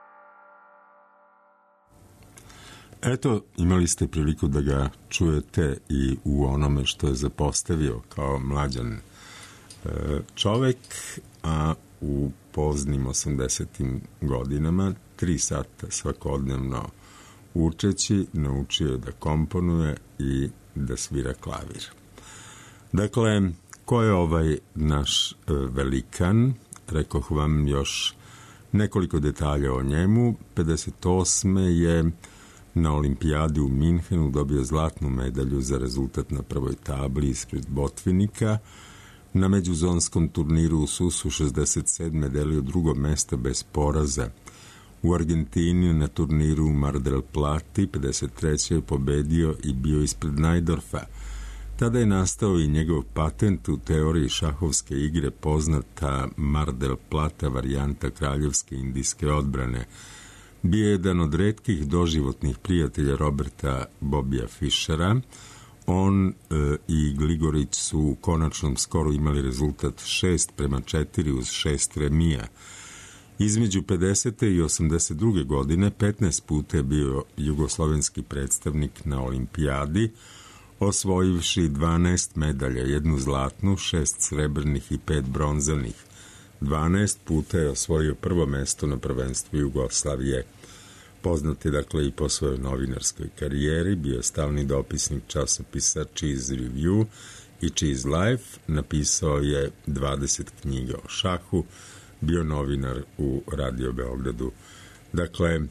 Eto, imali ste priliku da ga čujete i u onome što je zapostavio kao mlađan čovek, a u poznim 80. godinama 3 sata svakodnevno učeći, naučio da komponuje i da svira klavir. Dakle, ko je ovaj naš velikan? Rekoh vam još nekoliko detalja o njemu. 58. je na olimpijadi u Minhenu dobio zlatnu medalju za rezultat na prvoj tabli ispred Botvinika. Na međuzonskom turniru u Susu 67. delio drugo mesto bez poraza. U Argentini na turniru u Mar del Plati 53. je pobedio i bio ispred Najdorfa. Tada je nastao i njegov patent u teoriji šahovske igre, poznata Mar del Plata varijanta kraljevske indijske odbrane. Bio je jedan od retkih doživotnih prijatelja Roberta Bobija Fischera. On i Gligorić su u konačnom skoru imali rezultat 6:4 uz 6 remija. Između 50. i 82. godine 15 puta je bio jugoslovenski predstavnik na olimpijadi, osvojivši 12 medalja, 1 zlatnu, 6 srebrnih i 5 bronzanih. 12 puta je osvojio prvo mesto na prvenstvu Jugoslavije. Poznat je dakle i po svojoj novinarskoj karijeri, bio je stalni dopisnik časopisa Cheese Review i Cheese Life, napisao je 20 knjiga o šahu, bio novinar u Radio Beogradu. Dakle,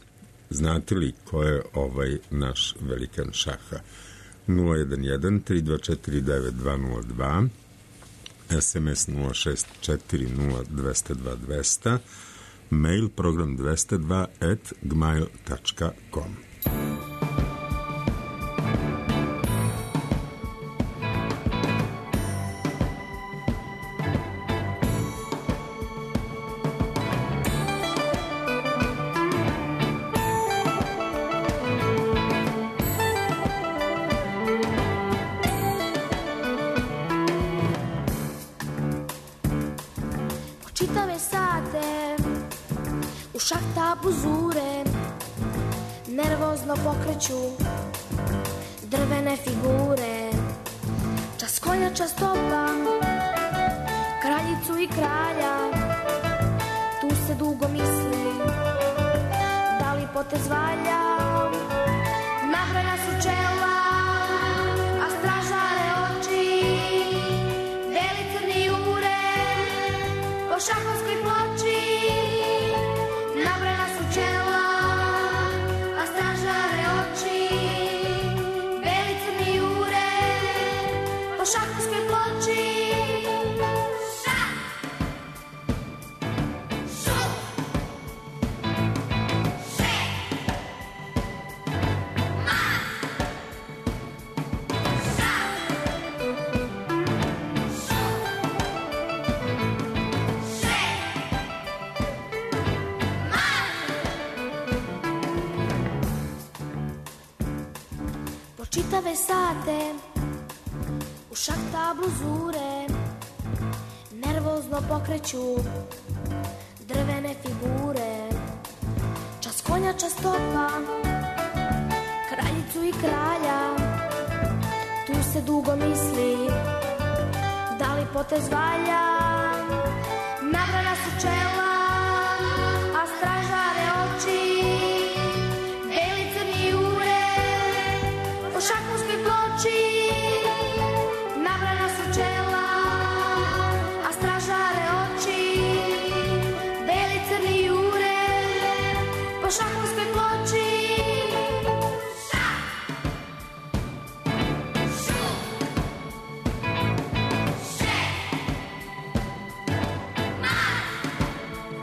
Znate li ko je ovaj naš velikan šaha? 011-324-9202, SMS 0640200, mail program 202@gmail.com. Čitave sate u šahtabu zure nervozno pokreću drvene figure. Čas konja, čas topa, kraljicu i kralja. Tu se dugo misli, da li potez valja. Nabrana su čela, a stražare oči. Beli crni jure po šahovskoj ploči. Nabrana su čela, a stražare oči. Beli crni jure po šahovskoj ploči. Čitave sate u šahtablu zure nervozno pokreću drvene figure. Čas konja, čas topa, kraljicu i kralja. Tu se dugo misli, da li potez valja. Nabrana su čela, a stražare oči. Beli crni jure po šahovskoj ploči. Nabrana su čela, a stražare oči. Beli crni jure po šahovskoj ploči.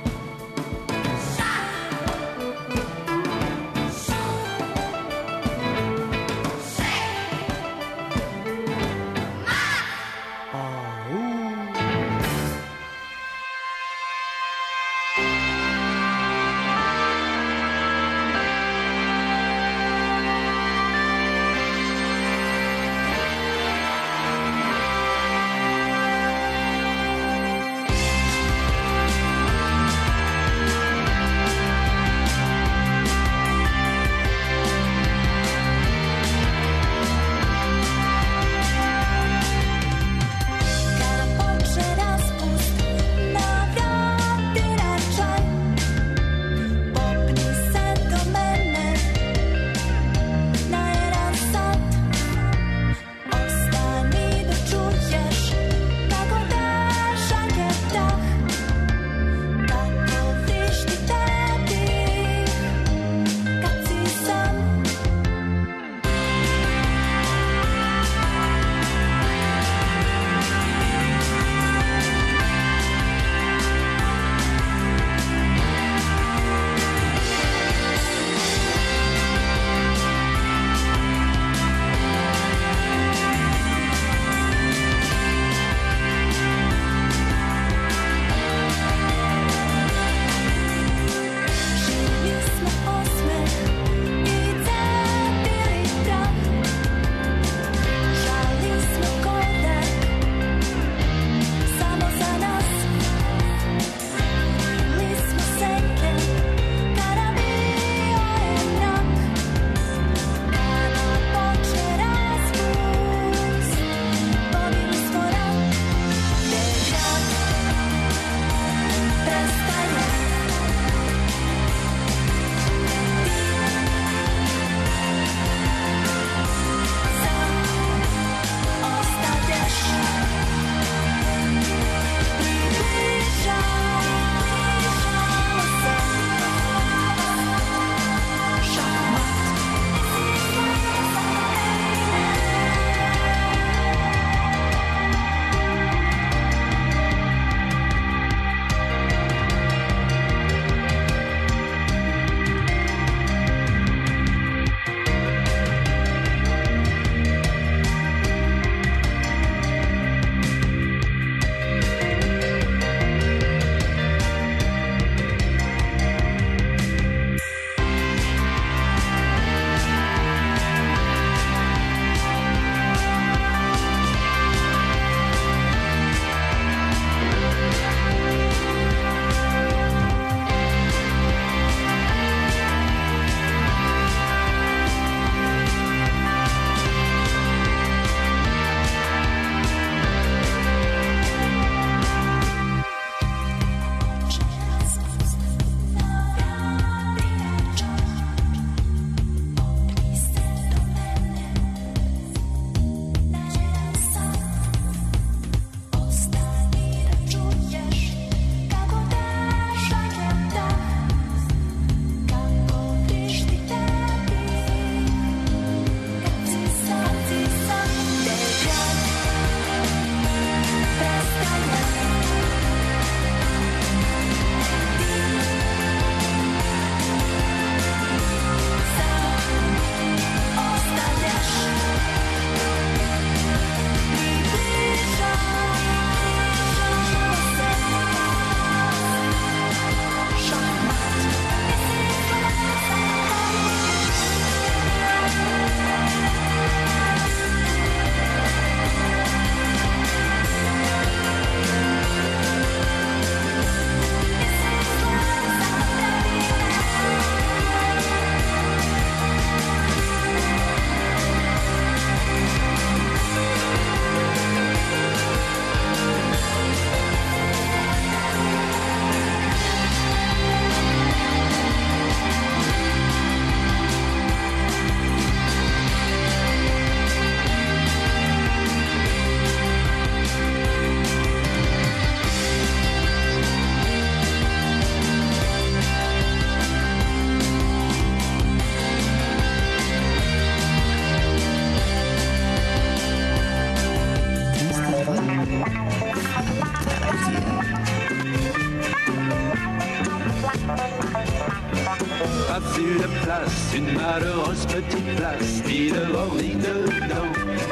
place, une malheureuse petite place, ni dehors ni dedans.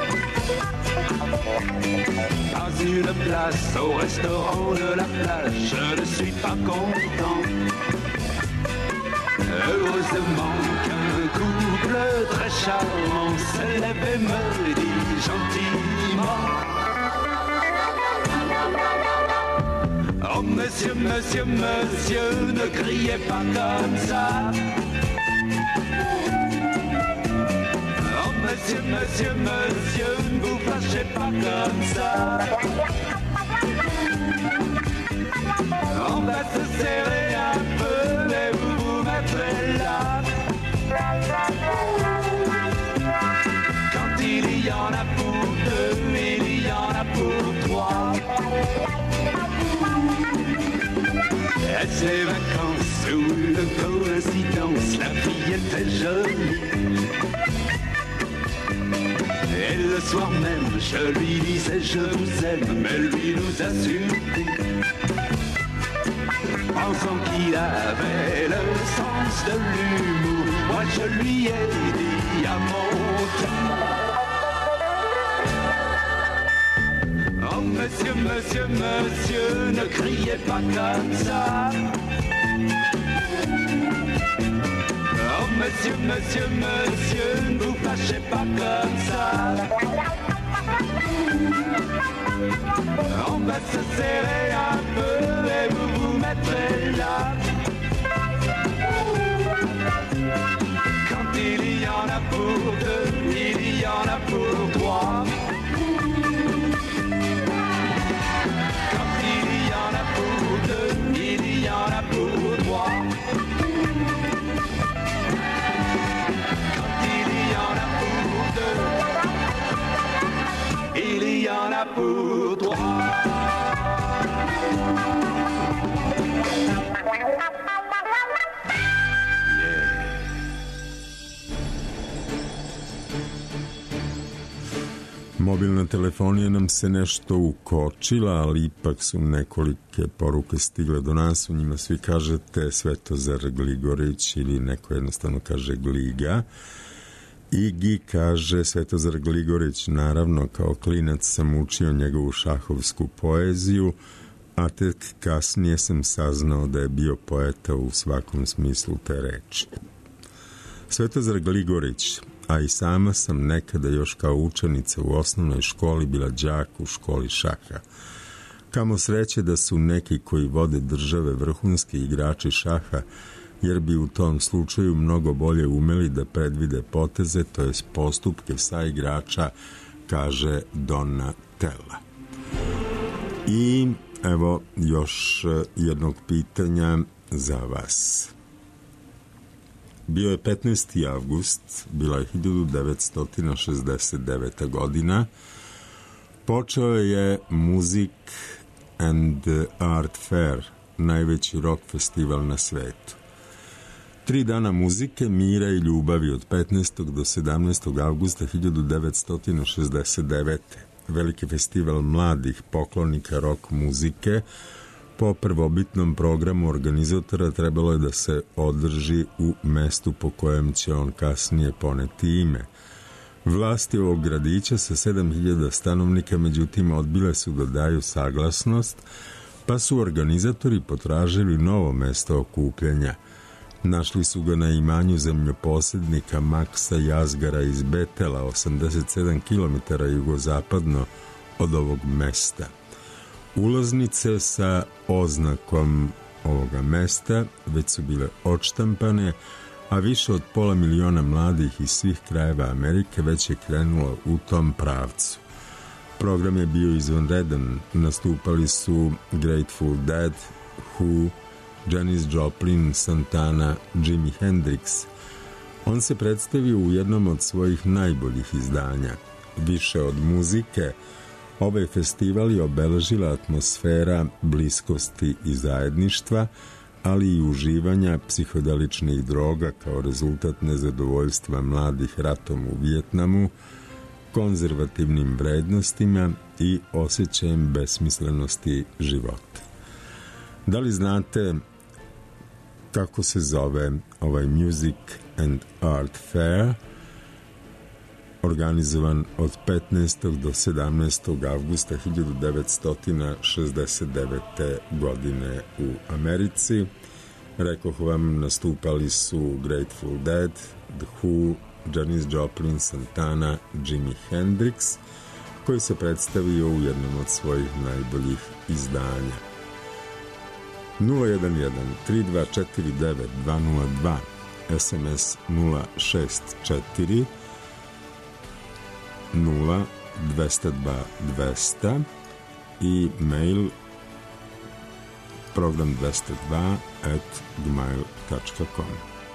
Pas une place au restaurant de la plage, je ne suis pas content. Heureusement qu'un couple très charmant se lève et me dit gentiment: oh monsieur, monsieur, monsieur, ne criez pas comme ça. Oh monsieur, monsieur, monsieur, ne vous fâchez pas comme ça. On va se serrer un peu et vous vous mettrez là. Quand il y en a pour deux, il y en a pour trois. Est-ce les vacances ou une coïncidence? La fille était jolie. Et le soir même, je lui disais je vous aime, mais lui nous a surpris. Pensant qu'il avait le sens de l'humour, moi je lui ai dit à mon tour: oh monsieur, monsieur, monsieur, ne criez pas comme ça. Oh monsieur, monsieur, monsieur, ne vous fâchez pas comme ça. On va se serrer un peu et vous vous mettrez là. Quand il y en a pour deux, il y en a pour trois. Quand il y en a pour deux, il y en a pour trois. Quand il y en a pour deux, il y en a pour trois. Mobilna telefonija nam se nešto ukočila, ali ipak su nekolike poruke stigle do nas. U njima svi kažete Svetozar Gligorić ili neko jednostavno kaže Gliga. Igi kaže Svetozar Gligorić, naravno kao klinac sam učio njegovu šahovsku poeziju, a tek kasnije sam saznao da je bio poeta u svakom smislu te reči. Svetozar Gligorić, a i sama sam nekada još kao učenica u osnovnoj školi bila đak u školi šaha. Kamo sreće da su neki koji vode države vrhunski igrači šaha, jer bi u tom slučaju mnogo bolje umeli da predvide poteze, to jest postupke sa igrača, kaže Donatella. I evo još jednog pitanja za vas. Bio je 15. avgust, bila je 1969. godina. Počeo je Music and Art Fair, najveći rock festival na svetu. 3 dana muzike, mira i ljubavi od 15. do 17. avgusta 1969. Veliki festival mladih poklonika rock muzike. Po prvobitnom programu organizatora trebalo je da se održi u mestu po kojem će on kasnije poneti ime. Vlasti ovog gradića sa 7000 stanovnika međutim odbile su da daju saglasnost, pa su organizatori potražili novo mesto okupljanja. Našli su ga na imanju zemljoposjednika Maksa Jazgara iz Betela, 87 km jugozapadno od ovog mesta. Ulaznice sa oznakom ovoga mesta već su bile odštampane, a više od 500.000 mladih iz svih krajeva Amerike već je krenulo u tom pravcu. Program je bio izvanredan, nastupali su Grateful Dead, Who, Janis Joplin, Santana, Jimi Hendrix. On se predstavio u jednom od svojih najboljih izdanja. Više od muzike, ovaj festival je obeležila atmosfera bliskosti i zajedništva, ali i uživanja psihodeličnih droga kao rezultat nezadovoljstva mladih ratom u Vijetnamu, konzervativnim vrednostima i osjećajem besmislenosti života. Da li znate kako se zove ovaj Music and Art Fair, organizovan od 15. do 17. avgusta 1969. godine u Americi. Rekoh vam, nastupali su Grateful Dead, The Who, Janis Joplin, Santana, Jimi Hendrix, koji se predstavio u jednom od svojih najboljih izdanja. 011-3249-202, SMS 064 0 202 200 i mail program202@gmail.com.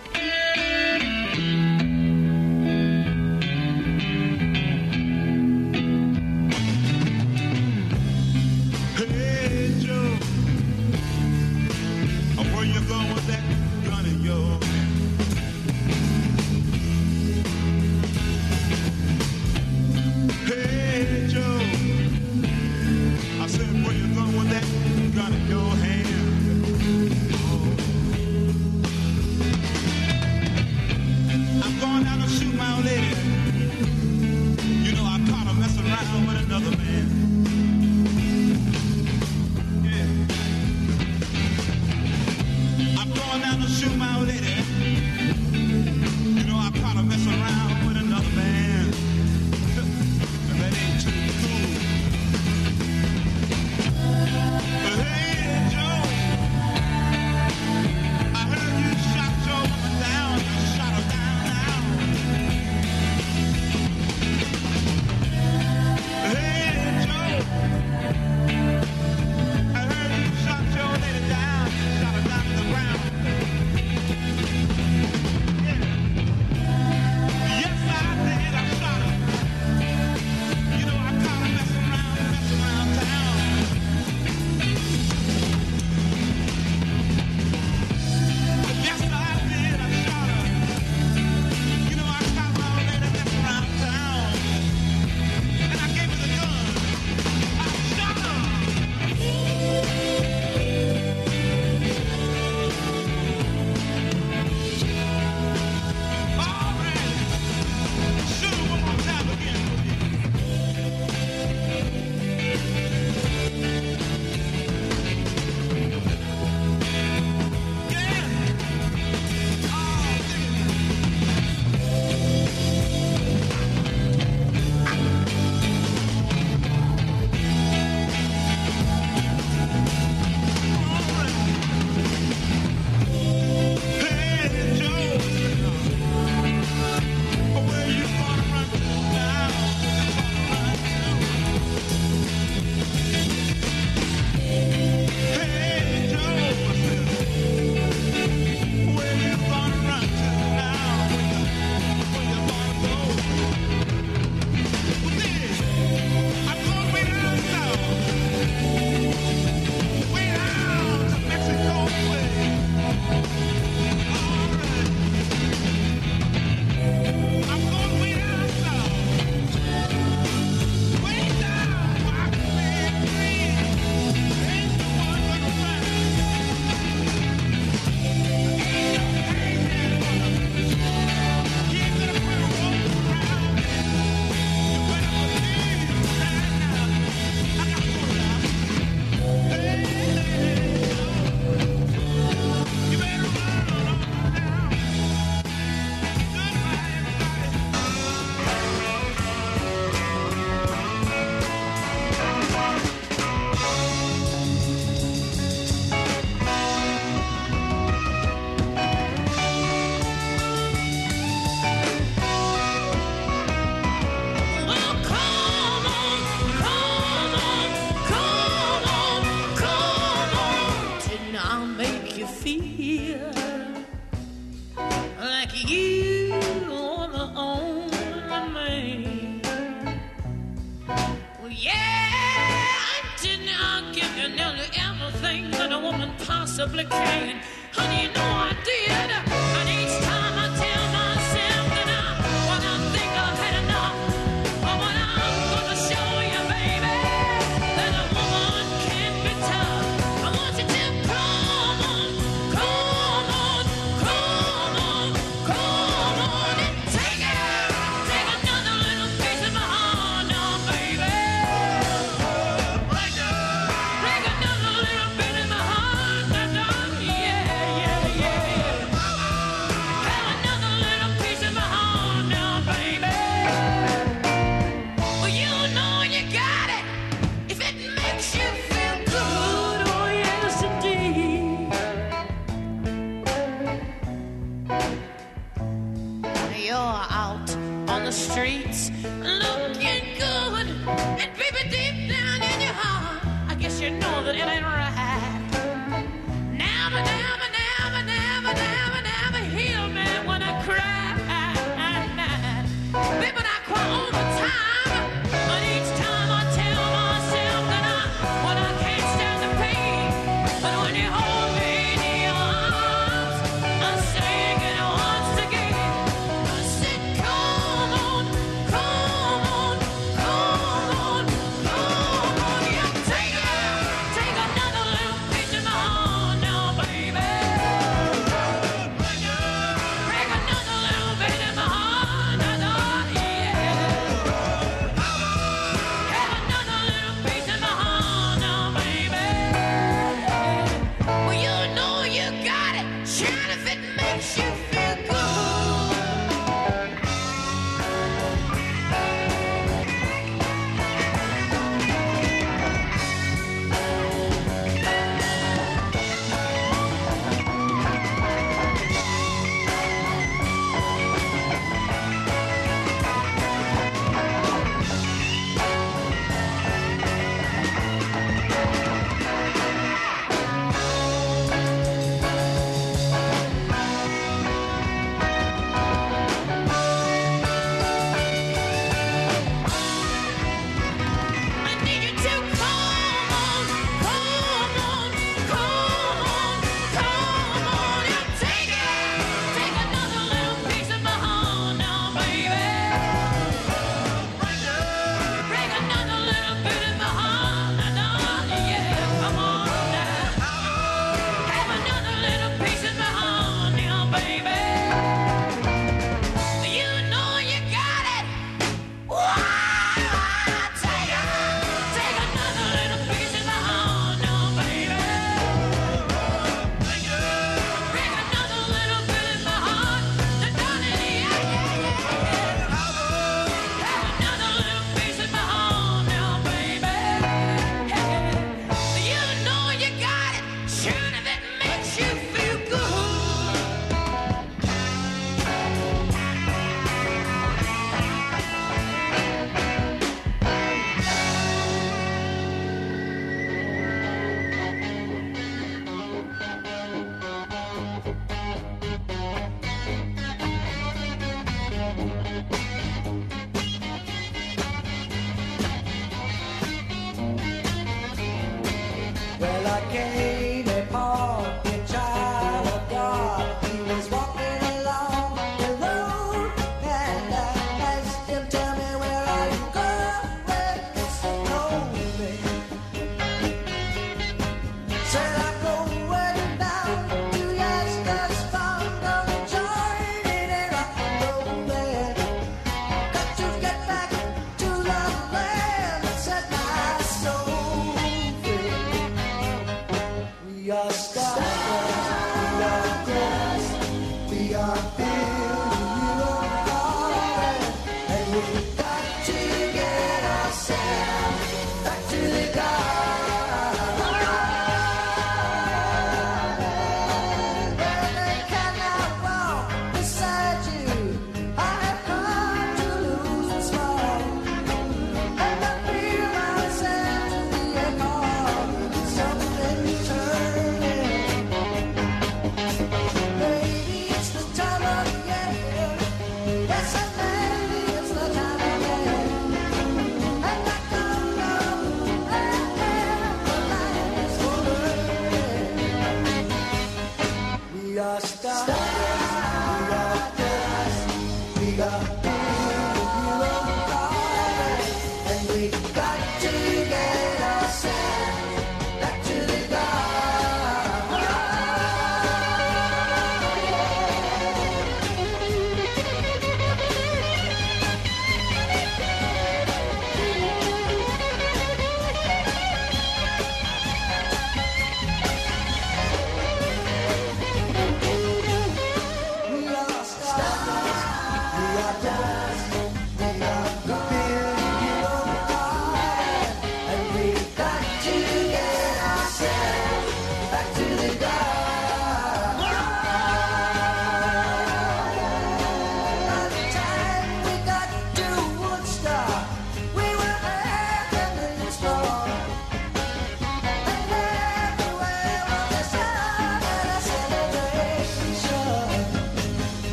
possibly can. Honey, you know I did. And each time I tell myself that when I think I've had enough, or when I'm gonna show you, baby, that a woman can be tough. I want you to come on, you know that it ain't right. Never, never, never, never, never, never heal me when I cry. Baby, I cry all the time, but each time I tell myself that when I can't stand the pain, but when you hold me in your arms, I sing it once again. I said, come on, come on, come on, come on. Yeah, take another little piece of my heart now, baby. Break another little bit of my heart.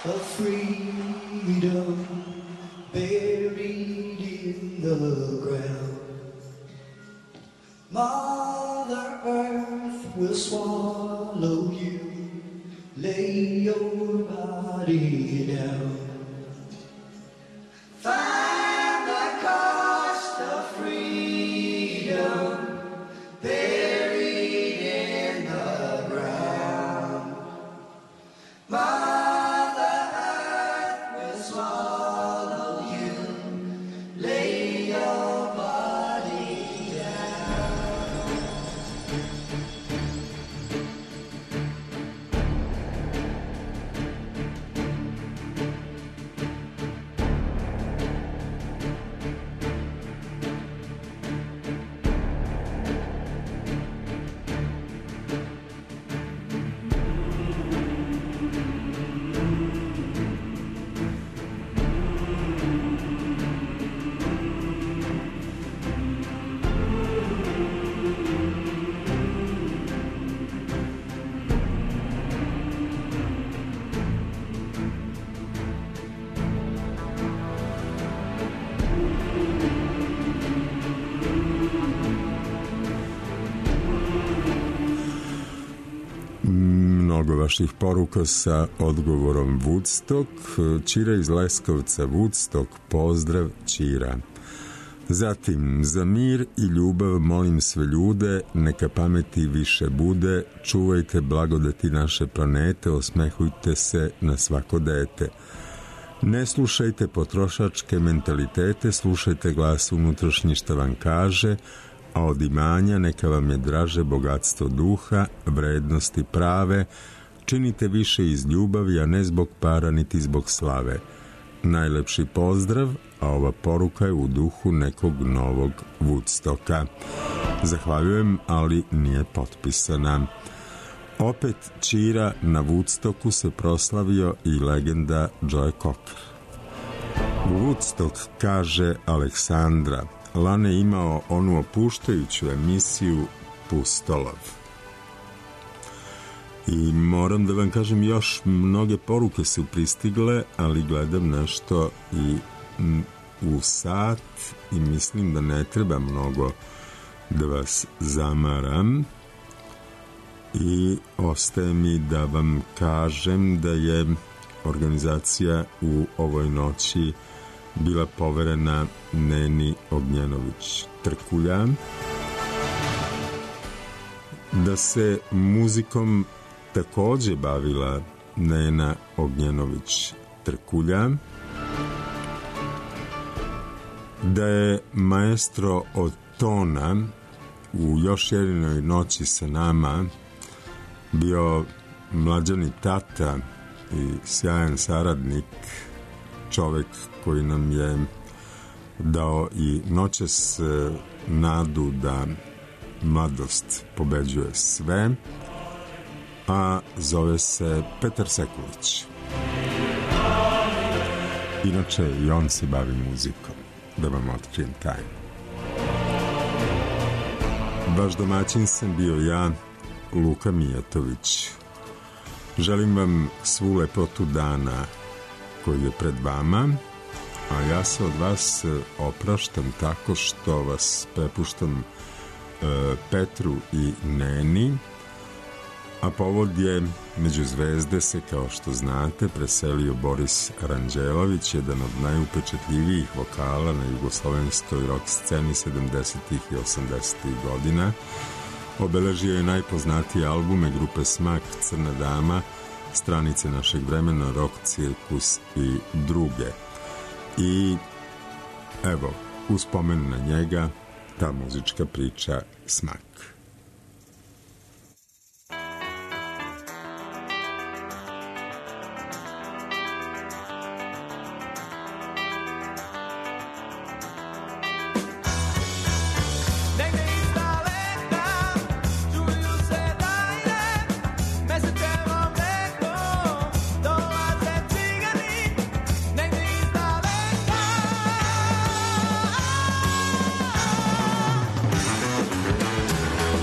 of freedom buried in the ground. Mother Earth will swallow you, lay your body down. Find the cost of freedom buried in the ground. Mother Earth will swallow you, lay your body down. Mnogo vaših poruka sa odgovorom Woodstock. Ćira iz Leskovca, Woodstock, pozdrav Ćira. Zatim, za mir i ljubav molim sve ljude, neka pameti više bude, čuvajte blagodati naše planete, osmehujte se na svako dete. Ne slušajte potrošačke mentalitete, slušajte glas unutrašnji šta vam kaže, a od imanja neka vam je draže bogatstvo duha, vrednosti prave, činite više iz ljubavi, a ne zbog para niti zbog slave. Najlepši pozdrav, a ova poruka je u duhu nekog novog Woodstocka. Zahvaljujem, ali nije potpisana. Opet Ćira, na Woodstocku se proslavio i legenda Joe Cocker. Woodstock, kaže Aleksandra, Lane imao onu opuštajuću emisiju Pustolov. I moram da vam kažem, još mnoge poruke su pristigle, ali gledam nešto i u sat i mislim da ne treba mnogo da vas zamaram. I ostaje mi da vam kažem da je organizacija u ovoj noći bila poverena Neni Ognjanović-Trkulja, da se muzikom takođe bavila Nena Ognjanović-Trkulja, da je maestro od tona u još jednoj noći sa nama bio mlađani tata i sjajan saradnik, čovek koji nam je dao i noćas nadu da mladost pobeđuje sve, a zove se Petar Sekulić. Inače, i on se bavi muzikom, da vam otkrijem tajnu. Vaš domaćin sam bio ja, Luka Mijatović. Želim vam svu lepotu dana koji je pred vama, a ja se od vas opraštam tako što vas prepuštam Petru i Neni, a povod je među zvezde se, kao što znate, preselio Boris Ranđelović, jedan od najupečetljivijih vokala na jugoslovenskoj rock sceni 70. i 80. godina. Obeležio je najpoznatije albume grupe Smak, Crna dama, Stranice našeg vremena, Rock cirkus i druge. I evo, u spomen na njega, ta muzička priča Smak. Negdje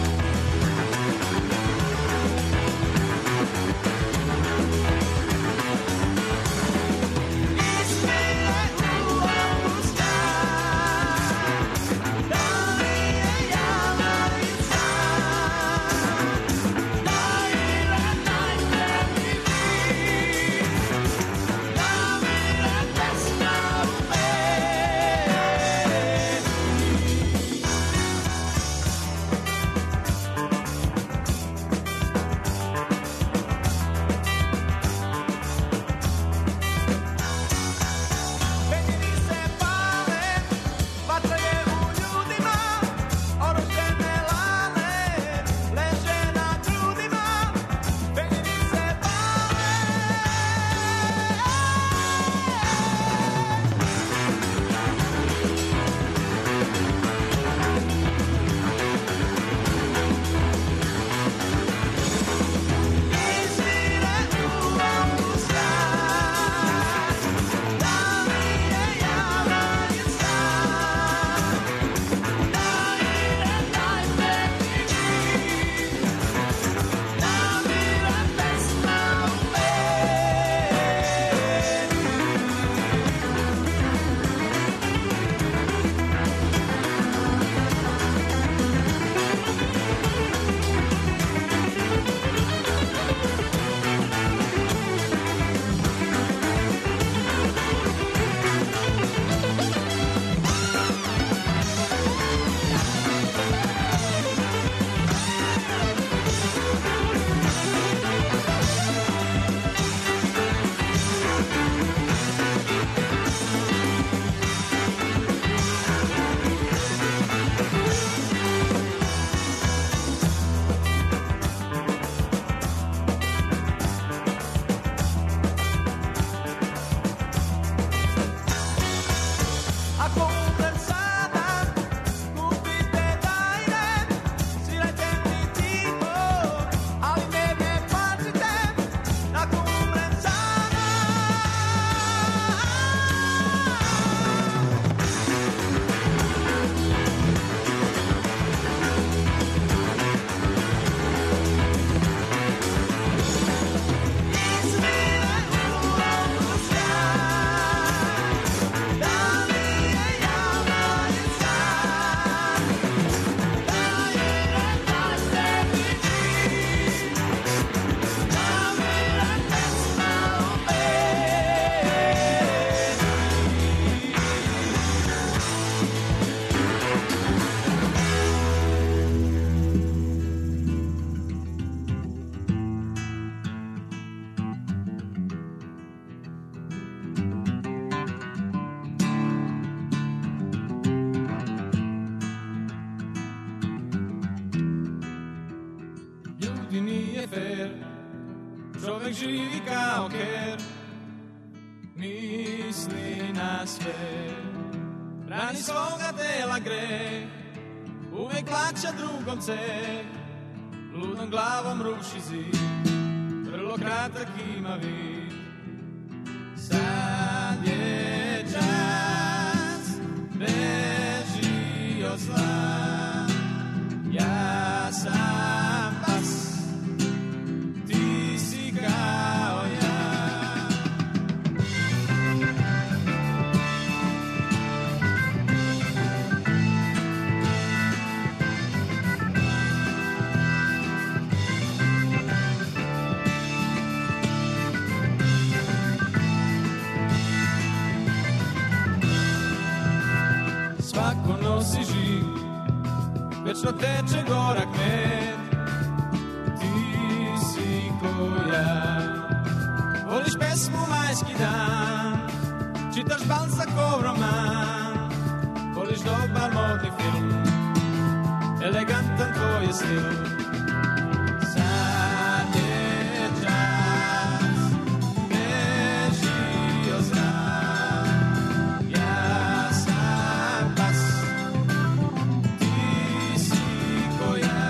nije fair, čovek živi kao ker, misli na sve, brani svoga tela greh, uvek plaća drugom ceh, ludom glavom ruši zid, vrlo kratak ima vid. Sad je čas, beži od zla, ja sam pas, ti si kao ja. Svako nosi žig, večno teče gorak med, ti si ko ja. Voliš pesmu Majski dan, čitaš Balzacov roman, voliš dobar modni film, elegantan tvoj je stil. Sad je čas, beži od zna, ja sam pas, ti si ko ja.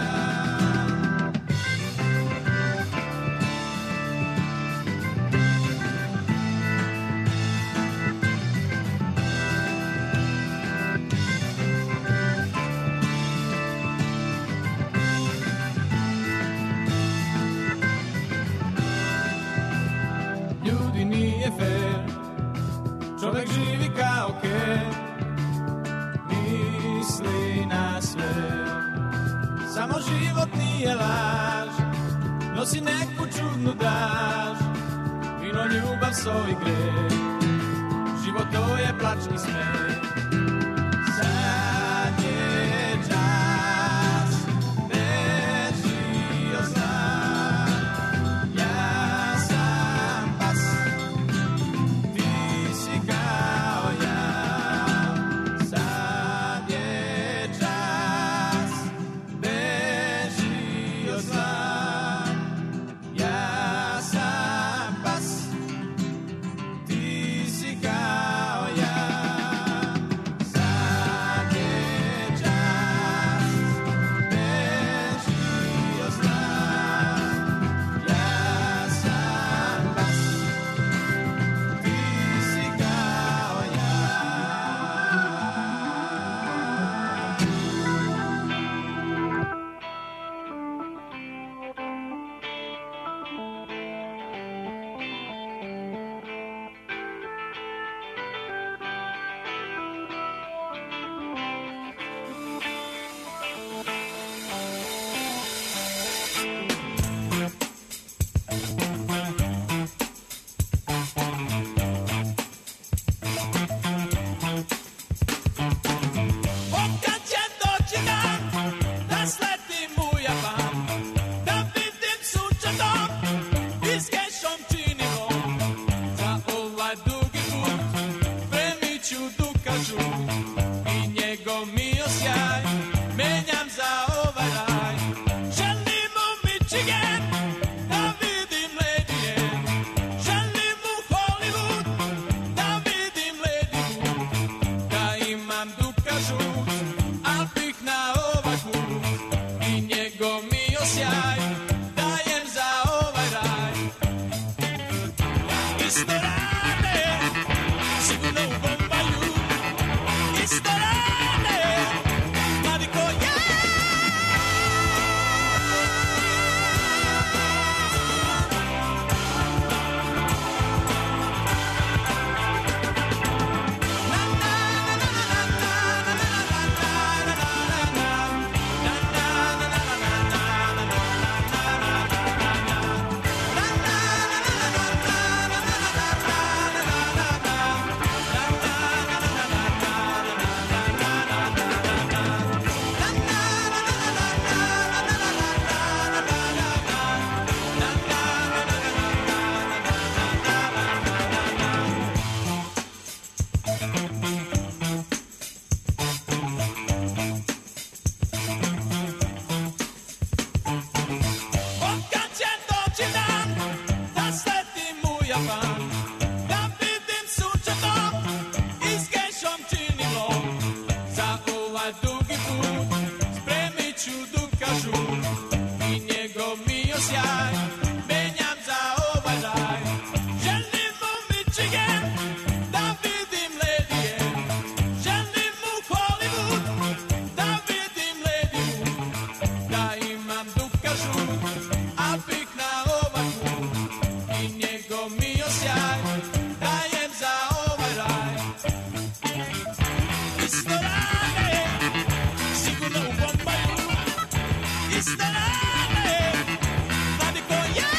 Ljudi nije fair, čovek živi kao ker, misli na sve, samo život nije laž, nosi neku čudnu daž, vino, ljubav, so i greh, život to je plač i smeh. Sad je čas, beži od zla, ja sam pas, ti si kao ja. Sad je čas, beži od zla, ja sam pas, ti si kao ja. Sad je čas, beži od zla, ja sam pas, ti si kao ja. Kad će doći dan da sletim u Japan, da vidim sunčanom i s kešom činimo, za ovaj dugi put premiću dukaču i njegov mio sjaj menjam za ovaj raj. Želim u Michigan da vidim Lady Anne, želim u Hollywood da vidim Lady Wu, da imam dukaču, al bih na ovaj put i njegov mio sjaj dajem za ovaj raj. Isto rade, sigurno u Bombaju, isto rade, mladi ko ja. Na sjaj, menjam za ovaj raj. Želim u Michigan da vidim Lady M. Želim u Hollywood da vidim Lady Moon. Da imam duka žut, a bih na ovaj put. I njegov mi osjaj dajem za ovaj raj. Isto rane, sigurno u Bombaju. Isto rane, mladi ko ja.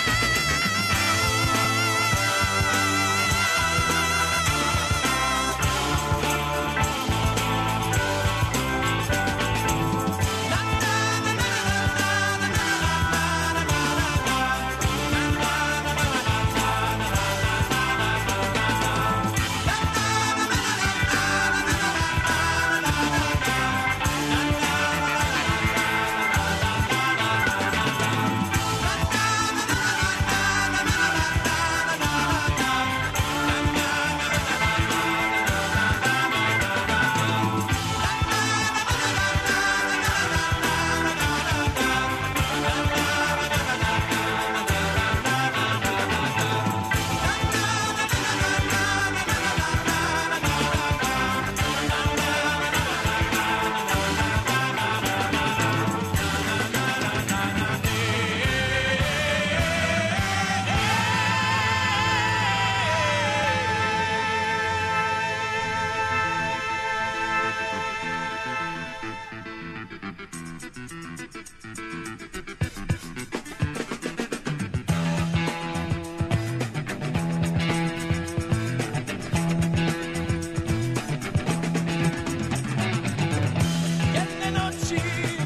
Jedne noći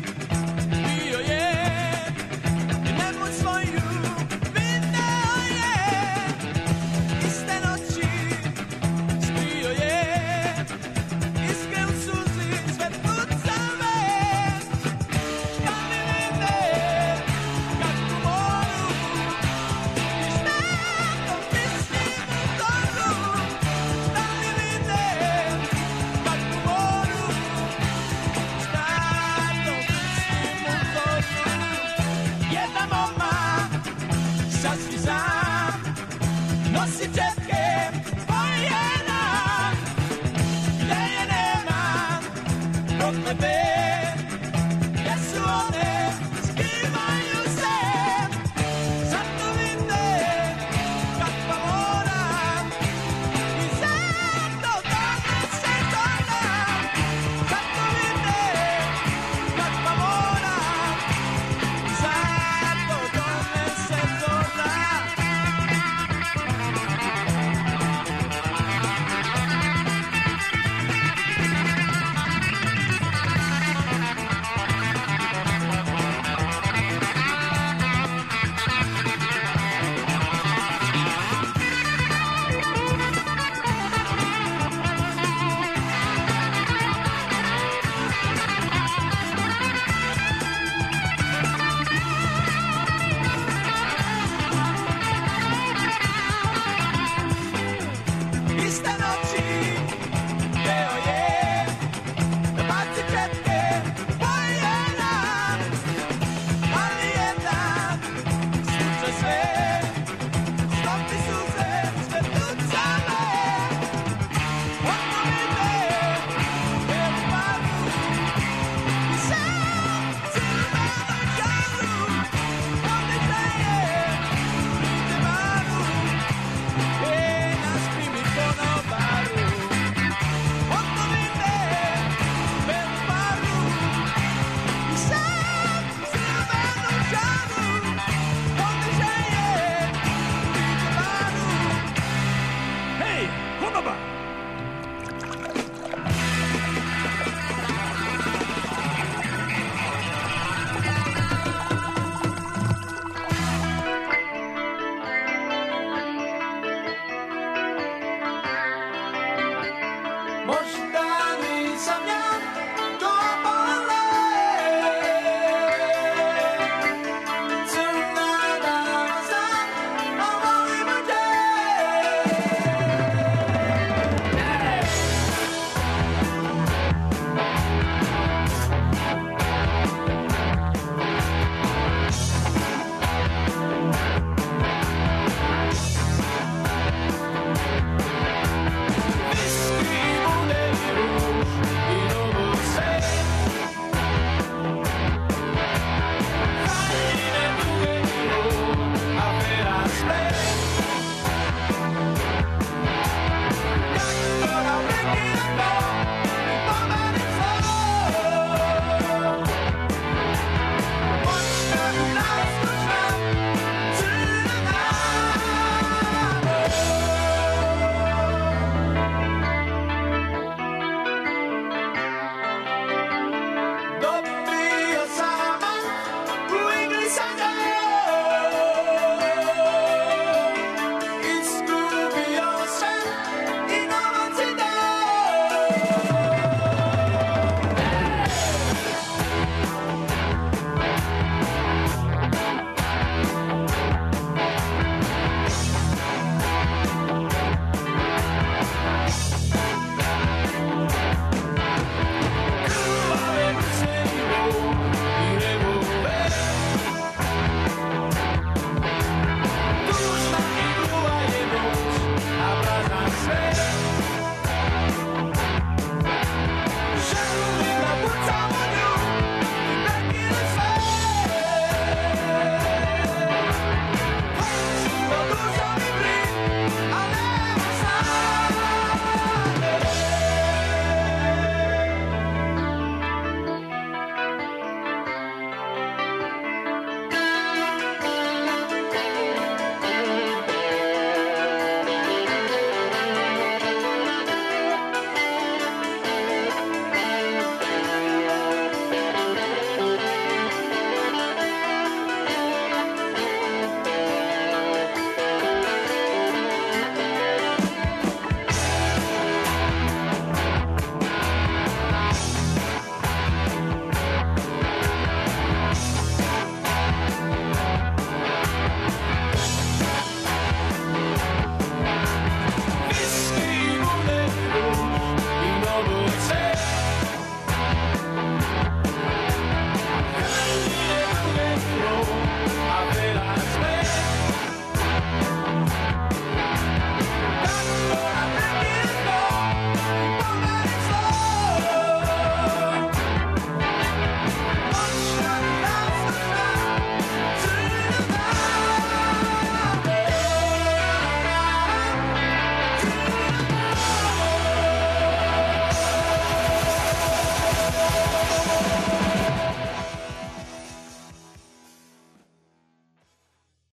bio je i nemoć svoju video je. Iste noći spio je, iskre u suzi sve pucave. Šta mi vide kad u moru i šta to mislim u toru. Šta mi vide kad u moru jedna mama sasvim